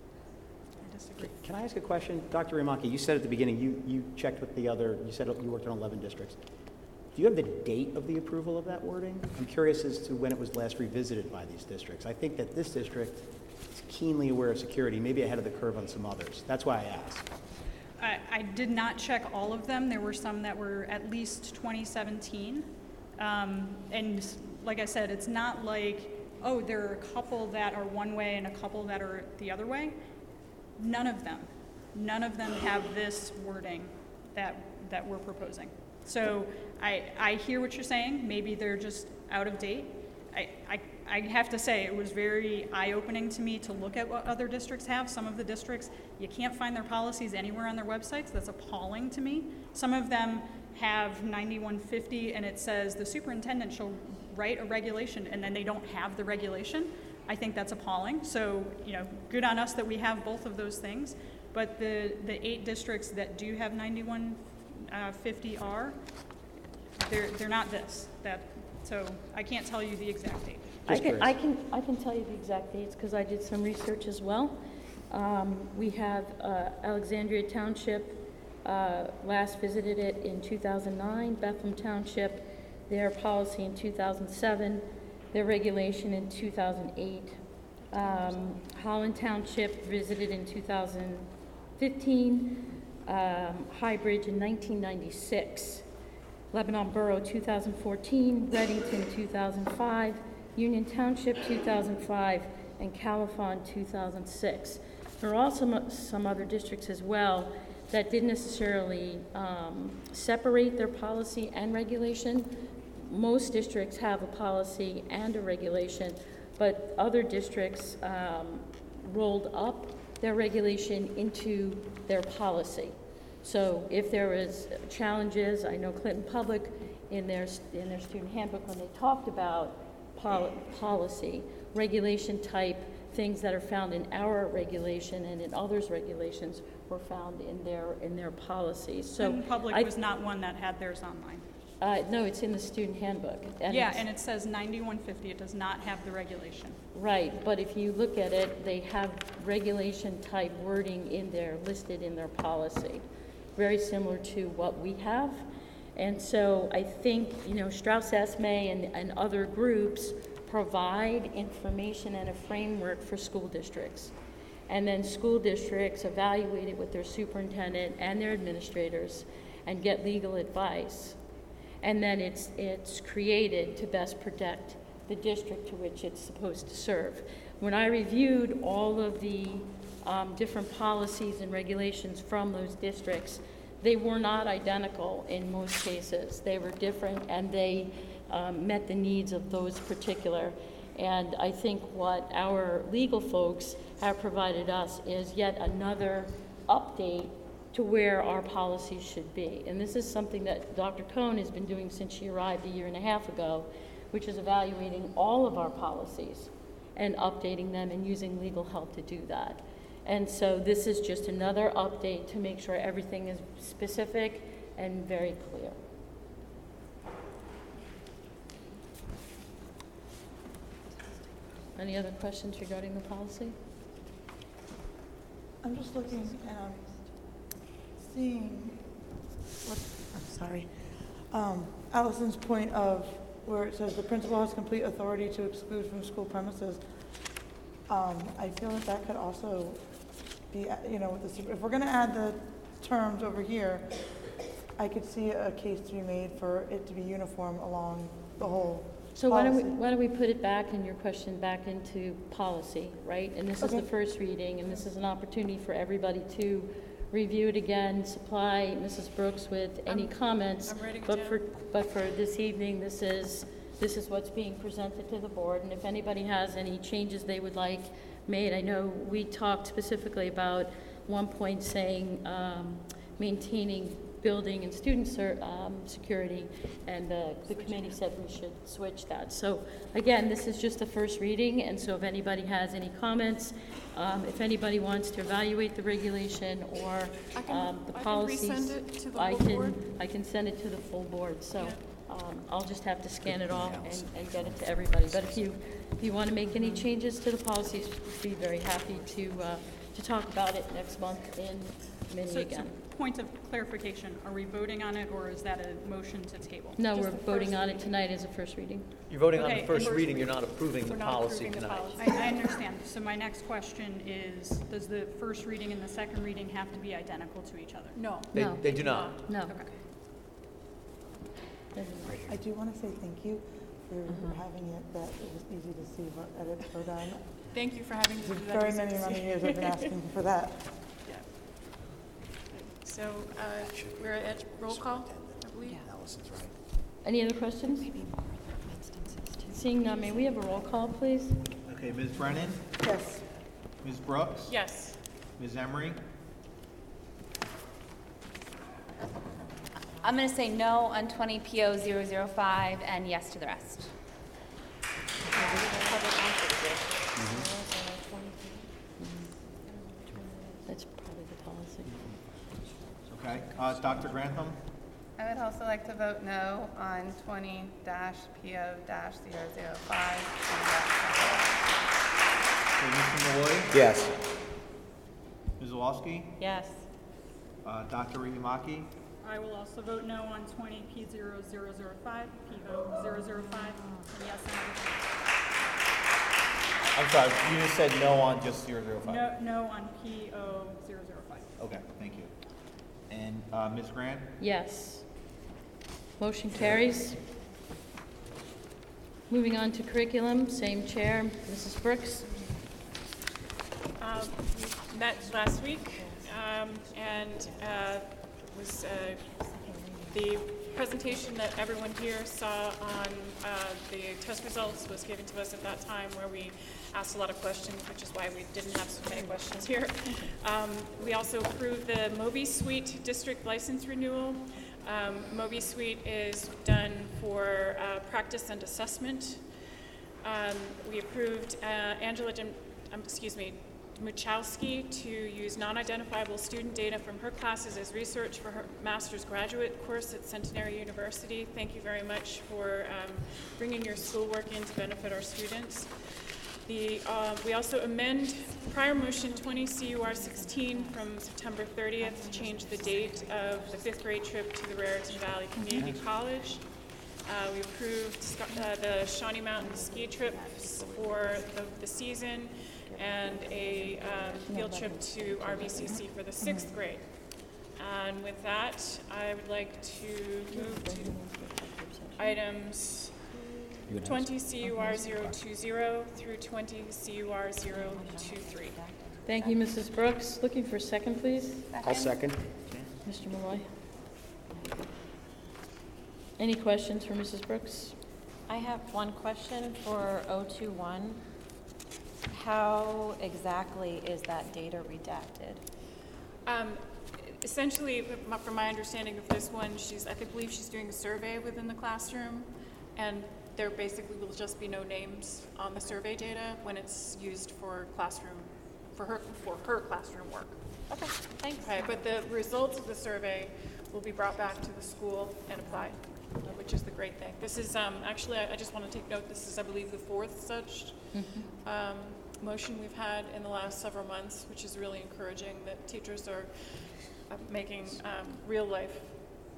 I disagree. Can I ask a question? Doctor Ramaki, you said at the beginning, you, you checked with the other, you said you worked on eleven districts. Do you have the date of the approval of that wording? I'm curious as to when it was last revisited by these districts. I think that this district is keenly aware of security, maybe ahead of the curve on some others. That's why I asked. I, I did not check all of them. There were some that were at least twenty seventeen. Um, and like I said, it's not like, oh, there are a couple that are one way and a couple that are the other way. None of them. None of them have this wording that, that we're proposing. So I, I hear what you're saying. Maybe they're just out of date. I, I, I have to say it was very eye-opening to me to look at what other districts have. Some of the districts, you can't find their policies anywhere on their websites. That's appalling to me. Some of them have ninety-one fifty and it says the superintendent shall write a regulation, and then they don't have the regulation. I think that's appalling. So, you know, good on us that we have both of those things. But the, the eight districts that do have ninety-one fifty R, they're, they're not this. That, so I can't tell you the exact date. I can, I can I can tell you the exact dates because I did some research as well. Um, we have uh, Alexandria Township uh, last visited it in two thousand nine. Bethlehem Township, their policy in two thousand seven, their regulation in two thousand eight. Um, Holland Township visited in two thousand fifteen. Um, High Bridge in nineteen ninety-six. Lebanon Borough two thousand fourteen. Reddington two thousand five. Union Township two thousand five, and Califon two thousand six. There are also some other districts as well that didn't necessarily um, separate their policy and regulation. Most districts have a policy and a regulation, but other districts um, rolled up their regulation into their policy. So if there is challenges, I know Clinton Public in their in their student handbook when they talked about Pol- policy, regulation type, things that are found in our regulation and in others' regulations were found in their in their policies. So Clinton Public I, was not one that had theirs online. Uh, no, it's in the student handbook. And yeah, and it says ninety-one fifty. It does not have the regulation. Right, but if you look at it, they have regulation type wording in there, listed in their policy, very similar to what we have. And so I think, you know, Strauss-Esme and, and other groups provide information and a framework for school districts. And then school districts evaluate it with their superintendent and their administrators and get legal advice. And then it's, it's created to best protect the district to which it's supposed to serve. When I reviewed all of the um, different policies and regulations from those districts, they were not identical in most cases. They were different, and they um, met the needs of those particular. And I think what our legal folks have provided us is yet another update to where our policies should be. And this is something that Doctor Cohn has been doing since she arrived a year and a half ago, which is evaluating all of our policies and updating them and using legal help to do that. And so this is just another update to make sure everything is specific and very clear. Any other questions regarding the policy? I'm just looking and I'm seeing what, Um, Allison's point of where it says the principal has complete authority to exclude from school premises, um, I feel that that could also be, uh, you know, with the, super- if we're gonna add the terms over here, I could see a case to be made for it to be uniform along the whole So why don't we, policy. why don't we put it back in your question, back into policy, right? And this is Okay. the first reading, and this is an opportunity for everybody to review it again, supply Missus Brooks with any comments. I'm writing it But down. for, but for this evening, this is, this is what's being presented to the board, and if anybody has any changes they would like made, I know we talked specifically about one point saying, um, maintaining building and student ser- um, security, and the, the committee said we should switch that. So again, this is just a first reading, and so if anybody has any comments, um, if anybody wants to evaluate the regulation or I can- um, the I can policies, resend it to the I full can, board. I can send it to the full board. So um, I'll just have to scan it off and, and get it to everybody. But if you, if you want to make any changes to the policies, we'd be very happy to, uh, to talk about it next month in committee So, so again. point of clarification, are we voting on it, or is that a motion to table? No, Just we're the voting first on it reading. tonight as a first reading. You're voting on Okay, the first and- reading, you're not approving the We're not policy approving the tonight. policy. I, I understand. So my next question is, does the first reading and the second reading have to be identical to each other? No. They, No. they do not. No. I do want to say thank you for having it, that it was easy to see what edits were done. Thank you for having to do that. Very easy many, to many see. years I've been asking for that. Yeah. So, uh, we're at roll call, I believe? Allison's right. Any other questions? Seeing none, may we have a roll call, please? Okay, Miz Brennan, Yes. Miz Brooks, Yes. Miz Emery, I'm going to say no on twenty P O zero zero five and yes to the rest. That's probably the policy. okay. Uh, Doctor Grantham, I would also like to vote no on twenty P O zero zero five. okay, Mister Malloy, Yes. Miz Zawalski, Yes. uh, Doctor Rigamaki, I will also vote no on twenty P zero zero zero five, P O zero zero five, and yes on everything. I'm sorry, you just said no on just zero zero five. No, no on P O zero zero five. Okay, thank you. And uh, Miz Grant, Yes. Motion carries. Moving on to curriculum, same chair, Missus Brooks. Um, we met last week, um, and uh, was uh, the presentation that everyone here saw on uh, the test results was given to us at that time, where we asked a lot of questions, which is why we didn't have so many questions here. Um, we also approved the Moby Suite district license renewal. Um, Moby Suite is done for uh, practice and assessment. Um, we approved uh, Angela, Dim- um, excuse me, Muchowski to use non-identifiable student data from her classes as research for her master's graduate course at Centenary University. Thank you very much for um, bringing your schoolwork in to benefit our students. The, uh, we also amend prior motion twenty C U R sixteen from September thirtieth to change the date of the fifth grade trip to the Raritan Valley Community College. Uh, we approved sc- uh, the Shawnee Mountain ski trips for the, the season, and a um, field trip to R V C C for the sixth grade. And with that, I would like to move to items twenty C U R zero two zero through twenty C U R zero two three. Thank you, Missus Brooks. Looking for a second, please. I'll second. Mister Malloy. Any questions for Missus Brooks? I have one question for O two one. How exactly is that data redacted? Um, essentially, from my understanding of this one, she's, I think, believe she's doing a survey within the classroom, and there basically will just be no names on the survey data when it's used for classroom, for her, for her classroom work. Okay, thanks. Okay, but the results of the survey will be brought back to the school and applied, uh, which is the great thing. This is, um, actually, I, I just want to take note, this is, I believe, the fourth such um, motion we've had in the last several months, which is really encouraging that teachers are uh, making um, real life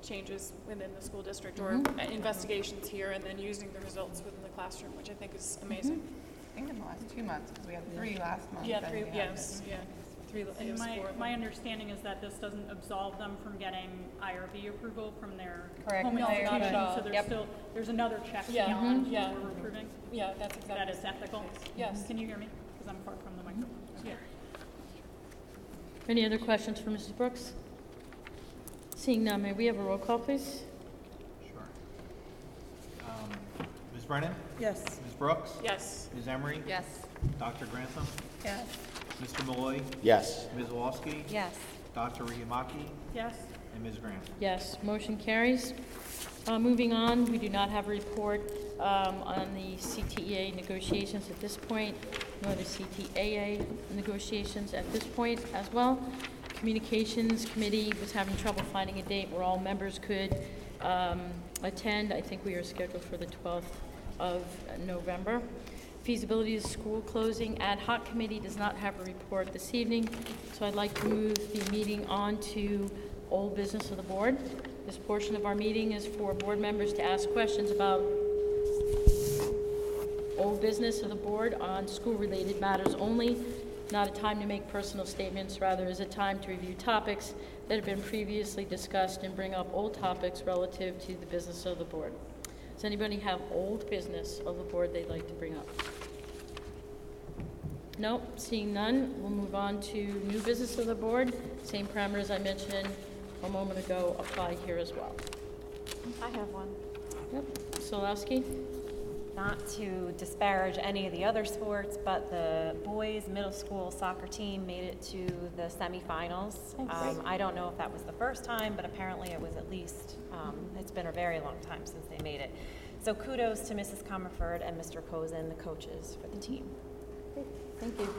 changes within the school district or Mhm. uh, investigations here, and then using the results within the classroom, which I think is amazing. I think in the last two months, because we had three last month. Yeah, and three, we had yes, this. yeah. Three, it And was my, four of my them. understanding is that this doesn't absolve them from getting I R B approval from their Correct. home No, not institution. at all. So there's Yep. still, there's another check Yeah, beyond mhm, yeah. what we're approving. Yeah, that's exactly. That is ethical. Yes. Can you hear me? Because I'm far from the microphone. Yeah. Any other questions for Missus Brooks? Seeing none, may we have a roll call, please? Sure. Um, Miz Brennan? Yes. Miz Brooks? Yes. Miz Emery? Yes. Doctor Grantham? Yes. Mister Malloy? Yes. Miz Walski? Yes. Doctor Riamaki? Yes. And Miz Graham? Yes, motion carries. Uh, Moving on, we do not have a report um, on the C T E A negotiations at this point, nor the C T A A negotiations at this point as well. Communications Committee was having trouble finding a date where all members could um, attend. I think we are scheduled for the twelfth of November. Feasibility of school closing ad hoc committee does not have a report this evening, so I'd like to move the meeting on to old business of the board. This portion of our meeting is for board members to ask questions about old business of the board on school-related matters only. Not a time to make personal statements, rather is a time to review topics that have been previously discussed and bring up old topics relative to the business of the board. Does anybody have old business of the board they'd like to bring up? Nope, seeing none, we'll move on to new business of the board. Same parameters I mentioned a moment ago apply here as well. I have one. Yep, Solowski? Not to disparage any of the other sports, but the boys' middle school soccer team made it to the semifinals. Um, I don't know if that was the first time, but apparently it was at least, um, it's been a very long time since they made it. So kudos to Missus Comerford and Mister Cozen, the coaches for the team. Thank you.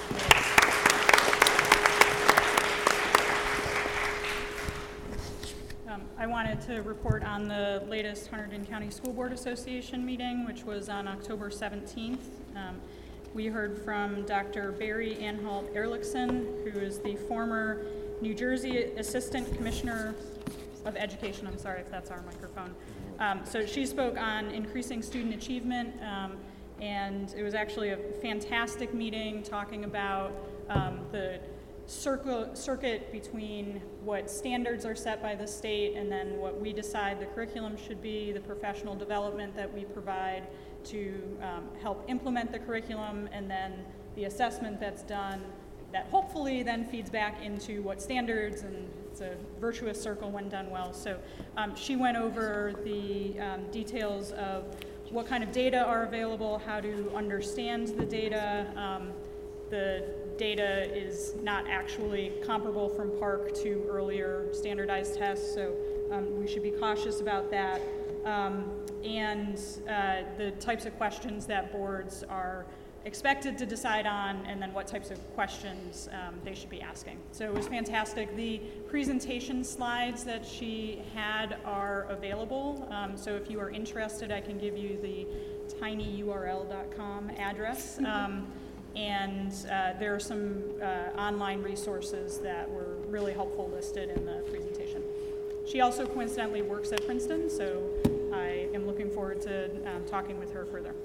Um, I wanted to report on the latest Hunterdon County School Board Association meeting, which was on October seventeenth. Um, we heard from Doctor Barry Anhalt Erlichson, who is the former New Jersey Assistant Commissioner of Education. I'm sorry if that's our microphone. Um, so she spoke on increasing student achievement, um, and it was actually a fantastic meeting talking about um, the circle, circuit between what standards are set by the state and then what we decide the curriculum should be, the professional development that we provide to um, help implement the curriculum, and then the assessment that's done that hopefully then feeds back into what standards, and it's a virtuous circle when done well. So um, she went over the um, details of what kind of data are available, how to understand the data. Um, the data is not actually comparable from Park to earlier standardized tests, so um, we should be cautious about that. Um, and uh, the types of questions that boards are expected to decide on, and then what types of questions um, they should be asking. So it was fantastic. The presentation slides that she had are available. Um, so if you are interested, I can give you the tiny U R L dot com address. Um, and uh, there are some uh, online resources that were really helpful listed in the presentation. She also coincidentally works at Princeton, so I am looking forward to um, talking with her further.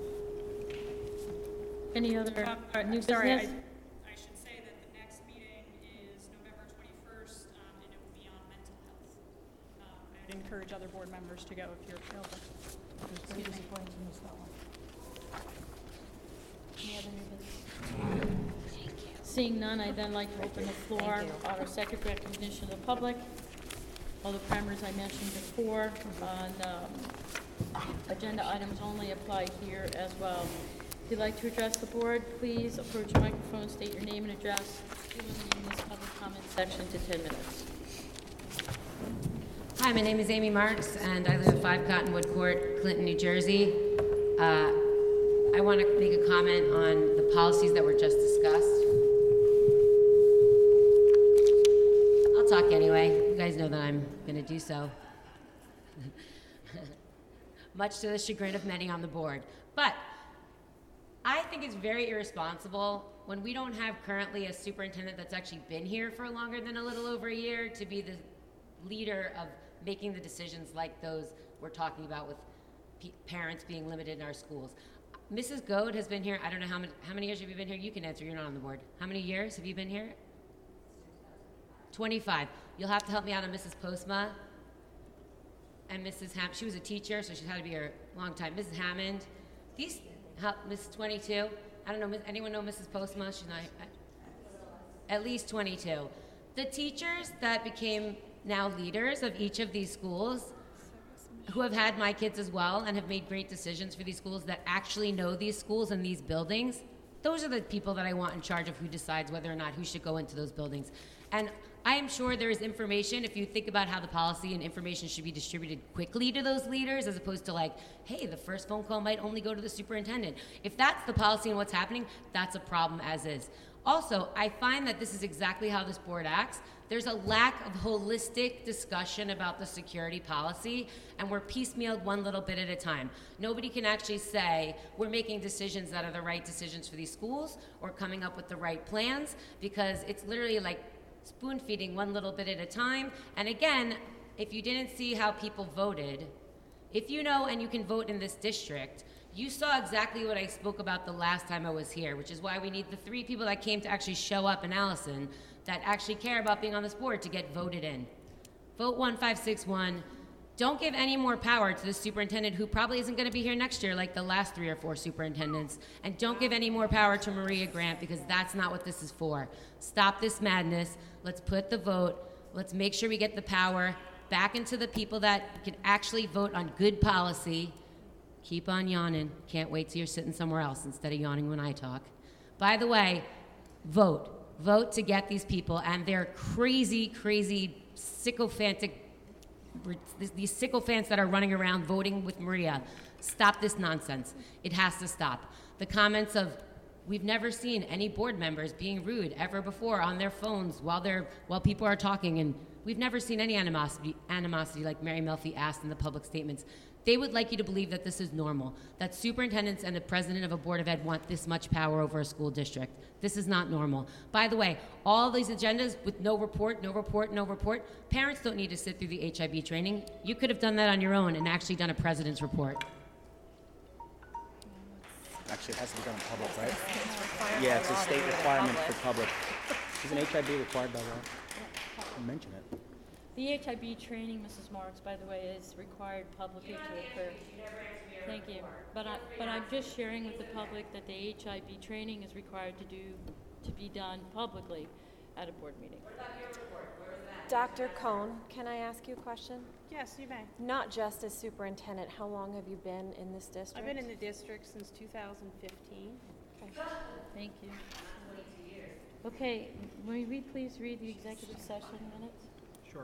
Any other Uh, new sorry, business? I, I should say that the next meeting is November twenty-first, um, and it will be on mental health. Um, I would encourage other board members to go if you're available. Excuse me. Any other new business? Seeing none, I'd then like to open the floor on our second recognition of the public. All the parameters I mentioned before on um, agenda items only apply here as well. If you'd like to address the board, please approach the microphone, state your name and address, limiting this public comment section to ten minutes. Hi, my name is Amy Marks, and I live at five Cottonwood Court, Clinton, New Jersey. Uh, I want to make a comment on the policies that were just discussed. I'll talk anyway. You guys know that I'm going to do so. Much to the chagrin of many on the board. But I think it's very irresponsible when we don't have currently a superintendent that's actually been here for longer than a little over a year to be the leader of making the decisions like those we're talking about with p- parents being limited in our schools. Missus Goad has been here, I don't know how many, how many years have you been here? You can answer, you're not on the board. How many years have you been here? twenty-five. You'll have to help me out on Missus Postma and Missus Ham. She was a teacher, so she's had to be here a long time. Missus Hammond. These, how, Missus twenty-two. I don't know, anyone know Missus Postma? She's not, at least twenty-two. The teachers that became now leaders of each of these schools, who have had my kids as well and have made great decisions for these schools, that actually know these schools and these buildings, those are the people that I want in charge of who decides whether or not who should go into those buildings. And I am sure there is information, if you think about how the policy and information should be distributed quickly to those leaders, as opposed to like, hey, the first phone call might only go to the superintendent. If that's the policy and what's happening, that's a problem as is. Also, I find that this is exactly how this board acts. There's a lack of holistic discussion about the security policy, and we're piecemealed one little bit at a time. Nobody can actually say we're making decisions that are the right decisions for these schools or coming up with the right plans, because it's literally like spoon feeding one little bit at a time. And again, if you didn't see how people voted, if you know and you can vote in this district, you saw exactly what I spoke about the last time I was here, which is why we need the three people that came to actually show up in Allison that actually care about being on this board to get voted in. Vote one five six one. Don't give any more power to the superintendent who probably isn't going to be here next year like the last three or four superintendents. And don't give any more power to Maria Grant, because that's not what this is for. Stop this madness. Let's put the vote. Let's make sure we get the power back into the people that can actually vote on good policy. Keep on yawning. Can't wait till you're sitting somewhere else instead of yawning when I talk. By the way, vote. Vote to get these people and their crazy, crazy, sycophantic, these sycophants that are running around voting with Maria. Stop this nonsense. It has to stop. The comments of, we've never seen any board members being rude ever before on their phones while they're while people are talking, and we've never seen any animosity, animosity like Mary Melfi asked in the public statements. They would like you to believe that this is normal, that superintendents and the president of a board of ed want this much power over a school district. This is not normal. By the way, all these agendas with no report, no report, no report, parents don't need to sit through the H I B training. You could have done that on your own and actually done a president's report. Actually, it has to be done in public, right? Yeah, it's a state requirement for public. Isn't H I B required by law? I'll mention it. The H I B training, Missus Marks, by the way, is required publicly to occur. Thank you. But I, but I'm just sharing with the public that the H I B training is required to do, to be done publicly at a board meeting. What about your report? Where was that? Doctor Cohn, can I ask you a question? Yes, you may. Not just as superintendent, how long have you been in this district? I've been in the district since two thousand fifteen. Okay. Thank you. Okay, may we please read the executive session minutes? Sure.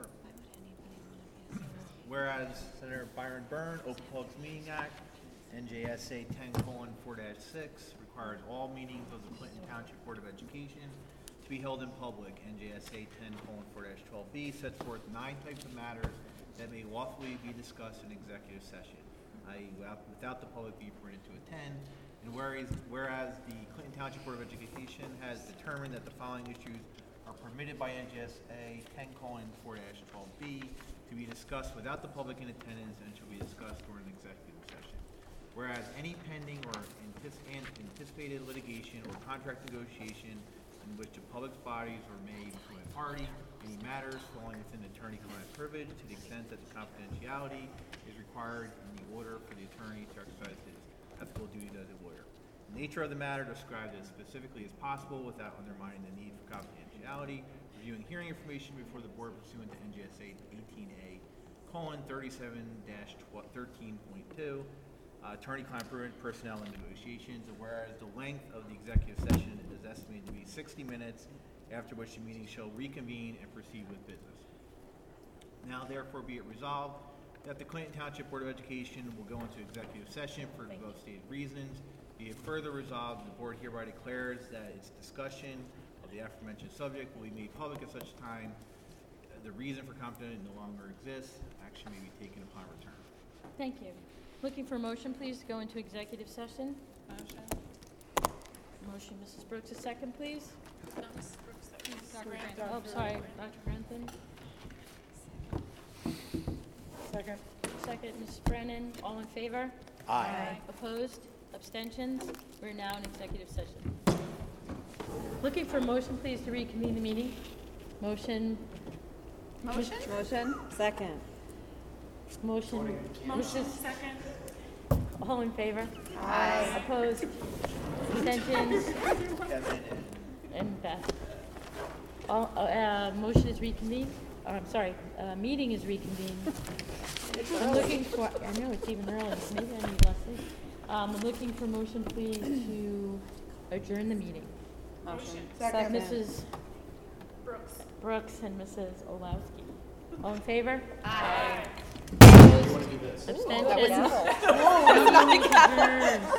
Whereas Senator Byron Byrne, Open Publics Meeting Act, N J S A ten colon four dash six, requires all meetings of the Clinton Township Board of Education to be held in public. N J S A ten colon four dash twelve B sets forth nine types of matters that may lawfully be discussed in executive session, that is without, without the public being permitted to attend. And whereas, whereas the Clinton Township Board of Education has determined that the following issues are permitted by N J S A ten colon four dash twelve B to be discussed without the public in attendance and shall be discussed during an executive session. Whereas any pending or antici- anticipated litigation or contract negotiation in which the public bodies are made between a party, any matters falling within attorney-client privilege to the extent that the confidentiality is required in the order for the attorney to exercise his ethical duties as a lawyer. The nature of the matter described as specifically as possible without undermining the need for confidentiality. Reviewing hearing information before the board pursuant to N J S A eighteen A colon thirty-seven dash thirteen point two. Uh, attorney-client privilege, personnel, and negotiations. And whereas the length of the executive session is estimated to be sixty minutes, after which the meeting shall reconvene and proceed with business. Now, therefore, be it resolved that the Clinton Township Board of Education will go into executive session for both stated reasons. Be it further resolved, the board hereby declares that its discussion of the aforementioned subject will be made public at such time uh, the reason for confidentiality no longer exists. Action may be taken upon return. Thank you. Looking for a motion, please, to go into executive session. Motion. Motion, Missus Brooks, a second, please. No, Missus Brooks, that was Doctor Oh, Grantham. sorry, Doctor Grantham. second, Miz Brennan. All in favor? Aye. Opposed? Abstentions? We're now in executive session. Looking for a motion, please, to reconvene the meeting. Motion. Motion? Motion. Second. Motion. Motion, Missus second. All in favor? Aye. Opposed? Abstentions? Kevin And Beth. All, uh, uh, motion is reconvened. Oh, I'm sorry, uh, meeting is reconvened. I'm looking for, I know it's even early, maybe I need less sleep. Um, I'm looking for motion, please, to adjourn the meeting. Motion. Second. Missus Brooks. Brooks and Missus Olowski. All in favor? Aye. Opposed? Abstentions? Whoa, that was- Meeting is adjourned.